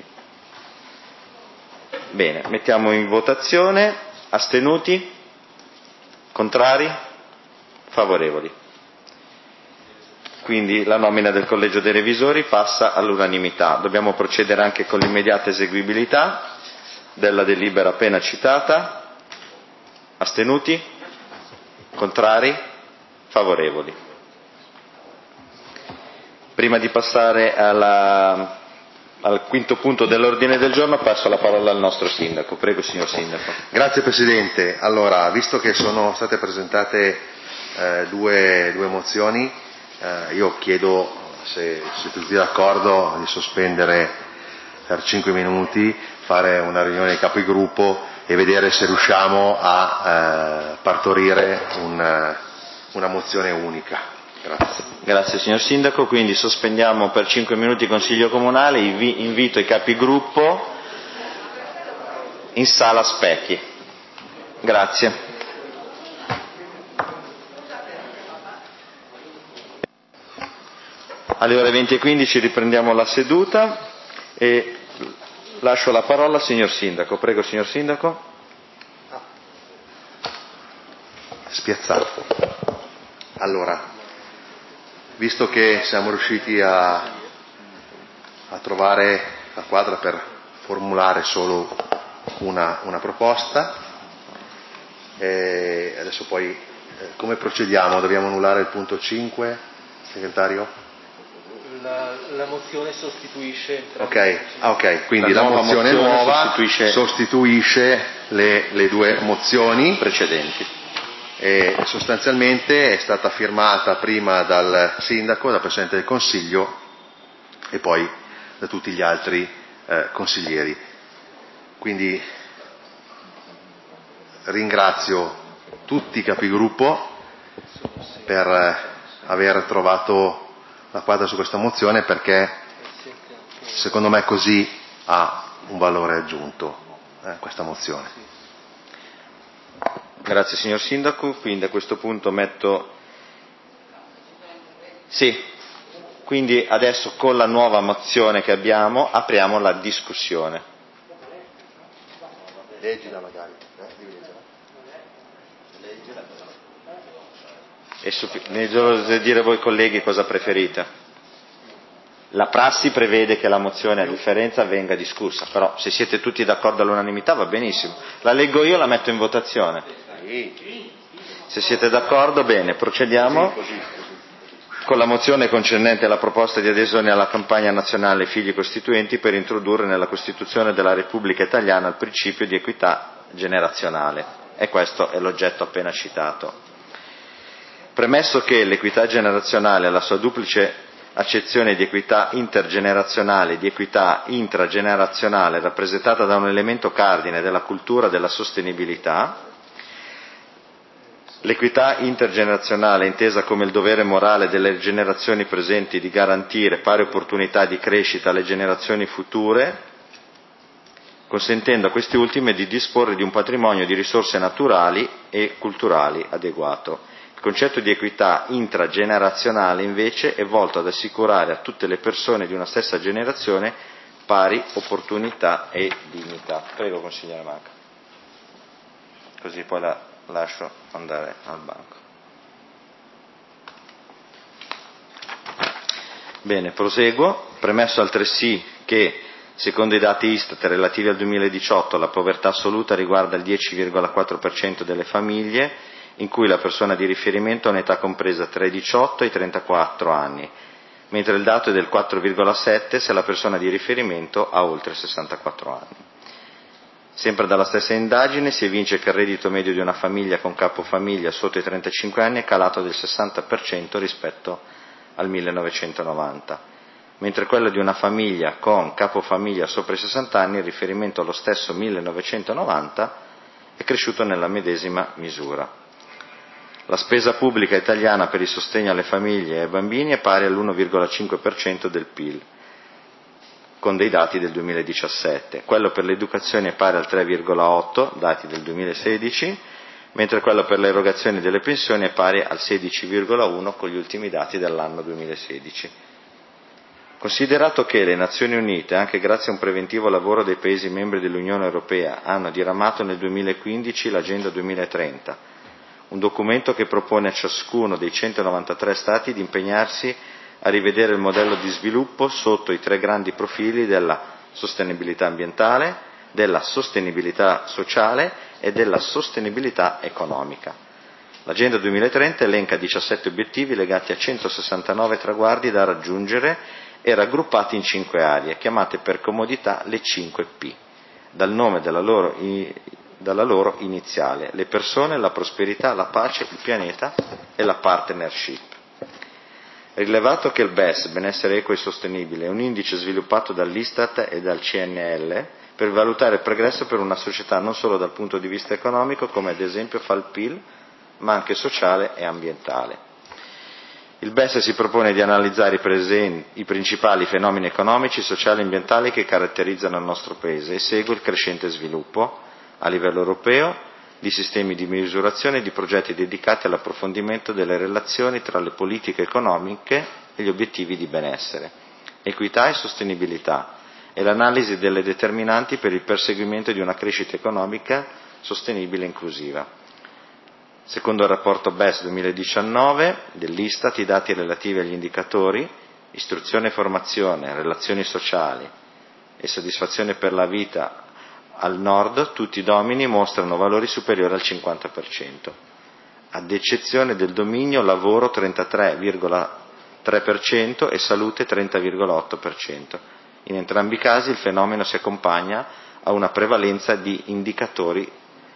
Bene, mettiamo in votazione. Astenuti? Contrari? Favorevoli? Quindi la nomina del Collegio dei Revisori passa all'unanimità. Dobbiamo procedere anche con l'immediata eseguibilità della delibera appena citata. Astenuti? Contrari? Favorevoli? Prima di passare alla, al quinto punto dell'ordine del giorno passo la parola al nostro Sindaco. Prego signor Sindaco. Grazie Presidente. Allora, visto che sono state presentate eh, due, due mozioni, Eh, io chiedo, se siete tutti d'accordo, di sospendere per cinque minuti, fare una riunione di capigruppo e vedere se riusciamo a eh, partorire un, una mozione unica. Grazie. Grazie signor Sindaco, quindi sospendiamo per cinque minuti il Consiglio Comunale, invito i capigruppo in sala Specchi. Grazie. Alle ore venti e quindici riprendiamo la seduta e lascio la parola al signor Sindaco. Prego signor Sindaco. Spiazzato. Allora, visto che siamo riusciti a, a trovare la quadra per formulare solo una, una proposta, e adesso poi eh, come procediamo? Dobbiamo annullare il punto cinque, segretario? La, la mozione sostituisce ok, ah, ok, quindi la, la mozione, mozione nuova sostituisce, sostituisce le, le due mozioni precedenti e sostanzialmente è stata firmata prima dal Sindaco, dal Presidente del Consiglio e poi da tutti gli altri eh, consiglieri. Quindi ringrazio tutti i capigruppo per eh, aver trovato la quadra su questa mozione, perché secondo me così ha un valore aggiunto eh, questa mozione. Grazie signor Sindaco, quindi a questo punto metto sì, quindi adesso con la nuova mozione che abbiamo apriamo la discussione. Leggila magari, E su, ne dovete dire voi colleghi cosa preferite. La prassi prevede che la mozione a differenza venga discussa, però se siete tutti d'accordo all'unanimità va benissimo. La leggo io, la metto in votazione. Se siete d'accordo, bene, procediamo con la mozione concernente la proposta di adesione alla campagna nazionale Figli Costituenti per introdurre nella Costituzione della Repubblica Italiana il principio di equità generazionale. E questo è l'oggetto appena citato. Premesso che l'equità generazionale ha la sua duplice accezione di equità intergenerazionale e di equità intragenerazionale rappresentata da un elemento cardine della cultura della sostenibilità. L'equità intergenerazionale, intesa come il dovere morale delle generazioni presenti di garantire pari opportunità di crescita alle generazioni future, consentendo a queste ultime di disporre di un patrimonio di risorse naturali e culturali adeguato. Il concetto di equità intragenerazionale, invece, è volto ad assicurare a tutte le persone di una stessa generazione pari opportunità e dignità. Prego, consigliere Manca. Così poi la lascio andare al banco. Bene, proseguo. Premesso altresì che, secondo i dati Istat relativi al duemiladiciotto, la povertà assoluta riguarda il dieci virgola quattro per cento delle famiglie, in cui la persona di riferimento ha un'età compresa tra i diciotto e i trentaquattro anni, mentre il dato è del quattro virgola sette se la persona di riferimento ha oltre sessantaquattro anni. Sempre dalla stessa indagine si evince che il reddito medio di una famiglia con capofamiglia sotto i trentacinque anni è calato del sessanta per cento rispetto al millenovecentonovanta, mentre quello di una famiglia con capofamiglia sopra i sessanta anni, in riferimento allo stesso millenovecentonovanta, è cresciuto nella medesima misura. La spesa pubblica italiana per il sostegno alle famiglie e ai bambini è pari all'uno virgola cinque per cento del P I L, con dei dati del duemiladiciassette. Quello per l'educazione è pari al tre virgola otto, dati del duemilasedici, mentre quello per le erogazioni delle pensioni è pari al sedici virgola uno con gli ultimi dati dell'anno duemilasedici. Considerato che le Nazioni Unite, anche grazie a un preventivo lavoro dei Paesi membri dell'Unione Europea, hanno diramato nel duemilaquindici l'Agenda duemilatrenta, un documento che propone a ciascuno dei centonovantatré Stati di impegnarsi a rivedere il modello di sviluppo sotto i tre grandi profili della sostenibilità ambientale, della sostenibilità sociale e della sostenibilità economica. L'Agenda duemilatrenta elenca diciassette obiettivi legati a centosessantanove traguardi da raggiungere e raggruppati in cinque aree, chiamate per comodità le cinque P, dal nome della loro, dalla loro iniziale: le persone, la prosperità, la pace, il pianeta e la partnership. Rilevato che il B E S, benessere equo e sostenibile, è un indice sviluppato dall'Istat e dal C N L per valutare il progresso per una società non solo dal punto di vista economico, come ad esempio fa il P I L, ma anche sociale e ambientale. Il B E S si propone di analizzare i, presen- i principali fenomeni economici, sociali e ambientali che caratterizzano il nostro Paese e segue il crescente sviluppo, a livello europeo, di sistemi di misurazione e di progetti dedicati all'approfondimento delle relazioni tra le politiche economiche e gli obiettivi di benessere, equità e sostenibilità, e l'analisi delle determinanti per il perseguimento di una crescita economica sostenibile e inclusiva. Secondo il rapporto B E S duemiladiciannove dell'Istat, i dati relativi agli indicatori istruzione e formazione, relazioni sociali e soddisfazione per la vita al nord, tutti i domini mostrano valori superiori al cinquanta per cento, ad eccezione del dominio lavoro trentatré virgola tre per cento e salute trenta virgola otto per cento. In entrambi i casi il fenomeno si accompagna a una prevalenza di indicatori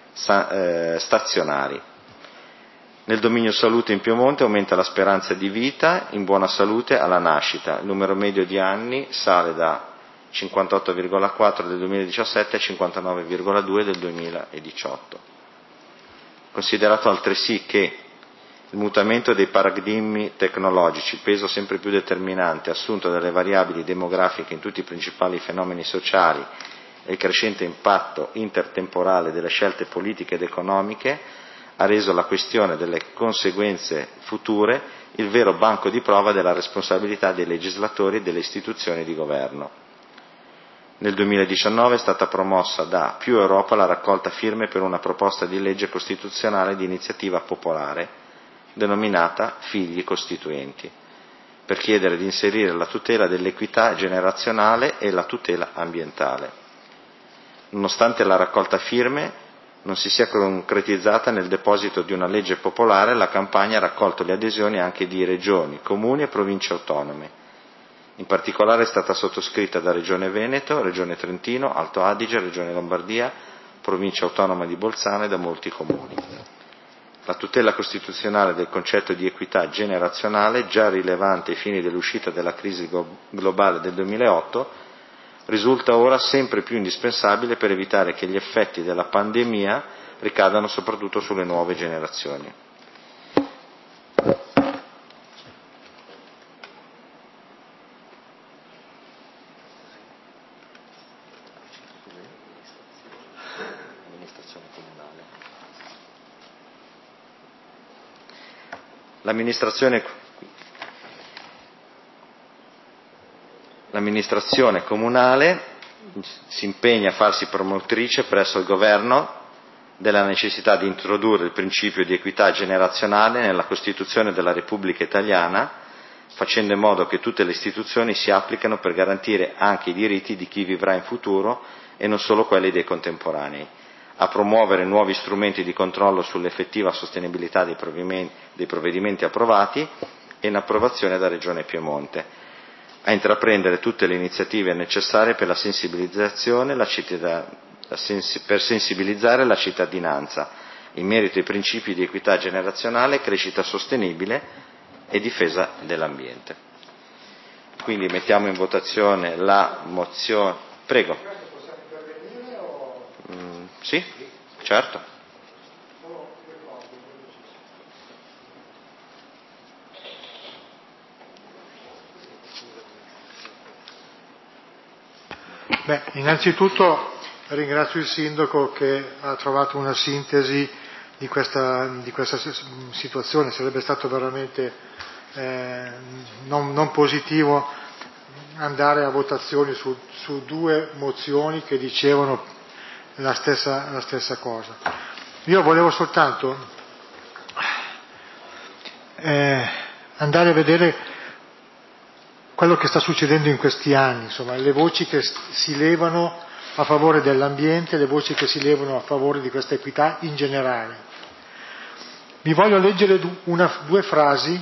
stazionari. Nel dominio salute in Piemonte aumenta la speranza di vita in buona salute alla nascita, il numero medio di anni sale da cinquantotto virgola quattro del duemiladiciassette a cinquantanove virgola due del duemiladiciotto. Considerato altresì che il mutamento dei paradigmi tecnologici, il peso sempre più determinante assunto dalle variabili demografiche in tutti i principali fenomeni sociali e il crescente impatto intertemporale delle scelte politiche ed economiche, ha reso la questione delle conseguenze future il vero banco di prova della responsabilità dei legislatori e delle istituzioni di governo. Nel duemiladiciannove è stata promossa da Più Europa la raccolta firme per una proposta di legge costituzionale di iniziativa popolare, denominata Figli Costituenti, per chiedere di inserire la tutela dell'equità generazionale e la tutela ambientale. Nonostante la raccolta firme non si sia concretizzata nel deposito di una legge popolare, la campagna ha raccolto le adesioni anche di regioni, comuni e province autonome. In particolare è stata sottoscritta da Regione Veneto, Regione Trentino, Alto Adige, Regione Lombardia, Provincia Autonoma di Bolzano e da molti comuni. La tutela costituzionale del concetto di equità generazionale, già rilevante ai fini dell'uscita dalla crisi globale del duemilaotto, risulta ora sempre più indispensabile per evitare che gli effetti della pandemia ricadano soprattutto sulle nuove generazioni. L'amministrazione, l'amministrazione comunale si impegna a farsi promotrice presso il governo della necessità di introdurre il principio di equità generazionale nella Costituzione della Repubblica Italiana, facendo in modo che tutte le istituzioni si applicano per garantire anche i diritti di chi vivrà in futuro e non solo quelli dei contemporanei, a promuovere nuovi strumenti di controllo sull'effettiva sostenibilità dei provvedimenti, dei provvedimenti approvati e in approvazione da Regione Piemonte, a intraprendere tutte le iniziative necessarie per la sensibilizzazione, la cittadinanza, per sensibilizzare la cittadinanza in merito ai principi di equità generazionale, crescita sostenibile e difesa dell'ambiente. Quindi mettiamo in votazione la mozione. Prego. Mm, sì, certo. Beh, innanzitutto ringrazio il Sindaco che ha trovato una sintesi di questa, di questa situazione. Sarebbe stato veramente eh, non, non positivo andare a votazioni su, su due mozioni che dicevano la stessa, la stessa cosa. Io volevo soltanto eh, andare a vedere quello che sta succedendo in questi anni, insomma, le voci che si levano a favore dell'ambiente, le voci che si levano a favore di questa equità in generale. Vi voglio leggere una, due frasi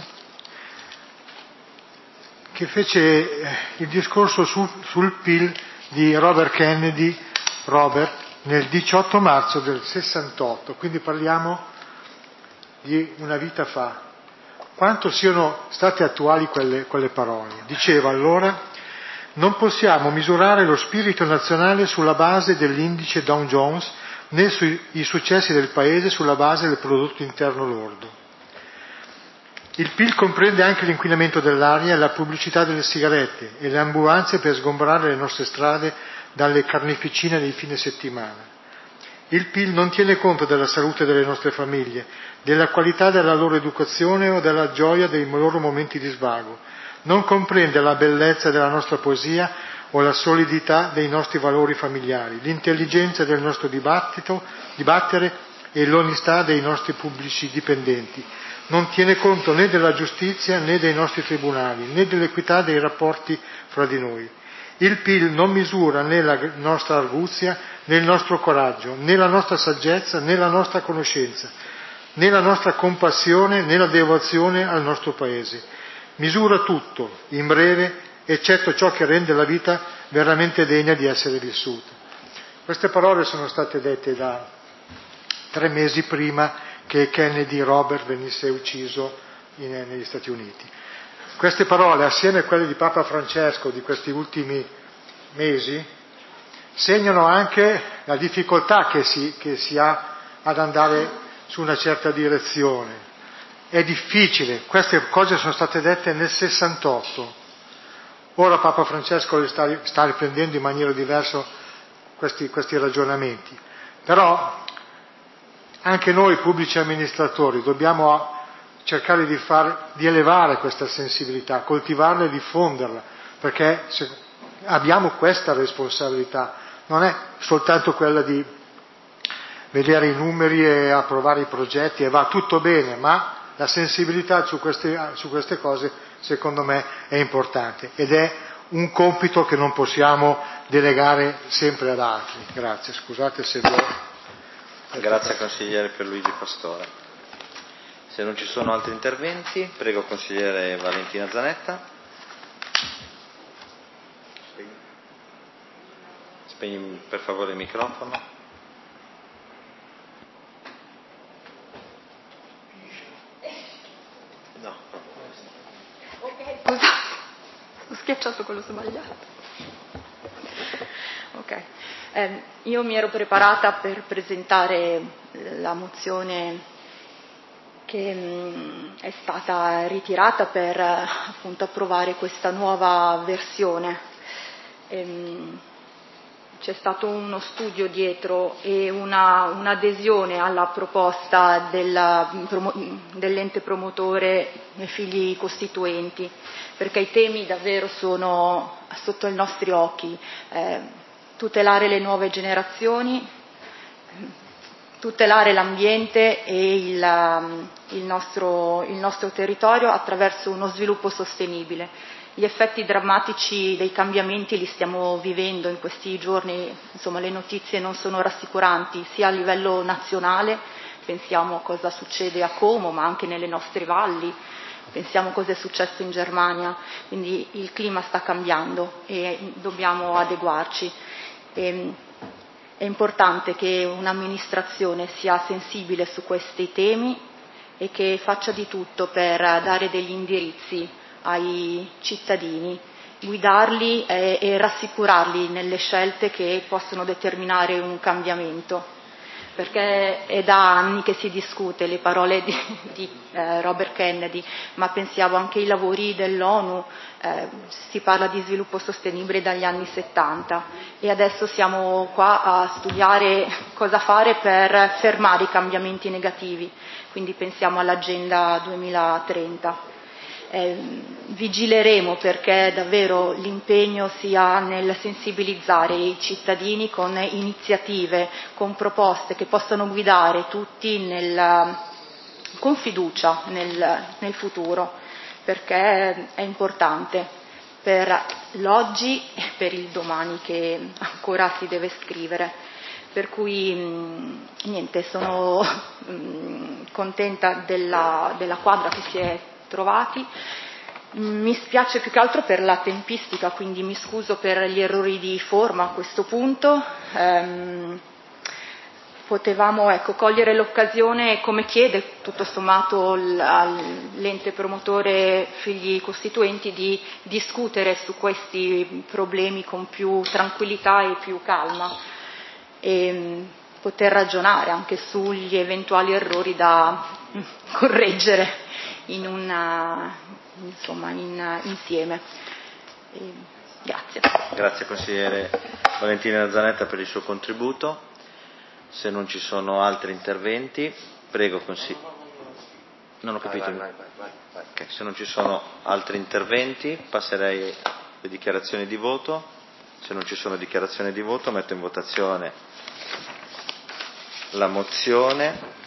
che fece il discorso su, sul P I L di Robert Kennedy, Robert, nel diciotto marzo del sessantotto, quindi parliamo di una vita fa. Quanto siano state attuali quelle, quelle parole. Diceva allora: non possiamo misurare lo spirito nazionale sulla base dell'indice Dow Jones né sui successi del Paese sulla base del prodotto interno lordo. Il P I L comprende anche l'inquinamento dell'aria e la pubblicità delle sigarette e le ambulanze per sgombrare le nostre strade dalle carneficine dei fine settimana. Il P I L non tiene conto della salute delle nostre famiglie, della qualità della loro educazione o della gioia dei loro momenti di svago. Non comprende la bellezza della nostra poesia o la solidità dei nostri valori familiari, l'intelligenza del nostro dibattito, dibattere e l'onestà dei nostri pubblici dipendenti. Non tiene conto né della giustizia né dei nostri tribunali, né dell'equità dei rapporti fra di noi. Il P I L non misura né la nostra arguzia, né il nostro coraggio, né la nostra saggezza, né la nostra conoscenza, né la nostra compassione, né la devozione al nostro Paese. Misura tutto, in breve, eccetto ciò che rende la vita veramente degna di essere vissuta. Queste parole sono state dette da tre mesi prima che Kennedy Robert venisse ucciso in, negli Stati Uniti. Queste parole, assieme a quelle di Papa Francesco di questi ultimi mesi, segnano anche la difficoltà che si, che si ha ad andare su una certa direzione. È difficile, queste cose sono state dette nel sessantotto. Ora Papa Francesco le sta, sta riprendendo in maniera diversa questi, questi ragionamenti. Però anche noi pubblici amministratori dobbiamo cercare di, far, di elevare questa sensibilità, coltivarla e diffonderla, perché se abbiamo questa responsabilità, non è soltanto quella di vedere i numeri e approvare i progetti e va tutto bene, ma la sensibilità su queste, su queste cose secondo me è importante ed è un compito che non possiamo delegare sempre ad altri. Grazie, scusate se vi Grazie consigliere Pierluigi Pastore. Se non ci sono altri interventi, prego consigliere Valentina Zanetta. Spegni per favore il microfono. No. Ok, scusate, ho schiacciato quello sbagliato. Ok, eh, io mi ero preparata per presentare la mozione che mh, è stata ritirata per appunto approvare questa nuova versione. Ehm, c'è stato uno studio dietro e una, un'adesione alla proposta della, promo, dell'ente promotore e figli costituenti, perché i temi davvero sono sotto i nostri occhi. Eh, tutelare le nuove generazioni, tutelare l'ambiente e il, il, nostro, il nostro territorio attraverso uno sviluppo sostenibile. Gli effetti drammatici dei cambiamenti li stiamo vivendo in questi giorni, insomma le notizie non sono rassicuranti sia a livello nazionale, pensiamo a cosa succede a Como ma anche nelle nostre valli, pensiamo a cosa è successo in Germania, quindi il clima sta cambiando e dobbiamo adeguarci. E, È importante che un'amministrazione sia sensibile su questi temi e che faccia di tutto per dare degli indirizzi ai cittadini, guidarli e, e rassicurarli nelle scelte che possono determinare un cambiamento, perché è da anni che si discute le parole di, di eh, Robert Kennedy, ma pensiamo anche ai lavori dell'ONU, eh, si parla di sviluppo sostenibile dagli anni settanta e adesso siamo qua a studiare cosa fare per fermare i cambiamenti negativi, quindi pensiamo all'agenda duemilatrenta. Eh, vigileremo perché davvero l'impegno sia nel sensibilizzare i cittadini con iniziative, con proposte che possano guidare tutti nel, con fiducia nel, nel futuro, perché è importante per l'oggi e per il domani che ancora si deve scrivere. Per cui mh, niente, sono mh, contenta della, della quadra che si è trovati. Mi spiace più che altro per la tempistica, quindi mi scuso per gli errori di forma a questo punto. Ehm, potevamo ecco, cogliere l'occasione, come chiede tutto sommato l'ente promotore figli costituenti, di discutere su questi problemi con più tranquillità e più calma e poter ragionare anche sugli eventuali errori da correggere in una, insomma, in, insieme. E, grazie. Grazie consigliere Valentina Zanetta per il suo contributo. Se non ci sono altri interventi, prego consigliere. Non ho capito. Vai, vai, vai, vai, vai. Okay. Se non ci sono altri interventi, passerei alle dichiarazioni di voto. Se non ci sono dichiarazioni di voto, metto in votazione la mozione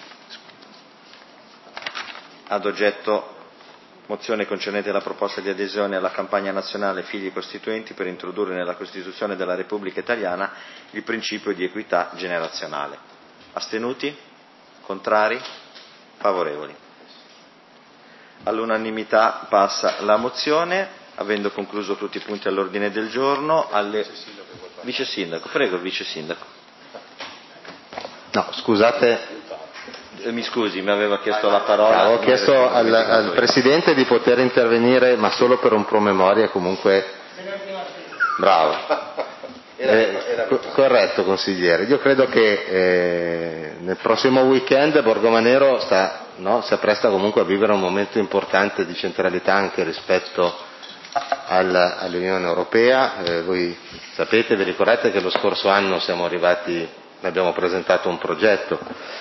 ad oggetto mozione concernente la proposta di adesione alla campagna nazionale Figli Costituenti per introdurre nella Costituzione della Repubblica Italiana il principio di equità generazionale. Astenuti? Contrari? Favorevoli? All'unanimità passa la mozione, avendo concluso tutti i punti all'ordine del giorno. Alle... Vice Sindaco, prego il Vice Sindaco. No, scusate. Mi scusi, mi aveva chiesto la parola. Avevo chiesto al, al Presidente di poter intervenire, ma solo per un promemoria, comunque. Bravo. Eh, co- corretto, consigliere. Io credo che eh, nel prossimo weekend Borgomanero sta, no, si appresta comunque a vivere un momento importante di centralità anche rispetto al, all'Unione Europea. Eh, voi sapete, vi ricordate che lo scorso anno siamo arrivati, abbiamo presentato un progetto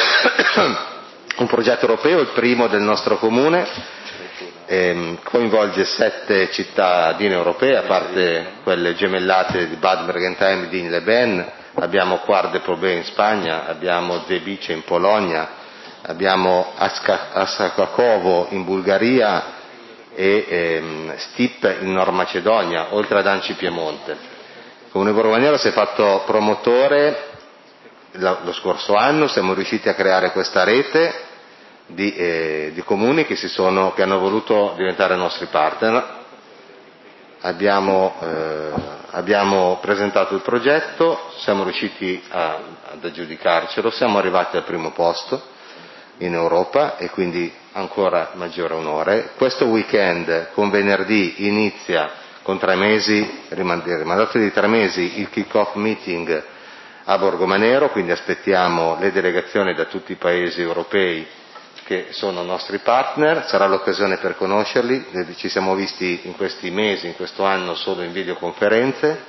un progetto europeo, il primo del nostro comune, ehm, coinvolge sette cittadine europee, a parte quelle gemellate di Bad Mergentheim e di Leben, abbiamo Quart de Poblet in Spagna, abbiamo Zebice in Polonia, abbiamo Askakovo in Bulgaria e ehm, Stip in Nord Macedonia, oltre ad Anci Piemonte. Il Comune Borgomanero si è fatto promotore lo scorso anno, siamo riusciti a creare questa rete di, eh, di comuni che, si sono, che hanno voluto diventare nostri partner. Abbiamo, eh, abbiamo presentato il progetto, siamo riusciti a, ad aggiudicarcelo, siamo arrivati al primo posto in Europa e quindi ancora maggiore onore. Questo weekend con venerdì inizia con tre mesi, rimandato di tre mesi, il kick-off meeting a Borgomanero, quindi aspettiamo le delegazioni da tutti i paesi europei che sono nostri partner, sarà l'occasione per conoscerli, ci siamo visti in questi mesi, in questo anno solo in videoconferenze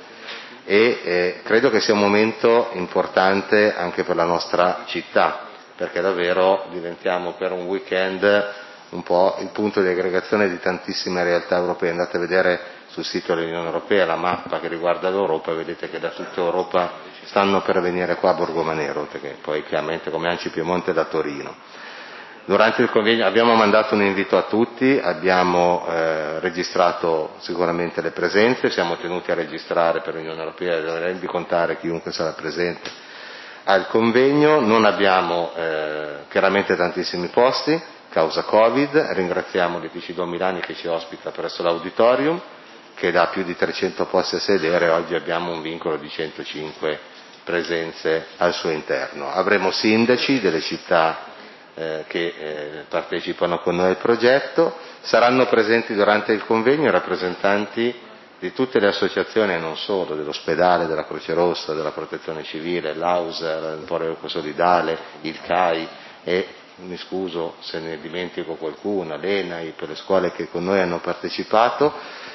e eh, credo che sia un momento importante anche per la nostra città, perché davvero diventiamo per un weekend un po' il punto di aggregazione di tantissime realtà europee. Andate a vedere sul sito dell'Unione Europea la mappa che riguarda l'Europa, vedete che da tutta Europa stanno per venire qua a Borgomanero, perché poi chiaramente come Anci Piemonte da Torino. Durante il convegno abbiamo mandato un invito a tutti, abbiamo eh, registrato sicuramente le presenze, siamo tenuti a registrare per l'Unione Europea e rendicontare chiunque sarà presente al convegno. Non abbiamo eh, chiaramente tantissimi posti, causa Covid, ringraziamo l'Epicido Milani che ci ospita presso l'auditorium, che dà più di trecento posti a sedere, oggi abbiamo un vincolo di centocinque presenze al suo interno. Avremo sindaci delle città eh, che eh, partecipano con noi al progetto, saranno presenti durante il convegno rappresentanti di tutte le associazioni e non solo, dell'ospedale, della Croce Rossa, della Protezione Civile, l'Auser, l'Emporio Ecosolidale, il C A I e mi scuso se ne dimentico qualcuno, l'ENAI, per le scuole che con noi hanno partecipato,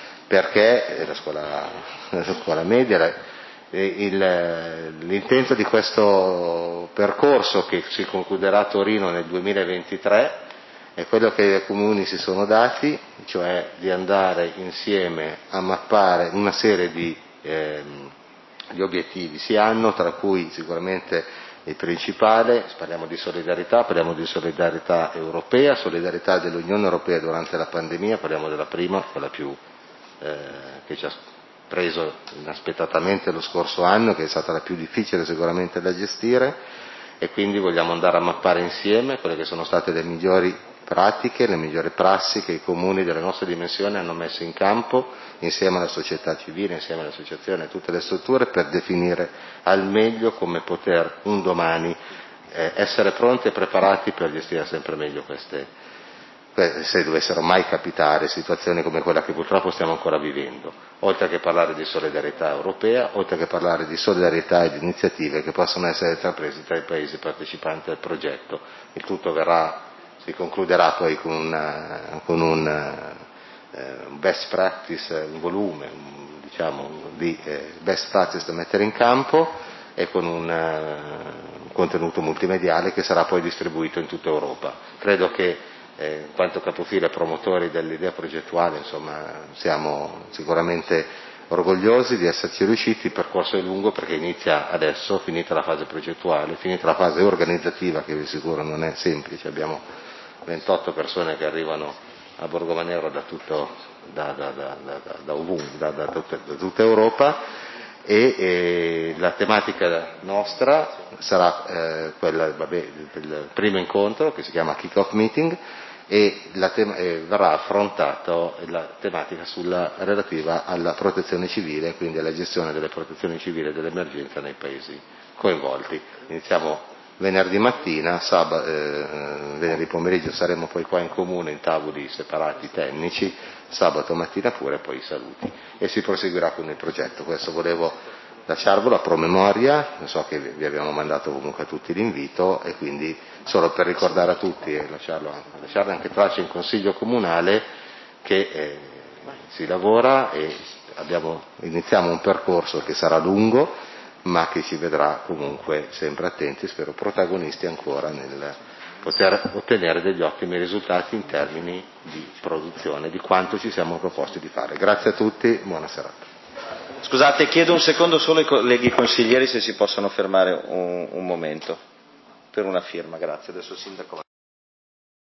perché la scuola, la scuola media, il, l'intento di questo percorso che si concluderà a Torino nel duemilaventitré è quello che i comuni si sono dati, cioè di andare insieme a mappare una serie di, eh, di obiettivi si hanno, tra cui sicuramente il principale, parliamo di solidarietà, parliamo di solidarietà europea, solidarietà dell'Unione Europea durante la pandemia, parliamo della prima, quella più eh, che ci ha preso inaspettatamente lo scorso anno, che è stata la più difficile sicuramente da gestire, e quindi vogliamo andare a mappare insieme quelle che sono state le migliori pratiche, le migliori prassi che i comuni delle nostre dimensioni hanno messo in campo insieme alla società civile, insieme alle associazioni e tutte le strutture per definire al meglio come poter un domani eh, essere pronti e preparati per gestire sempre meglio queste, se dovessero mai capitare situazioni come quella che purtroppo stiamo ancora vivendo, oltre che parlare di solidarietà europea, oltre che parlare di solidarietà e di iniziative che possono essere intraprese tra i paesi partecipanti al progetto. Il tutto verrà si concluderà poi con, una, con un eh, best practice, un volume un, diciamo, di eh, best practice da mettere in campo e con un, uh, un contenuto multimediale che sarà poi distribuito in tutta Europa. Credo che eh, in quanto capofila e promotori dell'idea progettuale, insomma, siamo sicuramente orgogliosi di esserci riusciti. Il percorso è lungo perché inizia adesso, finita la fase progettuale, finita la fase organizzativa che vi sicuro non è semplice, abbiamo ventotto persone che arrivano a Borgomanero da, tutto, da, da, da, da, da ovunque, da, da, tutta, da tutta Europa e, e la tematica nostra sarà eh, quella vabbè, del primo incontro che si chiama Kick-Off Meeting e, la tema, e verrà affrontato la tematica sulla, relativa alla protezione civile, quindi alla gestione delle protezioni civili e dell'emergenza nei paesi coinvolti. Iniziamo venerdì mattina, sabato, eh, venerdì pomeriggio saremo poi qua in comune in tavoli separati tecnici, sabato mattina pure poi i saluti e si proseguirà con il progetto. Questo volevo lasciarvelo a promemoria, so che vi abbiamo mandato comunque a tutti l'invito e quindi solo per ricordare a tutti e lasciarlo, lasciarlo anche traccia in consiglio comunale che eh, si lavora e abbiamo, iniziamo un percorso che sarà lungo ma che ci vedrà comunque sempre attenti, spero protagonisti ancora nel poter ottenere degli ottimi risultati in termini di produzione, di quanto ci siamo proposti di fare. Grazie a tutti, buona serata. Scusate, chiedo un secondo solo ai colleghi consiglieri se si possono fermare un, un momento per una firma, grazie. Adesso il sindaco va.